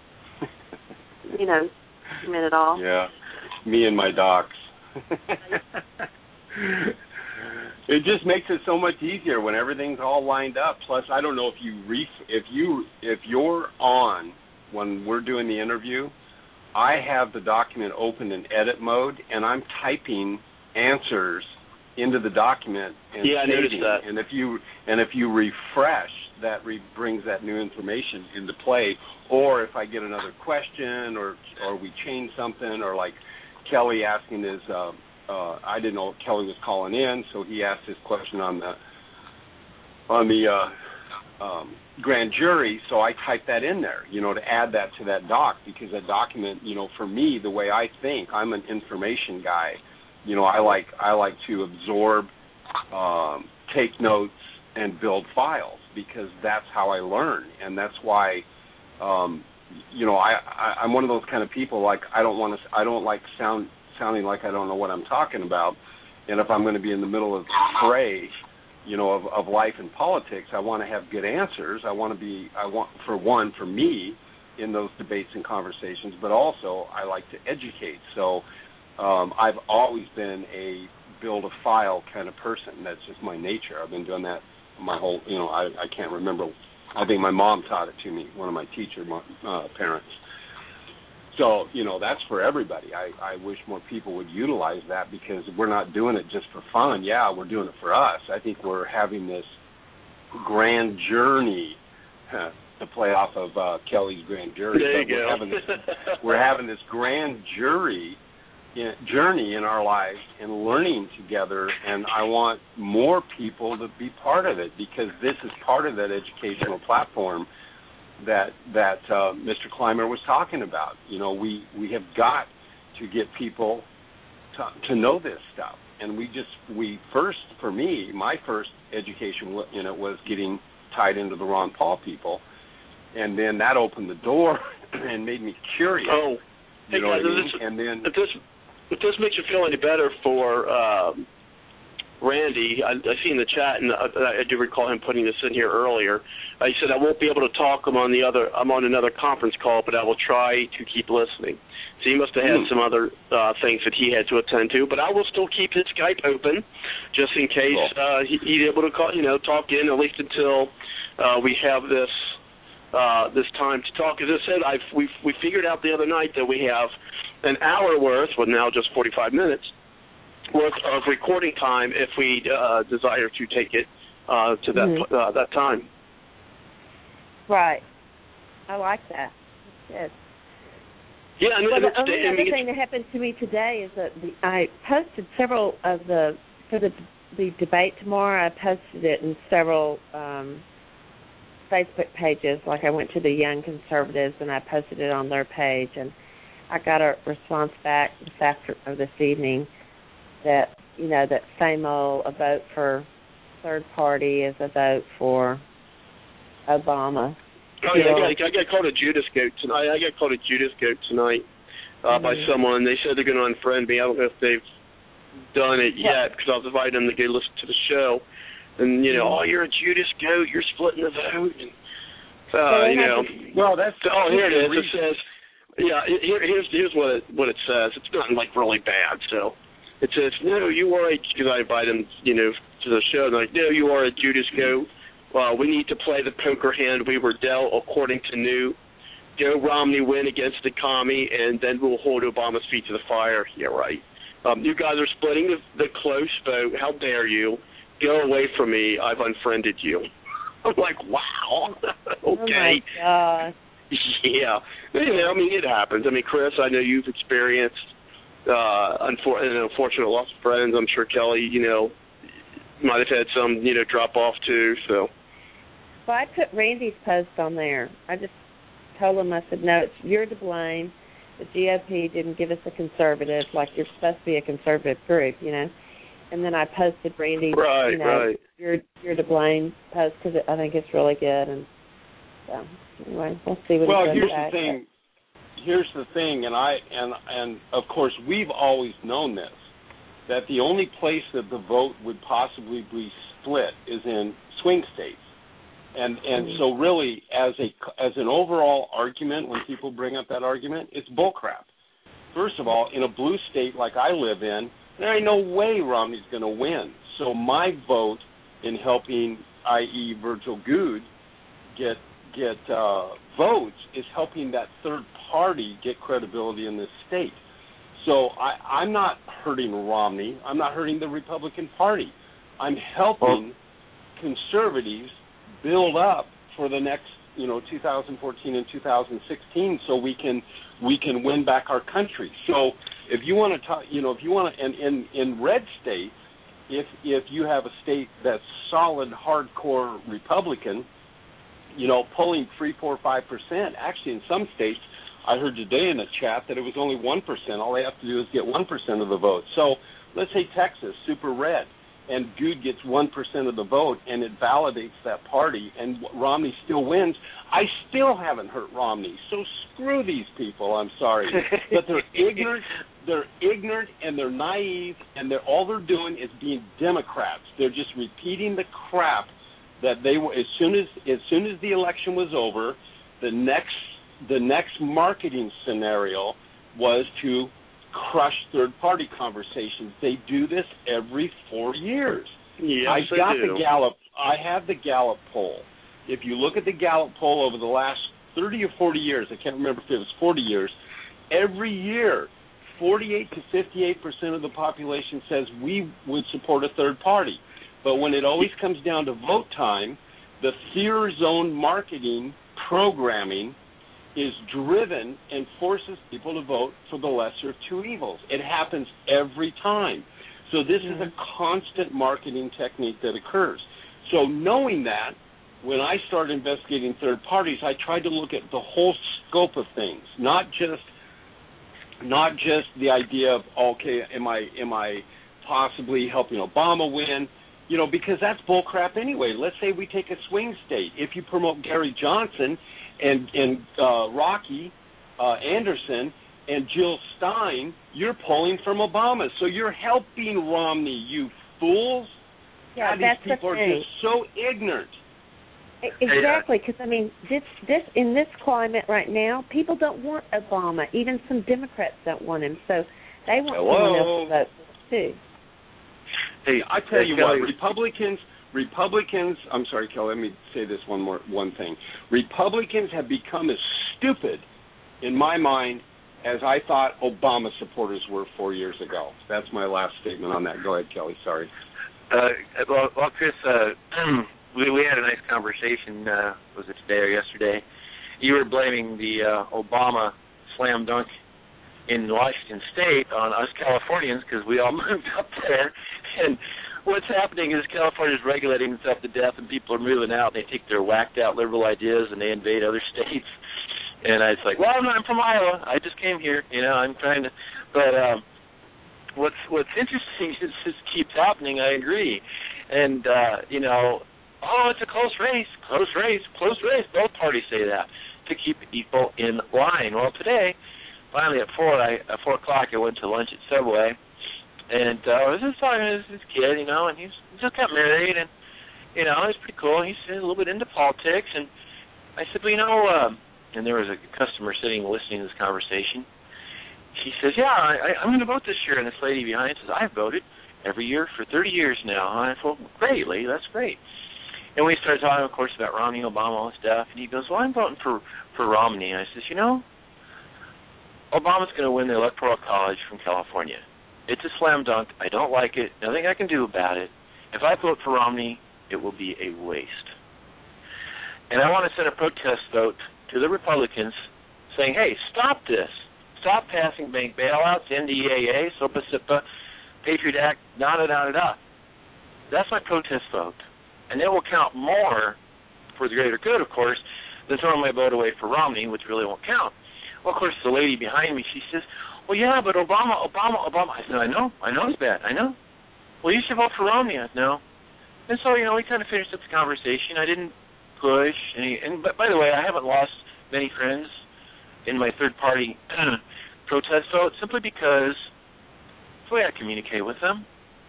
document it all. Yeah, me and my docs. It just makes it so much easier when everything's all lined up. Plus, I don't know if you're on when we're doing the interview, I have the document open in edit mode, and I'm typing answers into the document and I noticed that. And if you refresh, that brings that new information into play. Or if I get another question, or we change something, or like Kelly asking his, I didn't know Kelly was calling in, so he asked his question on the grand jury. So I typed that in there, to add that to that doc, because that document, for me, the way I think, I'm an information guy. I like to absorb, take notes, and build files, because that's how I learn, and that's why, I'm one of those kind of people. Like I don't like sounding like I don't know what I'm talking about, and if I'm going to be in the middle of the fray, of life and politics, I want to have good answers. I want for me in those debates and conversations, but also I like to educate. So I've always been a build a file kind of person. That's just my nature. I've been doing that my whole, I can't remember. I think my mom taught it to me, one of my parents. So, that's for everybody. I wish more people would utilize that, because we're not doing it just for fun. Yeah, we're doing it for us. I think we're having this grand journey to play off of Kelly's grand jury. There you go. We're having this grand journey in our lives and learning together, and I want more people to be part of it, because this is part of that educational platform that Mr. Clymer was talking about. We have got to get people to know this stuff, and for me, my first education was getting tied into the Ron Paul people, and then that opened the door and made me curious. Oh, you know what I mean? And then if this makes you feel any better for Randy, I see in the chat, and I do recall him putting this in here earlier. He said, I won't be able to talk. I'm on another conference call, but I will try to keep listening. So he must have had some other things that he had to attend to, but I will still keep his Skype open just in case he's able to call, talk in, at least until we have this time to talk. As I said, we figured out the other night that we have an hour worth, well, now just 45 minutes, worth of recording time if we desire to take it to that time. Right. I like that. That's good. Yeah, and well, the only other thing that happened to me today is that I posted several of for the debate tomorrow. I posted it in several Facebook pages. Like I went to the Young Conservatives and I posted it on their page, and I got a response back this evening that that same old, a vote for third party is a vote for Obama. Oh yeah, I got called a Judas goat tonight. By someone. They said they're going to unfriend me. I don't know if they've done it yet because I was inviting them to go listen to the show. And oh, you're a Judas goat. You're splitting the vote. And, Well, that's here it is. It says, here's what it says. It's not like really bad. So it says, no, you are because I invited them, to the show. And like, no, you are a Judas goat. We need to play the poker hand we were dealt according to Newt. Go Romney win against the commie, and then we'll hold Obama's feet to the fire. Yeah, right. You guys are splitting the close vote. How dare you? Go away from me. I've unfriended you. I'm like, wow. Okay. Oh, my God. Yeah. It happens. Chris, I know you've experienced an unfortunate loss of friends. I'm sure Kelly, might have had some, drop off too, so. Well, I put Randy's post on there. I just told him, I said, no, you're to blame. The GOP didn't give us a conservative, like you're supposed to be a conservative group, And then I posted Randy's, right. You're to blame post because I think it's really good. And so, anyway, we'll see what Well, here's the thing, and of course we've always known this, that the only place that the vote would possibly be split is in swing states. And so really, as an overall argument, when people bring up that argument, it's bullcrap. First of all, in a blue state like I live in, there ain't no way Romney's going to win. So my vote in helping, i.e. Virgil Goode, get votes is helping that third party get credibility in this state. So I'm not hurting Romney. I'm not hurting the Republican Party. I'm helping conservatives build up for the next, 2014 and 2016, so we can win back our country. So if you want to talk, and in red states, if you have a state that's solid, hardcore Republican, pulling 3, 4, 5%. Actually, in some states, I heard today in the chat that it was only 1%. All they have to do is get 1% of the vote. So let's say Texas, super red, and Goode gets 1% of the vote, and it validates that party, and Romney still wins. I still haven't hurt Romney. So screw these people. I'm sorry, but they're ignorant. They're ignorant and they're naive, and all they're doing is being Democrats. They're just repeating the crap that they were. As soon as the election was over, the next marketing scenario was to crush third-party conversations. They do this every 4 years. Yes, I have the Gallup poll. If you look at the Gallup poll over the last 30 or 40 years, I can't remember if it was 40 years, every year, 48 to 58% of the population says we would support a third party. But when it always comes down to vote time, the fear zone marketing programming is driven and forces people to vote for the lesser of two evils. It happens every time. So this is a constant marketing technique that occurs. So knowing that, when I started investigating third parties, I tried to look at the whole scope of things, not just the idea of, okay, am I possibly helping Obama win? Because that's bullcrap anyway. Let's say we take a swing state. If you promote Gary Johnson and Rocky Anderson and Jill Stein, you're pulling from Obama. So you're helping Romney, you fools. Yeah, God, that's these people the are thing. just so ignorant. Exactly, because this in this climate right now, people don't want Obama. Even some Democrats don't want him, so they want someone else to vote for too. Hey, I tell you what, Republicans. I'm sorry, Kelly. Let me say this one thing. Republicans have become as stupid, in my mind, as I thought Obama supporters were 4 years ago. That's my last statement on that. Go ahead, Kelly. Sorry. Well, Chris, we had a nice conversation, was it today or yesterday? You were blaming the Obama slam dunk in Washington State on us Californians because we all moved up there. And what's happening is California's regulating itself to death, and people are moving out. And they take their whacked-out liberal ideas and they invade other states. And it's like, well, I'm from Iowa. I just came here. I'm trying to. But what's interesting is this keeps happening. I agree. And oh, it's a close race. Both parties say that to keep people in line. Well, today, finally at 4 o'clock, I went to lunch at Subway, and I was just talking to this kid, and he just got married, and he's pretty cool. He's a little bit into politics, and I said, well, and there was a customer sitting listening to this conversation. She says, yeah, I'm going to vote this year, and this lady behind says, I've voted every year for 30 years now. And I thought, well, great, lady, that's great. And we started talking, of course, about Romney, Obama, all this stuff. And he goes, well, I'm voting for Romney. And I says, Obama's going to win the Electoral College from California. It's a slam dunk. I don't like it. Nothing I can do about it. If I vote for Romney, it will be a waste. And I want to send a protest vote to the Republicans saying, hey, stop this. Stop passing bank bailouts, NDAA, SOPA, SIPA, Patriot Act, da-da-da-da-da. That's my protest vote. And it will count more for the greater good, of course, than throwing my vote away for Romney, which really won't count. Well, of course, the lady behind me, she says, well, yeah, but Obama. I said, I know it's bad. I know. Well, you should vote for Romney. I said, no. And so, we kind of finished up the conversation. I didn't push. But by the way, I haven't lost many friends in my third-party protest vote simply because it's the way I communicate with them.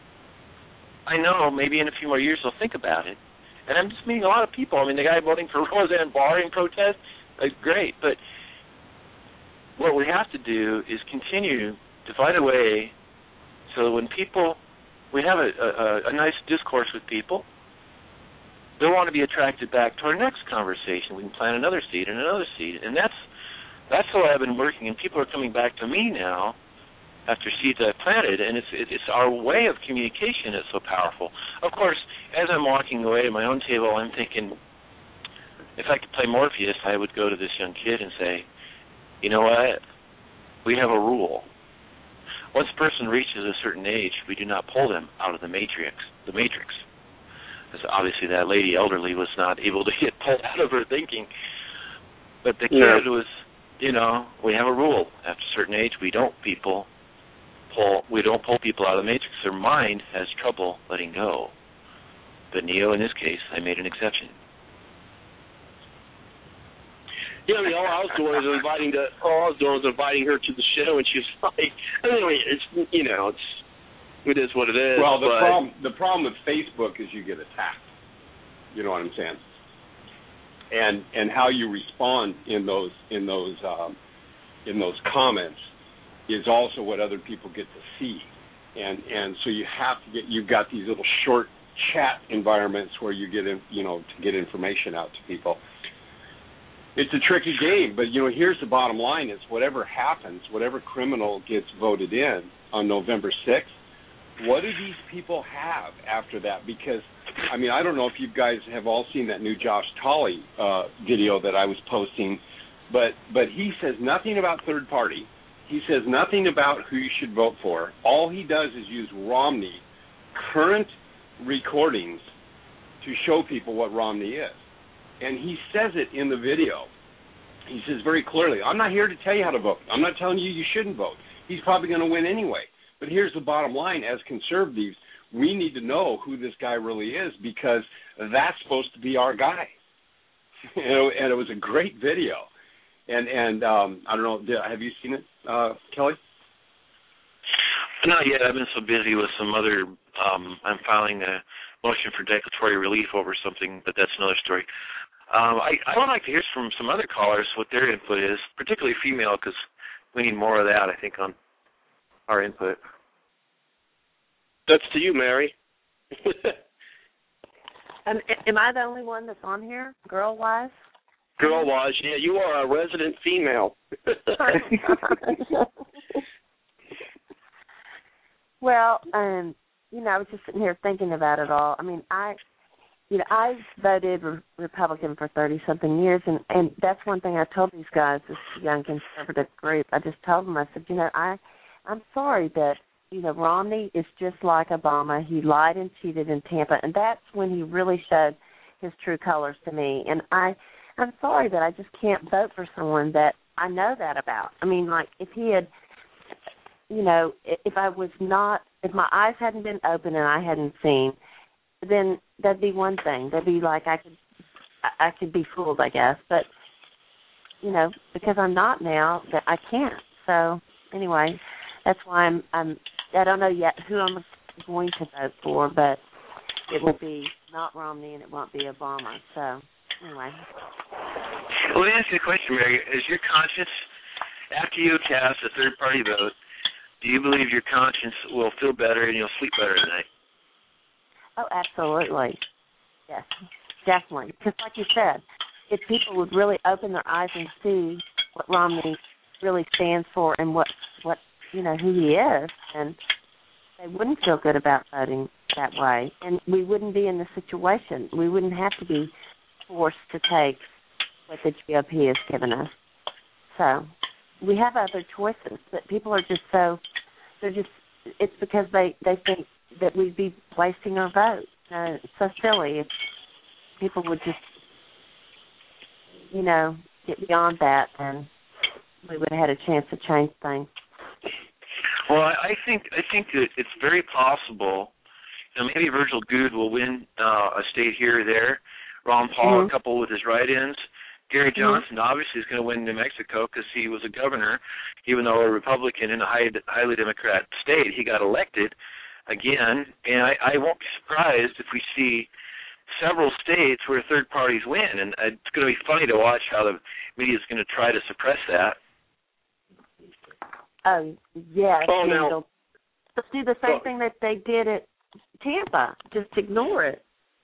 I know maybe in a few more years they'll think about it. And I'm just meeting a lot of people. I mean, the guy voting for Roseanne Barr in protest, great. But what we have to do is continue to find a way so that when we have a nice discourse with people, they'll want to be attracted back to our next conversation. We can plant another seed and another seed. And that's how I've been working. And people are coming back to me now after seeds I've planted, and it's our way of communication that's so powerful. Of course, as I'm walking away to my own table, I'm thinking, if I could play Morpheus, I would go to this young kid and say, you know what? We have a rule. Once a person reaches a certain age, we do not pull them out of the matrix. Because obviously that lady elderly was not able to get pulled out of her thinking. But the kid was, we have a rule. After a certain age, we don't pull people out of the matrix. Their mind has trouble letting go. But Neo, in this case, I made an exception. Yeah, all I was doing was inviting her to the show, and she was like, it is what it is. Well, the problem with Facebook is you get attacked. You know what I'm saying? And how you respond in those comments is also what other people get to see, and so you've got these little short chat environments where you get to get information out to people. It's a tricky game, but here's the bottom line: is whatever happens, whatever criminal gets voted in on November 6th, what do these people have after that? Because I don't know if you guys have all seen that new Josh Tolley video that I was posting, but he says nothing about third party. He says nothing about who you should vote for. All he does is use Romney current recordings to show people what Romney is. And he says it in the video. He says very clearly, I'm not here to tell you how to vote. I'm not telling you shouldn't vote. He's probably going to win anyway. But here's the bottom line. As conservatives, we need to know who this guy really is because that's supposed to be our guy. And it was a great video. And I don't know, have you seen it, Kelly? Not yet. I've been so busy with some other, I'm filing a motion for declaratory relief over something, but that's another story. I would like to hear from some other callers what their input is, particularly female, because we need more of that, I think, on our input. That's to you, Mary. Am I the only one that's on here, girl-wise? Girl-wise, yeah, you are a resident female. Well, you know, I was just sitting here thinking about it all. I mean, I've voted Republican for 30-something years, and that's one thing I told these guys, this young conservative group. I just told them, I said, you know, I'm sorry that, you know, Romney is just like Obama. He lied and cheated in Tampa, and that's when he really showed his true colors to me. And I'm sorry that I just can't vote for someone that I know that about. I mean, like, if he had, you know, if my eyes hadn't been open and I hadn't seen, then that'd be one thing. That'd be like I could be fooled, I guess. But, you know, because I'm not now, that I can't. So anyway, that's why I don't know yet who I'm going to vote for, but it will be not Romney and it won't be Obama. So anyway. Well, let me ask you a question, Mary. Is your conscience, after you cast a third-party vote, do you believe your conscience will feel better and you'll sleep better at night? Oh, absolutely. Yes, definitely. Because like you said, if people would really open their eyes and see what Romney really stands for and what you know, who he is, and they wouldn't feel good about voting that way. And we wouldn't be in the situation. We wouldn't have to be forced to take what the GOP has given us. So we have other choices, but people are just it's because they think that we'd be wasting our vote. It's so silly. If people would just, you know, get beyond that, then we would have had a chance to change things. Well, I think that it's very possible. You know, maybe Virgil Goode will win a state here or there. Ron Paul, a couple with his write-ins. Gary Johnson obviously is going to win New Mexico because he was a governor, even though a Republican in a highly Democrat state. He got elected again, and I won't be surprised if we see several states where third parties win, and it's going to be funny to watch how the media is going to try to suppress that. Oh, yeah. Oh, no. Let's do the same thing that they did at Tampa. Just ignore it.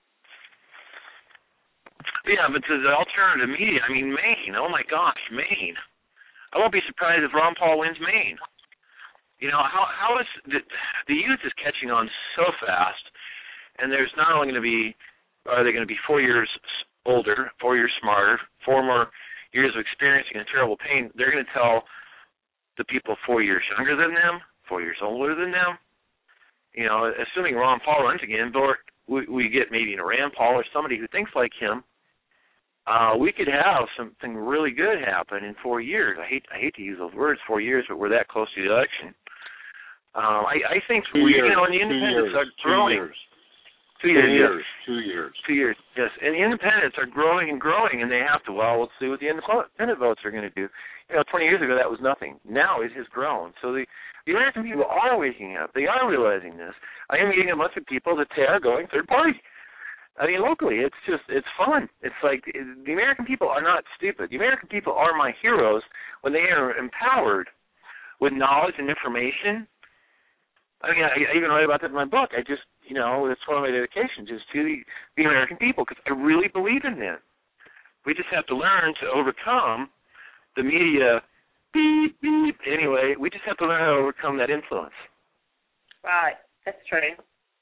Yeah, but the alternative media, I mean, Maine, oh my gosh, Maine. I won't be surprised if Ron Paul wins Maine. You know, how is the youth is catching on so fast, and there's not only going to be, are they going to be 4 years older, 4 years smarter, 4 more years of experiencing a terrible pain, they're going to tell the people 4 years younger than them, 4 years older than them. You know, assuming Ron Paul runs again, or we get maybe a Rand Paul or somebody who thinks like him, we could have something really good happen in 4 years. I hate to use those words, 4 years, but we're that close to the election. I think the independents are growing. 2 years. 2 years. 2 years, yes. And the independents are growing and growing, and they have to, let's see what the independent votes are going to do. You know, 20 years ago, that was nothing. Now it has grown. So the American people are waking up. They are realizing this. I am meeting a bunch of people that they are going third party. I mean, locally, it's fun. It's like the American people are not stupid. The American people are my heroes when they are empowered with knowledge and information. I mean, I even write about that in my book. I just, you know, it's one of my dedications is to the American people because I really believe in them. We just have to learn to overcome the media beep, beep. Anyway, we just have to learn how to overcome that influence. Right. That's true.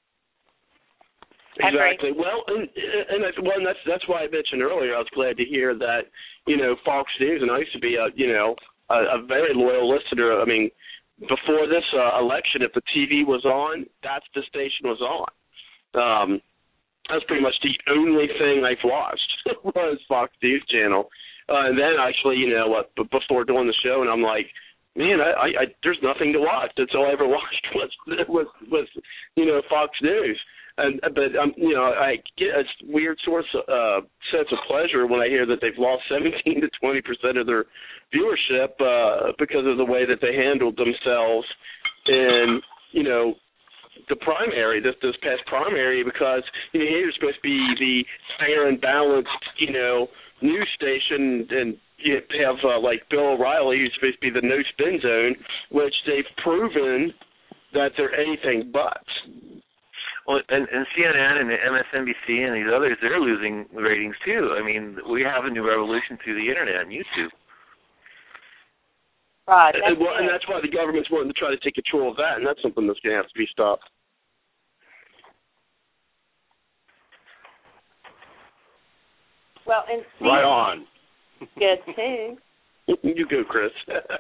Exactly. Well, and that's why I mentioned earlier. I was glad to hear that, you know, Fox News, and I used to be a very loyal listener. I mean, before this election, if the TV was on, that's the station was on. That's pretty much the only thing I've watched was Fox News Channel. And then actually, you know, before doing the show, and I'm like, man, I there's nothing to watch. That's all I ever watched was you know, Fox News. But you know, I get a weird sense of pleasure when I hear that they've lost 17 to 20% of their viewership because of the way that they handled themselves in, you know, the primary, this past primary, because, you know, you're supposed to be the fair and balanced, you know, news station, and you have like Bill O'Reilly, who's supposed to be the no spin zone, which they've proven that they're anything but. Well, and CNN and MSNBC and these others, they're losing ratings too. I mean, we have a new revolution through the internet and YouTube. Right. And that's why the government's wanting to try to take control of that, and that's something that's going to have to be stopped. Well, and right on. Good too. You go, Chris.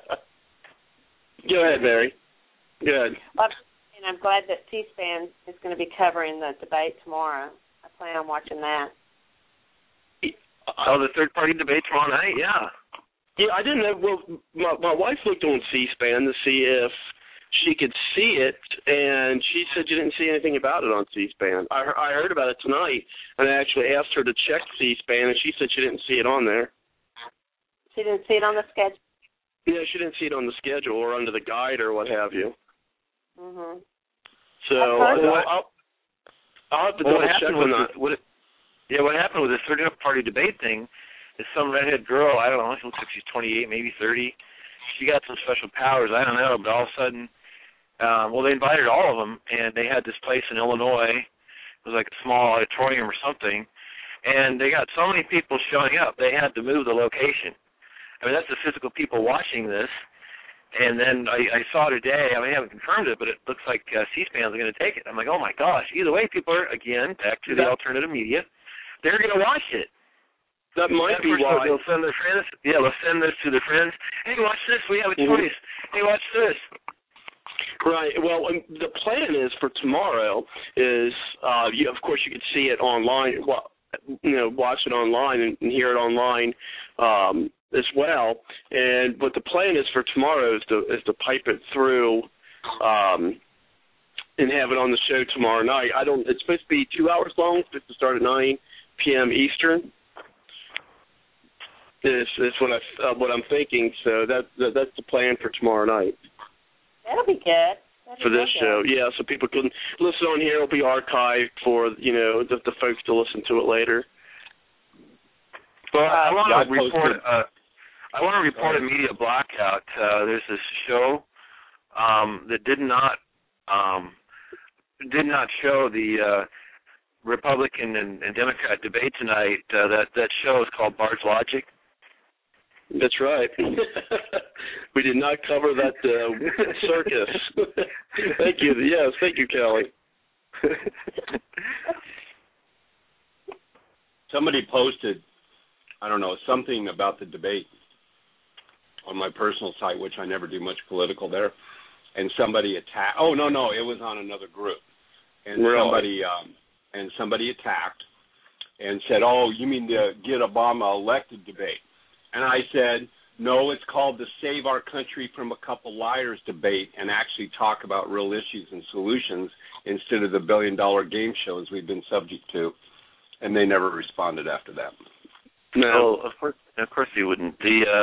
Go ahead, Mary. Go ahead. And I'm glad that C-SPAN is going to be covering the debate tomorrow. I plan on watching that. Oh, the third-party debate tomorrow night? Yeah. Yeah, I didn't know. Well, my wife looked on C-SPAN to see if she could see it, and she said you didn't see anything about it on C-SPAN. I heard about it tonight, and I actually asked her to check C-SPAN, and she said she didn't see it on there. She didn't see it on the schedule? Yeah, she didn't see it on the schedule or under the guide or what have you. Mm-hmm. So I'll have to double check on that. What happened with this third-party debate thing is some redhead girl, I don't know, she looks like she's 28, maybe 30. She got some special powers, I don't know, but all of a sudden, they invited all of them, and they had this place in Illinois. It was like a small auditorium or something, and they got so many people showing up, they had to move the location. I mean, that's the physical people watching this. And then I saw today, I haven't confirmed it, but it looks like C-SPAN's going to take it. I'm like, oh, my gosh. Either way, people are, again, back to the alternative media. They're going to watch it. That might be why. They'll send their friends. Yeah, they'll send this to their friends. Hey, watch this. We have a choice. Hey, watch this. Right. Well, the plan is for tomorrow is, of course, you can see it online, watch it online and hear it online as well. But the plan is for tomorrow is to pipe it through and have it on the show tomorrow night. It's supposed to be 2 hours long. It's supposed to start at 9 p.m. Eastern. Is what I'm thinking. So that's the plan for tomorrow night. That'll be good. For this show, yeah, so people can listen on here. It'll be archived for the folks to listen to it later. Well, I want to report a media blackout. There's this show that did not show the Republican and Democrat debate tonight. That show is called Bard's Logic. That's right. We did not cover that circus. Thank you. Yes, thank you, Kelly. Somebody posted, I don't know, something about the debate on my personal site, which I never do much political there, and somebody attacked. Oh, no, it was on another group. And really? somebody attacked and said, oh, you mean the get Obama elected debate? And I said, no, it's called the Save Our Country from a Couple Liars debate and actually talk about real issues and solutions instead of the billion-dollar game shows we've been subject to. And they never responded after that. No, of course they wouldn't.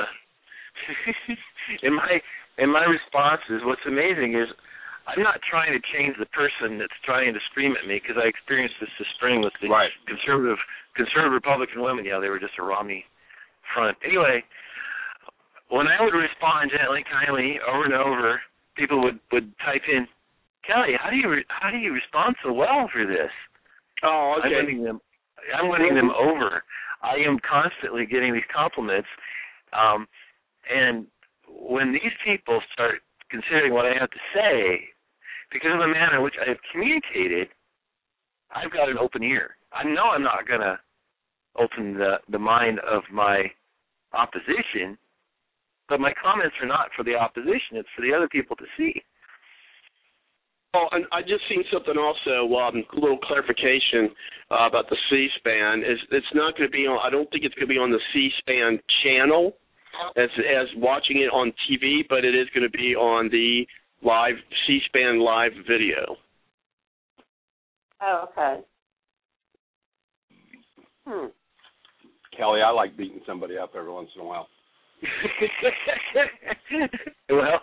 In my responses, what's amazing is I'm not trying to change the person that's trying to scream at me because I experienced this spring with the conservative Republican women. Yeah, they were just a Romney front. Anyway, when I would respond gently, kindly, over and over, people would type in, Kelly, how do you respond so well for this? Oh, okay. I'm winning them over. I am constantly getting these compliments, and when these people start considering what I have to say, because of the manner in which I have communicated, I've got an open ear. I know I'm not going to open the mind of my opposition, but my comments are not for the opposition. It's for the other people to see. Oh, and I just seen something also, a little clarification about the C-SPAN. It's not going to be on, I don't think it's going to be on the C-SPAN channel as watching it on TV, but it is going to be on the live C-SPAN live video. Oh, okay. Kelly, I like beating somebody up every once in a while. Well,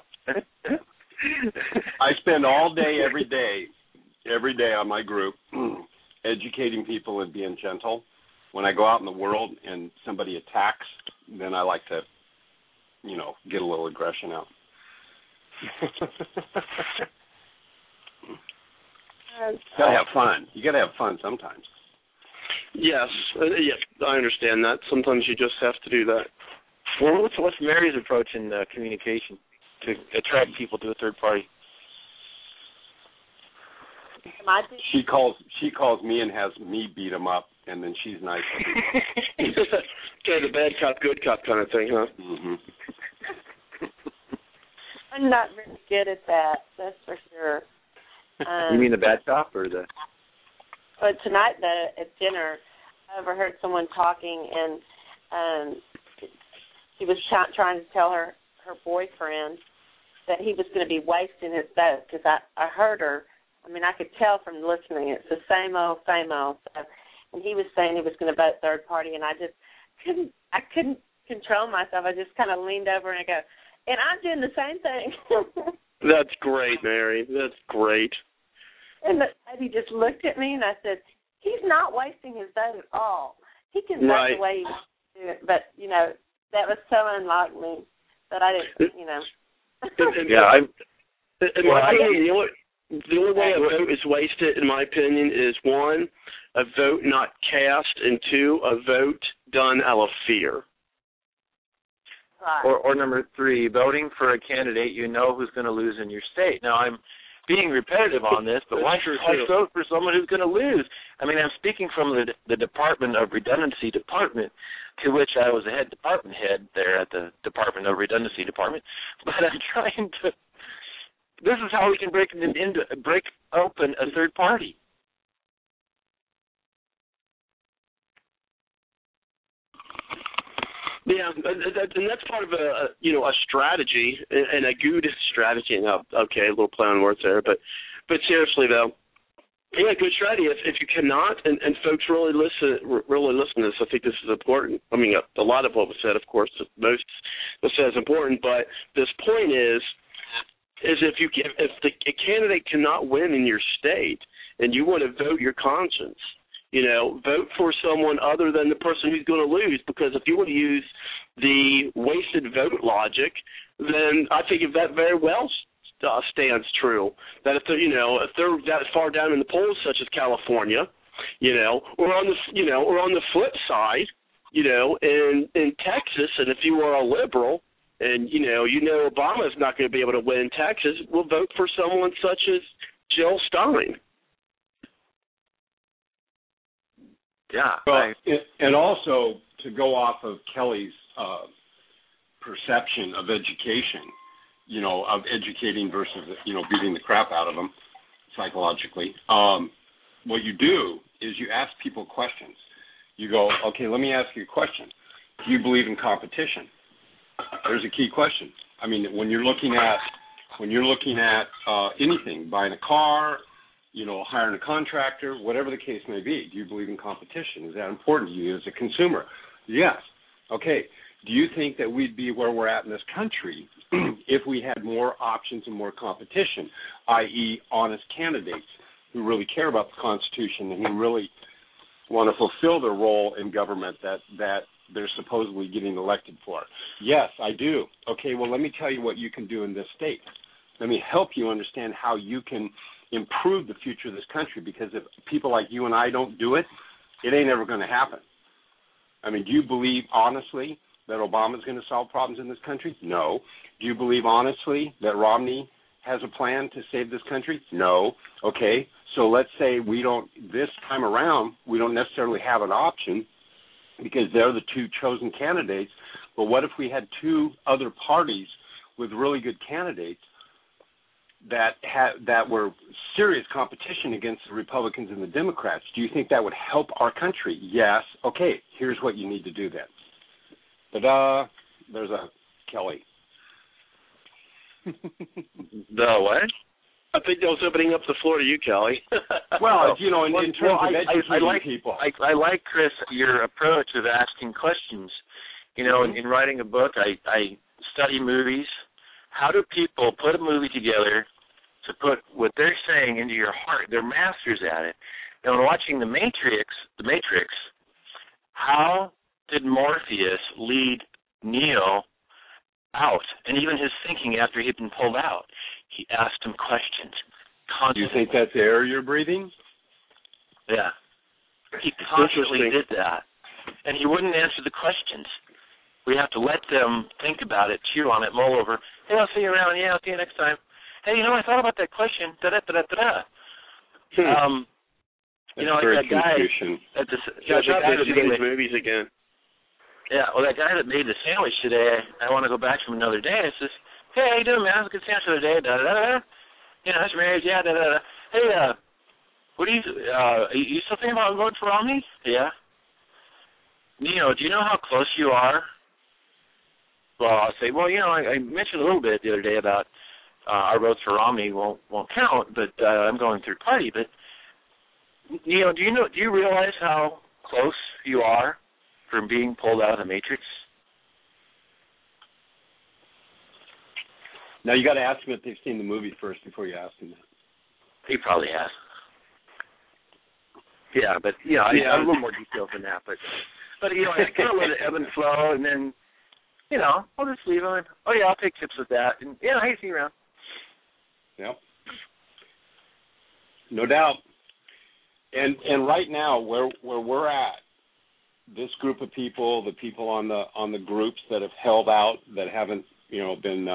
I spend all day, every day on my group educating people and being gentle. When I go out in the world and somebody attacks, then I like to, get a little aggression out. Gotta have fun. You gotta have fun sometimes. Yes, I understand that. Sometimes you just have to do that. Well, what's Mary's approach in communication to attract people to a third party? She calls me and has me beat them up, and then she's nice. Okay, the bad cop, good cop kind of thing, huh? Mm-hmm. I'm not very good at that. That's for sure. You mean the bad cop or the? But tonight, at dinner, I overheard someone talking, and she was trying to tell her boyfriend that he was going to be wasting his boat, because I heard her. I mean, I could tell from listening. It's the same old. So, and he was saying he was going to vote third party, and I just couldn't control myself. I just kind of leaned over and I go, and I'm doing the same thing. That's great, Mary. That's great. And he just looked at me, and I said, he's not wasting his vote at all. He can vote the way he wants to do it, but, that was so unlike me that I didn't, Yeah, the only way a vote is wasted, in my opinion, is 1, a vote not cast, and 2, a vote done out of fear. Right. Or number 3, voting for a candidate you know who's going to lose in your state. Now, I'm being repetitive on this, but why vote for someone who's going to lose? I mean, I'm speaking from the Department of Redundancy Department, to which I was the head department head there at the Department of Redundancy Department. But I'm trying to. This is how we can break open a third party. Yeah, and that's part of a strategy, and a good strategy. Okay, a little play on words there, but seriously though, yeah, good strategy. If you cannot, and folks really listen to this, I think this is important. I mean, a lot of what was said, of course, most was said is important, but this point is if a candidate cannot win in your state, and you want to vote your conscience, vote for someone other than the person who's going to lose, because if you want to use the wasted vote logic, then I think if that very well stands true, that if they're that far down in the polls, such as California, or on the flip side, in Texas, and if you are a liberal, and Obama's not going to be able to win in Texas, we'll vote for someone such as Jill Stein. Yeah. Well, and also to go off of Kelly's perception of education, of educating versus, beating the crap out of them psychologically, what you do is you ask people questions. You go, okay, let me ask you a question. Do you believe in competition? There's a key question. I mean, when you're looking at anything, buying a car, hiring a contractor, whatever the case may be, do you believe in competition? Is that important to you as a consumer? Yes. Okay. Do you think that we'd be where we're at in this country if we had more options and more competition, i.e. honest candidates who really care about the Constitution and who really want to fulfill their role in government that they're supposedly getting elected for? Yes, I do. Okay, well, let me tell you what you can do in this state. Let me help you understand how you can improve the future of this country, because if people like you and I don't do it, it ain't ever going to happen. I mean, do you believe honestly that Obama's going to solve problems in this country? No. Do you believe honestly that Romney has a plan to save this country? No. Okay, so let's say this time around, we don't necessarily have an option because they're the two chosen candidates, but what if we had two other parties with really good candidates that were serious competition against the Republicans and the Democrats? Do you think that would help our country? Yes. Okay, here's what you need to do then. Ta-da! There's a Kelly. No, what? I think that was opening up the floor to you, Kelly. Well, in terms of educating people. I like, Chris, your approach of asking questions. In writing a book, I study movies. How do people put a movie together to put what they're saying into your heart? They're masters at it. Now, in watching The Matrix, how did Morpheus lead Neo out, and even his thinking after he'd been pulled out? He asked him questions. constantly. You think that's air you're breathing? Yeah. He constantly did that. And he wouldn't answer the questions. We have to let them think about it, chew on it, mull over. Hey, I'll see you around. Yeah, I'll see you next time. Hey, I thought about that question. Da-da-da-da-da-da. That's like that guy at the guy that made movies again. Yeah, well, that guy that made the sandwich today, I want to go back to him another day. It says, hey, how you doing, man? It was a good sandwich the other day. Da-da-da-da. How's your marriage? Yeah, da-da-da. Hey, what do you still thinking about voting for Romney? Yeah. Do you know how close you are? Well, I'll say, I mentioned a little bit the other day about our votes for Romney won't count, but I'm going third party. But do you realize how close you are from being pulled out of the matrix? Now you got to ask them if they've seen the movie first before you ask them that. He probably has. Yeah, but a little more details than that. But I kind of let it ebb and flow, and then I'll just leave him. Oh yeah, I'll take tips with that, and hey, see you around. Yep. No doubt. And right now, where we're at, this group of people, the people on the groups that have held out, that haven't been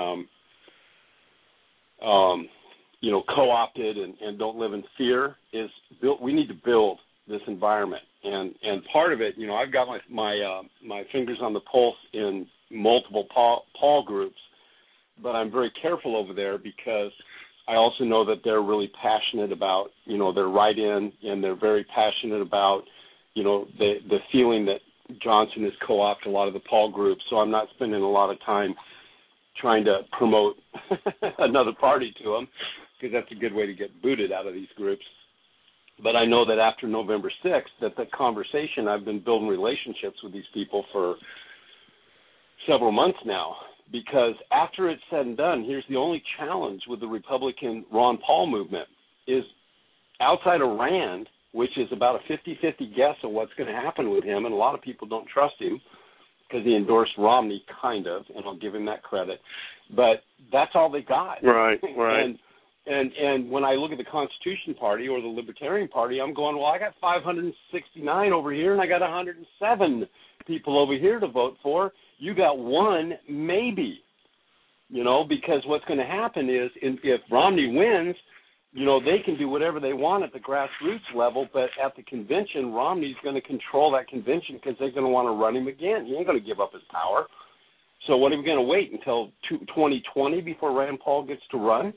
co-opted and don't live in fear, is built. We need to build this environment, and part of it, I've got my fingers on the pulse in multiple Paul groups, but I'm very careful over there because I also know that they're really passionate about, they're right in, and they're very passionate about, the feeling that Johnson has co-opted a lot of the Paul groups. So I'm not spending a lot of time trying to promote another party to them, because that's a good way to get booted out of these groups. But I know that after November 6th, that the conversation, I've been building relationships with these people for several months now, because after it's said and done, here's the only challenge with the Republican Ron Paul movement is outside of Rand, which is about a 50-50 guess of what's going to happen with him, and a lot of people don't trust him because he endorsed Romney, kind of, and I'll give him that credit. But that's all they got. Right. And when I look at the Constitution Party or the Libertarian Party, I'm going, well, I got 569 over here, and I got 107 people over here to vote for. You got one, maybe, because what's going to happen is if Romney wins, they can do whatever they want at the grassroots level, but at the convention, Romney's going to control that convention because they're going to want to run him again. He ain't going to give up his power. So what are we going to wait until 2020 before Rand Paul gets to run?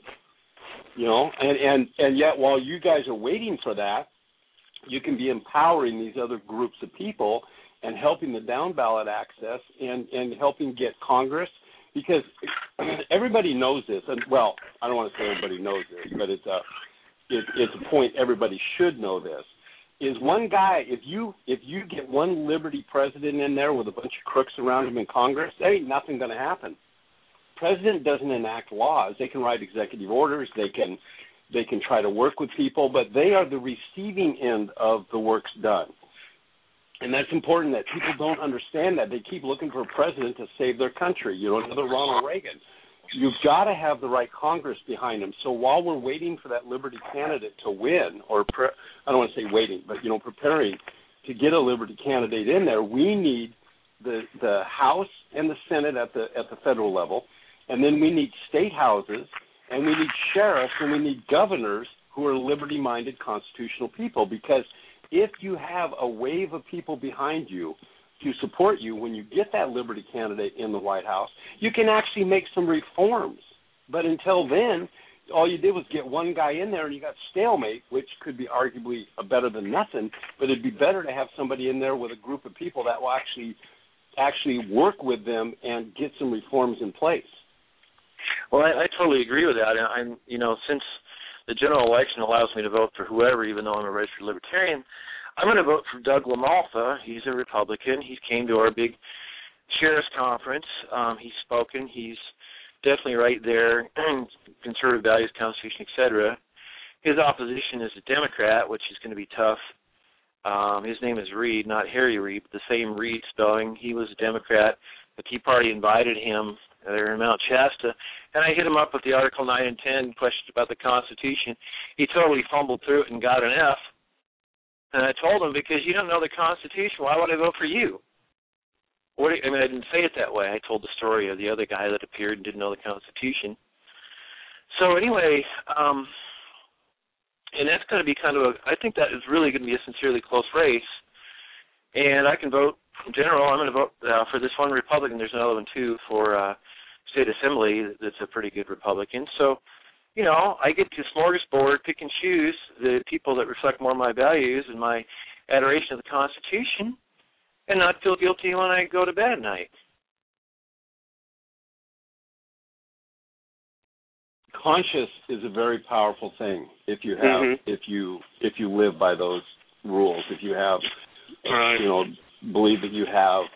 And yet while you guys are waiting for that, you can be empowering these other groups of people and helping the down-ballot access and helping get Congress, because everybody knows this. And, well, I don't want to say everybody knows this, but it's a point everybody should know this, is one guy, if you get one Liberty president in there with a bunch of crooks around him in Congress, there ain't nothing going to happen. President doesn't enact laws. They can write executive orders. They can try to work with people, but they are the receiving end of the works done. And that's important that people don't understand that. They keep looking for a president to save their country, another Ronald Reagan. You've got to have the right Congress behind them. So while we're waiting for that Liberty candidate to win, I don't want to say waiting, but, preparing to get a Liberty candidate in there, we need the House and the Senate at the federal level, and then we need state houses, and we need sheriffs, and we need governors who are liberty-minded constitutional people, because if you have a wave of people behind you to support you when you get that Liberty candidate in the White House, you can actually make some reforms. But until then, all you did was get one guy in there and you got stalemate, which could be arguably better than nothing, but it'd be better to have somebody in there with a group of people that will actually work with them and get some reforms in place. Well, I totally agree with that. I'm, since the general election allows me to vote for whoever, even though I'm a registered Libertarian, I'm going to vote for Doug LaMalfa. He's a Republican. He came to our big sheriff's conference. He's spoken. He's definitely right there, conservative values, Constitution, etc. His opposition is a Democrat, which is going to be tough. His name is Reed, not Harry Reid, but the same Reed spelling. He was a Democrat. The Tea Party invited him They're in Mount Shasta. And I hit him up with the Article 9 and 10 questions about the Constitution. He totally fumbled through it and got an F. And I told him, because you don't know the Constitution, why would I vote for you? I didn't say it that way. I told the story of the other guy that appeared and didn't know the Constitution. So anyway, and that's going to be I think that is really going to be a sincerely close race. And I can vote, in general, I'm going to vote for this one Republican. There's another one, too, for State Assembly that's a pretty good Republican. So, I get to smorgasbord, pick and choose the people that reflect more of my values and my adoration of the Constitution, and not feel guilty when I go to bed at night. Conscious is a very powerful thing if you have if you live by those rules. If you have believe that you have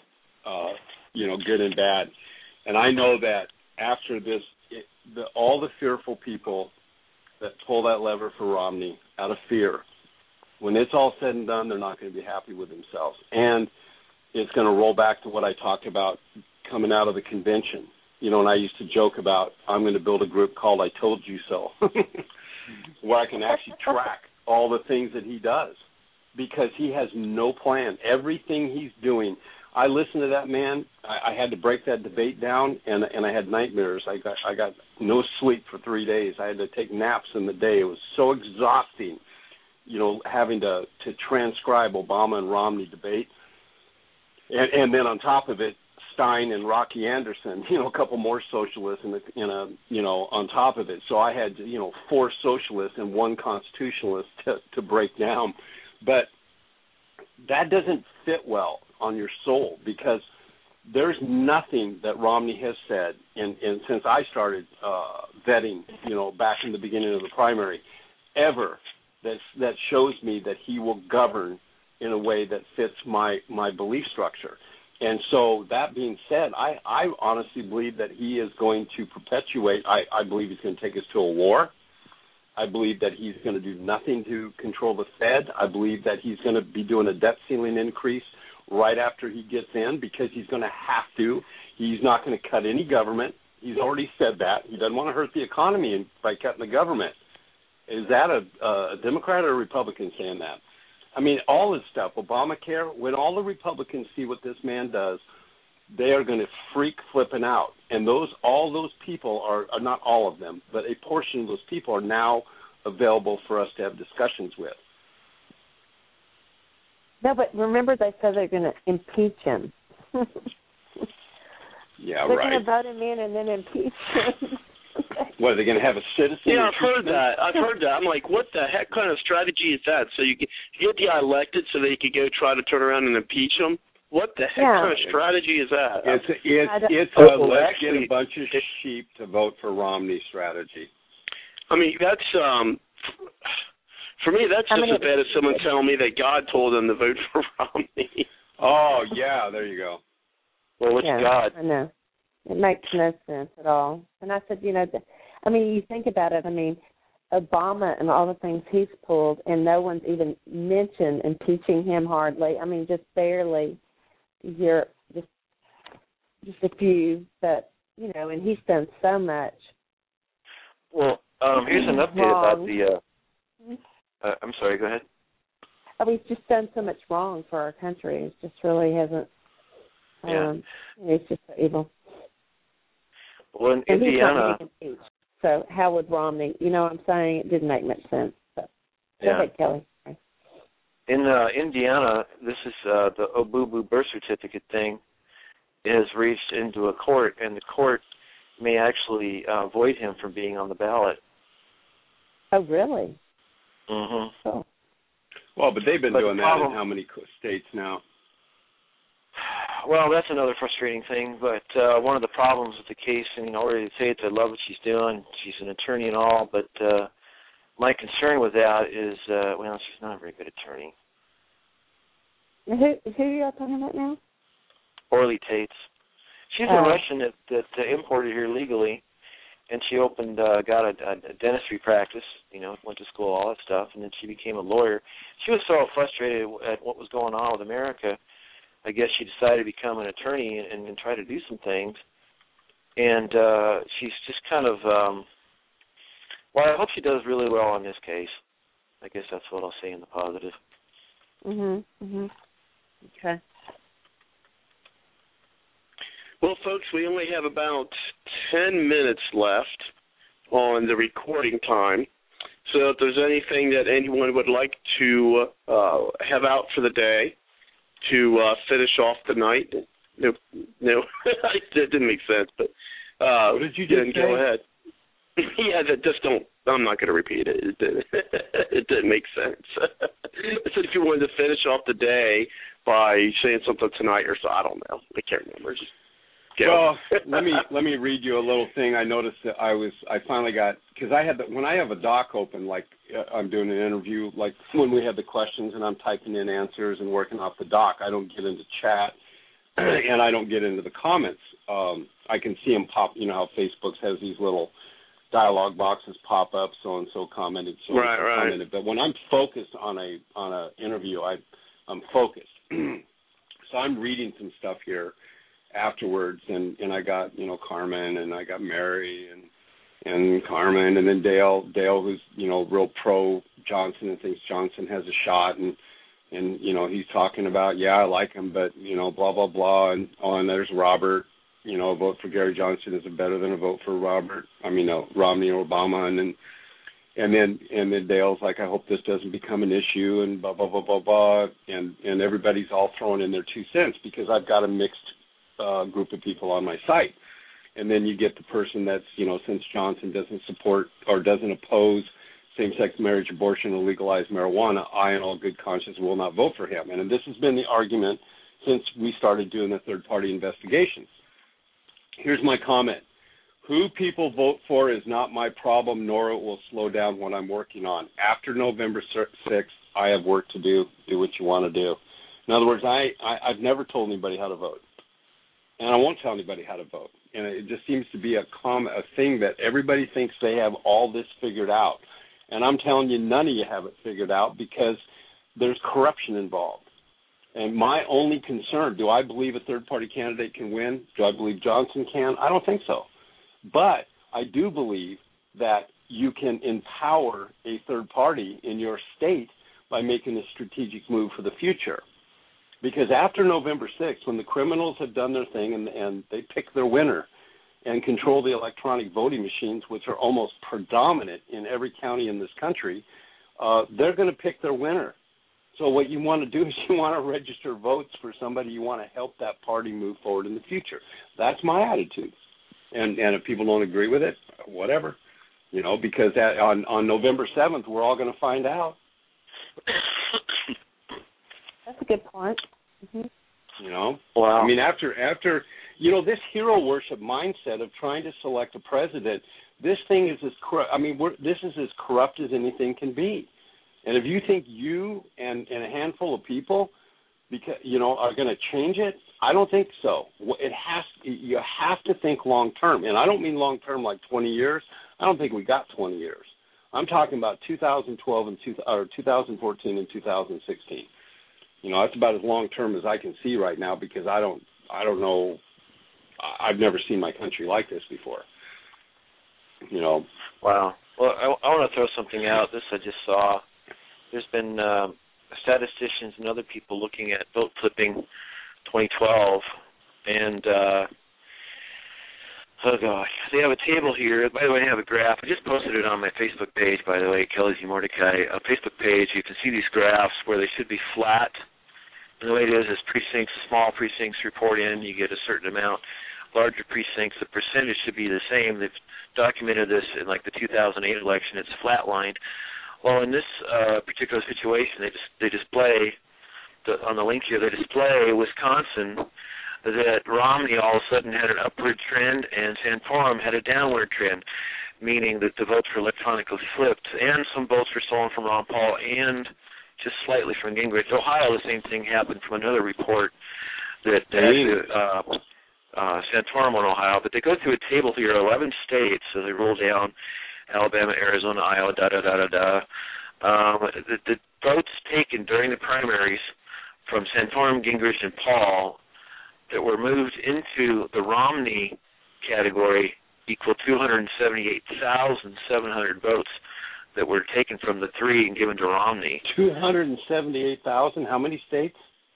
good and bad. And I know that after this, all the fearful people that pull that lever for Romney out of fear, when it's all said and done, they're not going to be happy with themselves. And it's going to roll back to what I talked about coming out of the convention. And I used to joke about, I'm going to build a group called I Told You So, where I can actually track all the things that he does, because he has no plan. Everything he's doing, I listened to that man. I had to break that debate down, and I had nightmares. I got no sleep for 3 days. I had to take naps in the day. It was so exhausting, having to transcribe Obama and Romney debate. And then on top of it, Stein and Rocky Anderson, a couple more socialists on top of it. So I had, 4 socialists and 1 constitutionalist to break down. But that doesn't fit well on your soul, because there's nothing that Romney has said, and since I started vetting, back in the beginning of the primary, ever that shows me that he will govern in a way that fits my belief structure. And so that being said, I honestly believe that he is going to perpetuate. I believe he's going to take us to a war. I believe that he's going to do nothing to control the Fed. I believe that he's going to be doing a debt ceiling increase right after he gets in, because he's going to have to. He's not going to cut any government. He's already said that. He doesn't want to hurt the economy by cutting the government. Is that a Democrat or a Republican saying that? I mean, all this stuff, Obamacare, when all the Republicans see what this man does, they are going to freak flipping out. And all those people are not all of them, but a portion of those people are now available for us to have discussions with. No, but remember they said they're going to impeach him. Yeah, they're right. They're going to vote him in and then impeach him. What, are they going to have a citizen? Yeah, I've heard that. I'm like, what the heck kind of strategy is that? So you get the guy elected so they could go try to turn around and impeach him? What the heck kind of strategy is that? It's let's get a bunch of sheep to vote for Romney strategy. I mean, that's for me, that's just as bad as someone telling me that God told them to vote for Romney. Oh, yeah, there you go. Well, what's God? I know. It makes no sense at all. And I said, you think about it, Obama and all the things he's pulled, and no one's even mentioned impeaching him hardly. I mean, just barely. You're just a few, but, and he's done so much. Well, here's an update about the, I'm sorry, go ahead. He's just done so much wrong for our country. It just really hasn't, it's just so evil. Well, in Indiana, so how would Romney? You know what I'm saying? It didn't make much sense. But go ahead, Kelly. In Indiana, this is the Obubu birth certificate thing has reached into a court, and the court may actually void him from being on the ballot. Oh, really? Mm-hmm. Oh. Well, but they've been doing that in how many states now? Well, that's another frustrating thing, but one of the problems with the case, and already say it, I love what she's doing. She's an attorney and all, but my concern with that is, she's not a very good attorney. Who are you talking about now? Orly Tates. She's a Russian that imported here legally, and she got a dentistry practice, went to school, all that stuff, and then she became a lawyer. She was so frustrated at what was going on with America, I guess she decided to become an attorney and try to do some things. And she's just kind of, well, I hope she does really well on this case. I guess that's what I'll say in the positive. Okay. Well, folks, we only have about 10 minutes left on the recording time. So if there's anything that anyone would like to have out for the day to finish off the night, no, that didn't make sense. But what did you just say? Go ahead. Yeah, just don't. I'm not going to repeat it. It didn't make sense. I said if you wanted to finish off the day by saying something tonight or so, I don't know. I can't remember. Just go. Well, let me read you a little thing. I noticed that I finally got, because I had when I have a doc open, like I'm doing an interview, like when we have the questions and I'm typing in answers and working off the doc, I don't get into chat and I don't get into the comments. I can see them pop. You know how Facebook has these little dialogue boxes pop up, so and so commented, so and so commented. But when I'm focused on a interview, I'm focused. So I'm reading some stuff here afterwards, and I got Carmen, and I got Mary and Carmen, and then Dale who's real pro Johnson and thinks Johnson has a shot, and he's talking about I like him, but blah blah blah, and there's Robert. A vote for Gary Johnson is better than a vote for Romney or Obama, and then Dale's like, I hope this doesn't become an issue, and blah blah blah blah blah, and everybody's all throwing in their 2 cents because I've got a mixed group of people on my site, and then you get the person that's since Johnson doesn't support or doesn't oppose same-sex marriage, abortion, or legalized marijuana, I, in all good conscience, will not vote for him. And this has been the argument since we started doing the third-party investigations. Here's my comment. Who people vote for is not my problem, nor it will slow down what I'm working on. After November 6th, I have work to do. Do what you want to do. In other words, I've never told anybody how to vote, and I won't tell anybody how to vote. And it just seems to be a thing that everybody thinks they have all this figured out. And I'm telling you, none of you have it figured out because there's corruption involved. And my only concern, do I believe a third-party candidate can win? Do I believe Johnson can? I don't think so. But I do believe that you can empower a third party in your state by making a strategic move for the future. Because after November 6th, when the criminals have done their thing and they pick their winner and control the electronic voting machines, which are almost predominant in every county in this country, they're going to pick their winner. So what you want to do is you want to register votes for somebody you want to help that party move forward in the future. That's my attitude. And if people don't agree with it, whatever. Because on November 7th, we're all going to find out. That's a good point. Wow. I mean, after this hero worship mindset of trying to select a president, this thing is as corrupt. I mean, this is as corrupt as anything can be. And if you think you and a handful of people, are going to change it, I don't think so. You have to think long term, and I don't mean long term like 20 years. I don't think we got 20 years. I'm talking about 2012 and 2014 and 2016. That's about as long term as I can see right now because I don't know. I've never seen my country like this before. Wow. Well, I want to throw something out. This I just saw. There's been statisticians and other people looking at vote flipping 2012, and oh gosh, they have a table here. By the way, I have a graph. I just posted it on my Facebook page, by the way, Kelly Z. Mordecai. A Facebook page, you can see these graphs where they should be flat. And the way it is small precincts report in, you get a certain amount. Larger precincts, the percentage should be the same. They've documented this in like the 2008 election. It's flatlined. Well, in this particular situation, they display, on the link here, they display Wisconsin, that Romney all of a sudden had an upward trend and Santorum had a downward trend, meaning that the votes were electronically flipped, and some votes were stolen from Ron Paul and just slightly from Gingrich. Ohio, the same thing happened from another report that Santorum in Ohio, but they go through a table here, 11 states, so they roll down Alabama, Arizona, Iowa, the votes taken during the primaries from Santorum, Gingrich, and Paul that were moved into the Romney category equal 278,700 votes that were taken from the 3 and given to Romney. 278,000? How many states?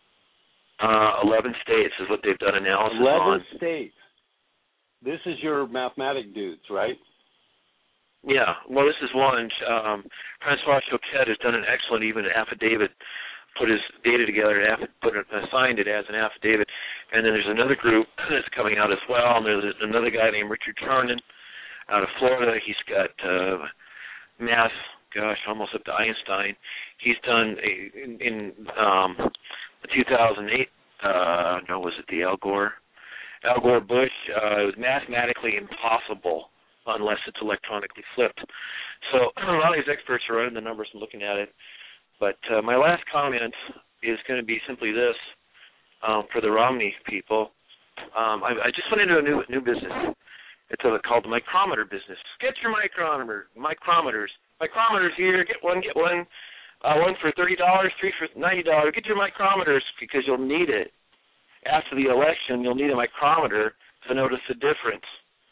11 states is what they've done analysis 11 on. 11 states. This is your mathematic dudes, right? Yeah. Well, this is one. Francois Choquette has done an excellent even affidavit, put his data together, signed it as an affidavit. And then there's another group that's coming out as well. And there's another guy named Richard Charnan out of Florida. He's got math, almost up to Einstein. He's done in the 2008, was it the Al Gore Bush? It was mathematically impossible unless it's electronically flipped. So a lot of these experts are running the numbers and looking at it. But my last comment is going to be simply this for the Romney people. I just went into a new business. It's called the micrometer business. Get your micrometers. Micrometers here. Get one. One for $30, 3 for $90. Get your micrometers because you'll need it. After the election, you'll need a micrometer to notice the difference.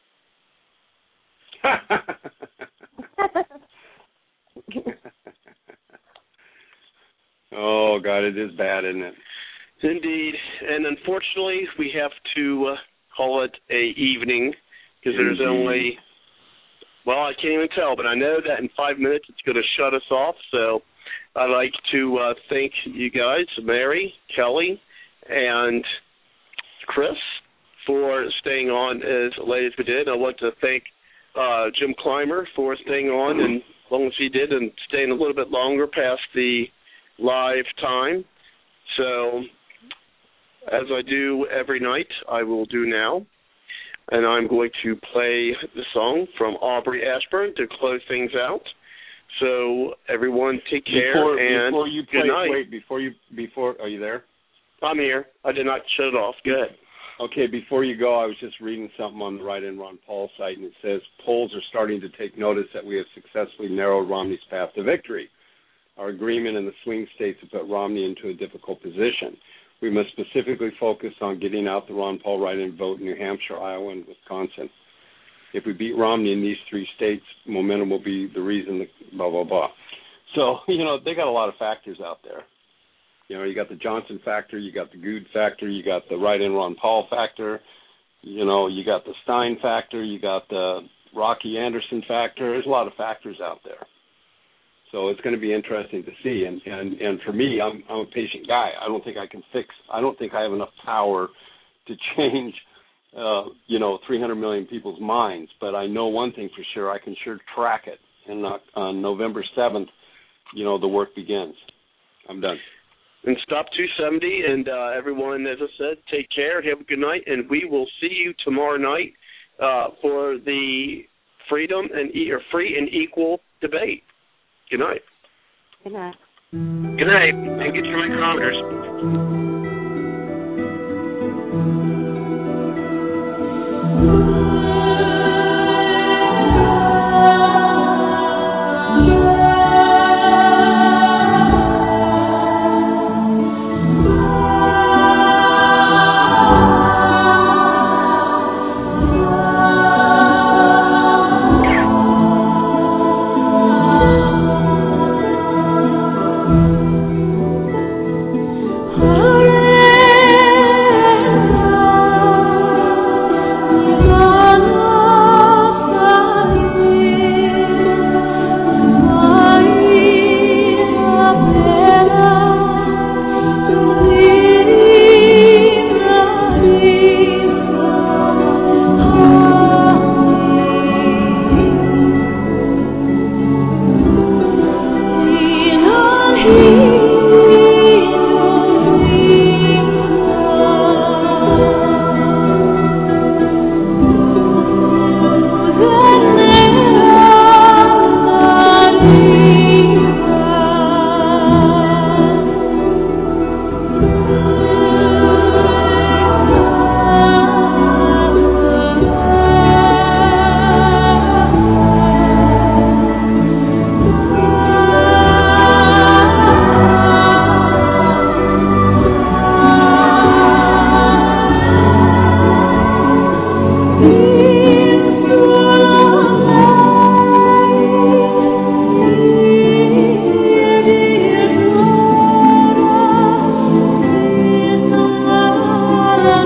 Oh, God, it is bad, isn't it? Indeed. And unfortunately, we have to call it a evening because there's only, I can't even tell, but I know that in 5 minutes it's going to shut us off. So I'd like to thank you guys, Mary, Kelly, and Chris, for staying on as late as we did. I want to thank Jim Clymer for staying on and as long as he did and staying a little bit longer past the live time. So as I do every night, I will do now. And I'm going to play the song from Aubrey Ashburn to close things out. So everyone take care and before you play, good night. Wait, before are you there? I'm here. I did not shut it off. Go ahead. Okay, before you go, I was just reading something on the Right and Ron Paul site, and it says polls are starting to take notice that we have successfully narrowed Romney's path to victory. Our agreement in the swing states has put Romney into a difficult position. We must specifically focus on getting out the Ron Paul write-in vote in New Hampshire, Iowa, and Wisconsin. If we beat Romney in these 3 states, momentum will be the reason, blah, blah, blah. So, they got a lot of factors out there. You got the Johnson factor, you got the Good factor, you got the write-in Ron Paul factor, you got the Stein factor, you got the Rocky Anderson factor. There's a lot of factors out there. So it's going to be interesting to see. And for me, I'm a patient guy. I don't think I have enough power to change, 300 million people's minds. But I know one thing for sure. I can sure track it. And on November 7th, the work begins. I'm done. And stop 270. And everyone, as I said, take care. Have a good night. And we will see you tomorrow night for the free and equal debate. Good night. Good night. Good night, and get your micrometers. Oh,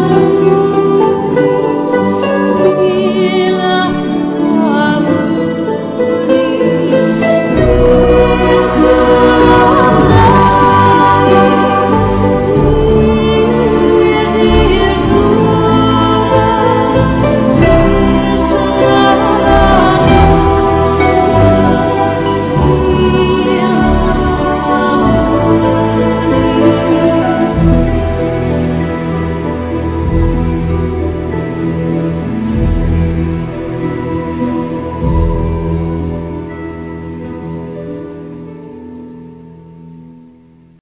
Bye.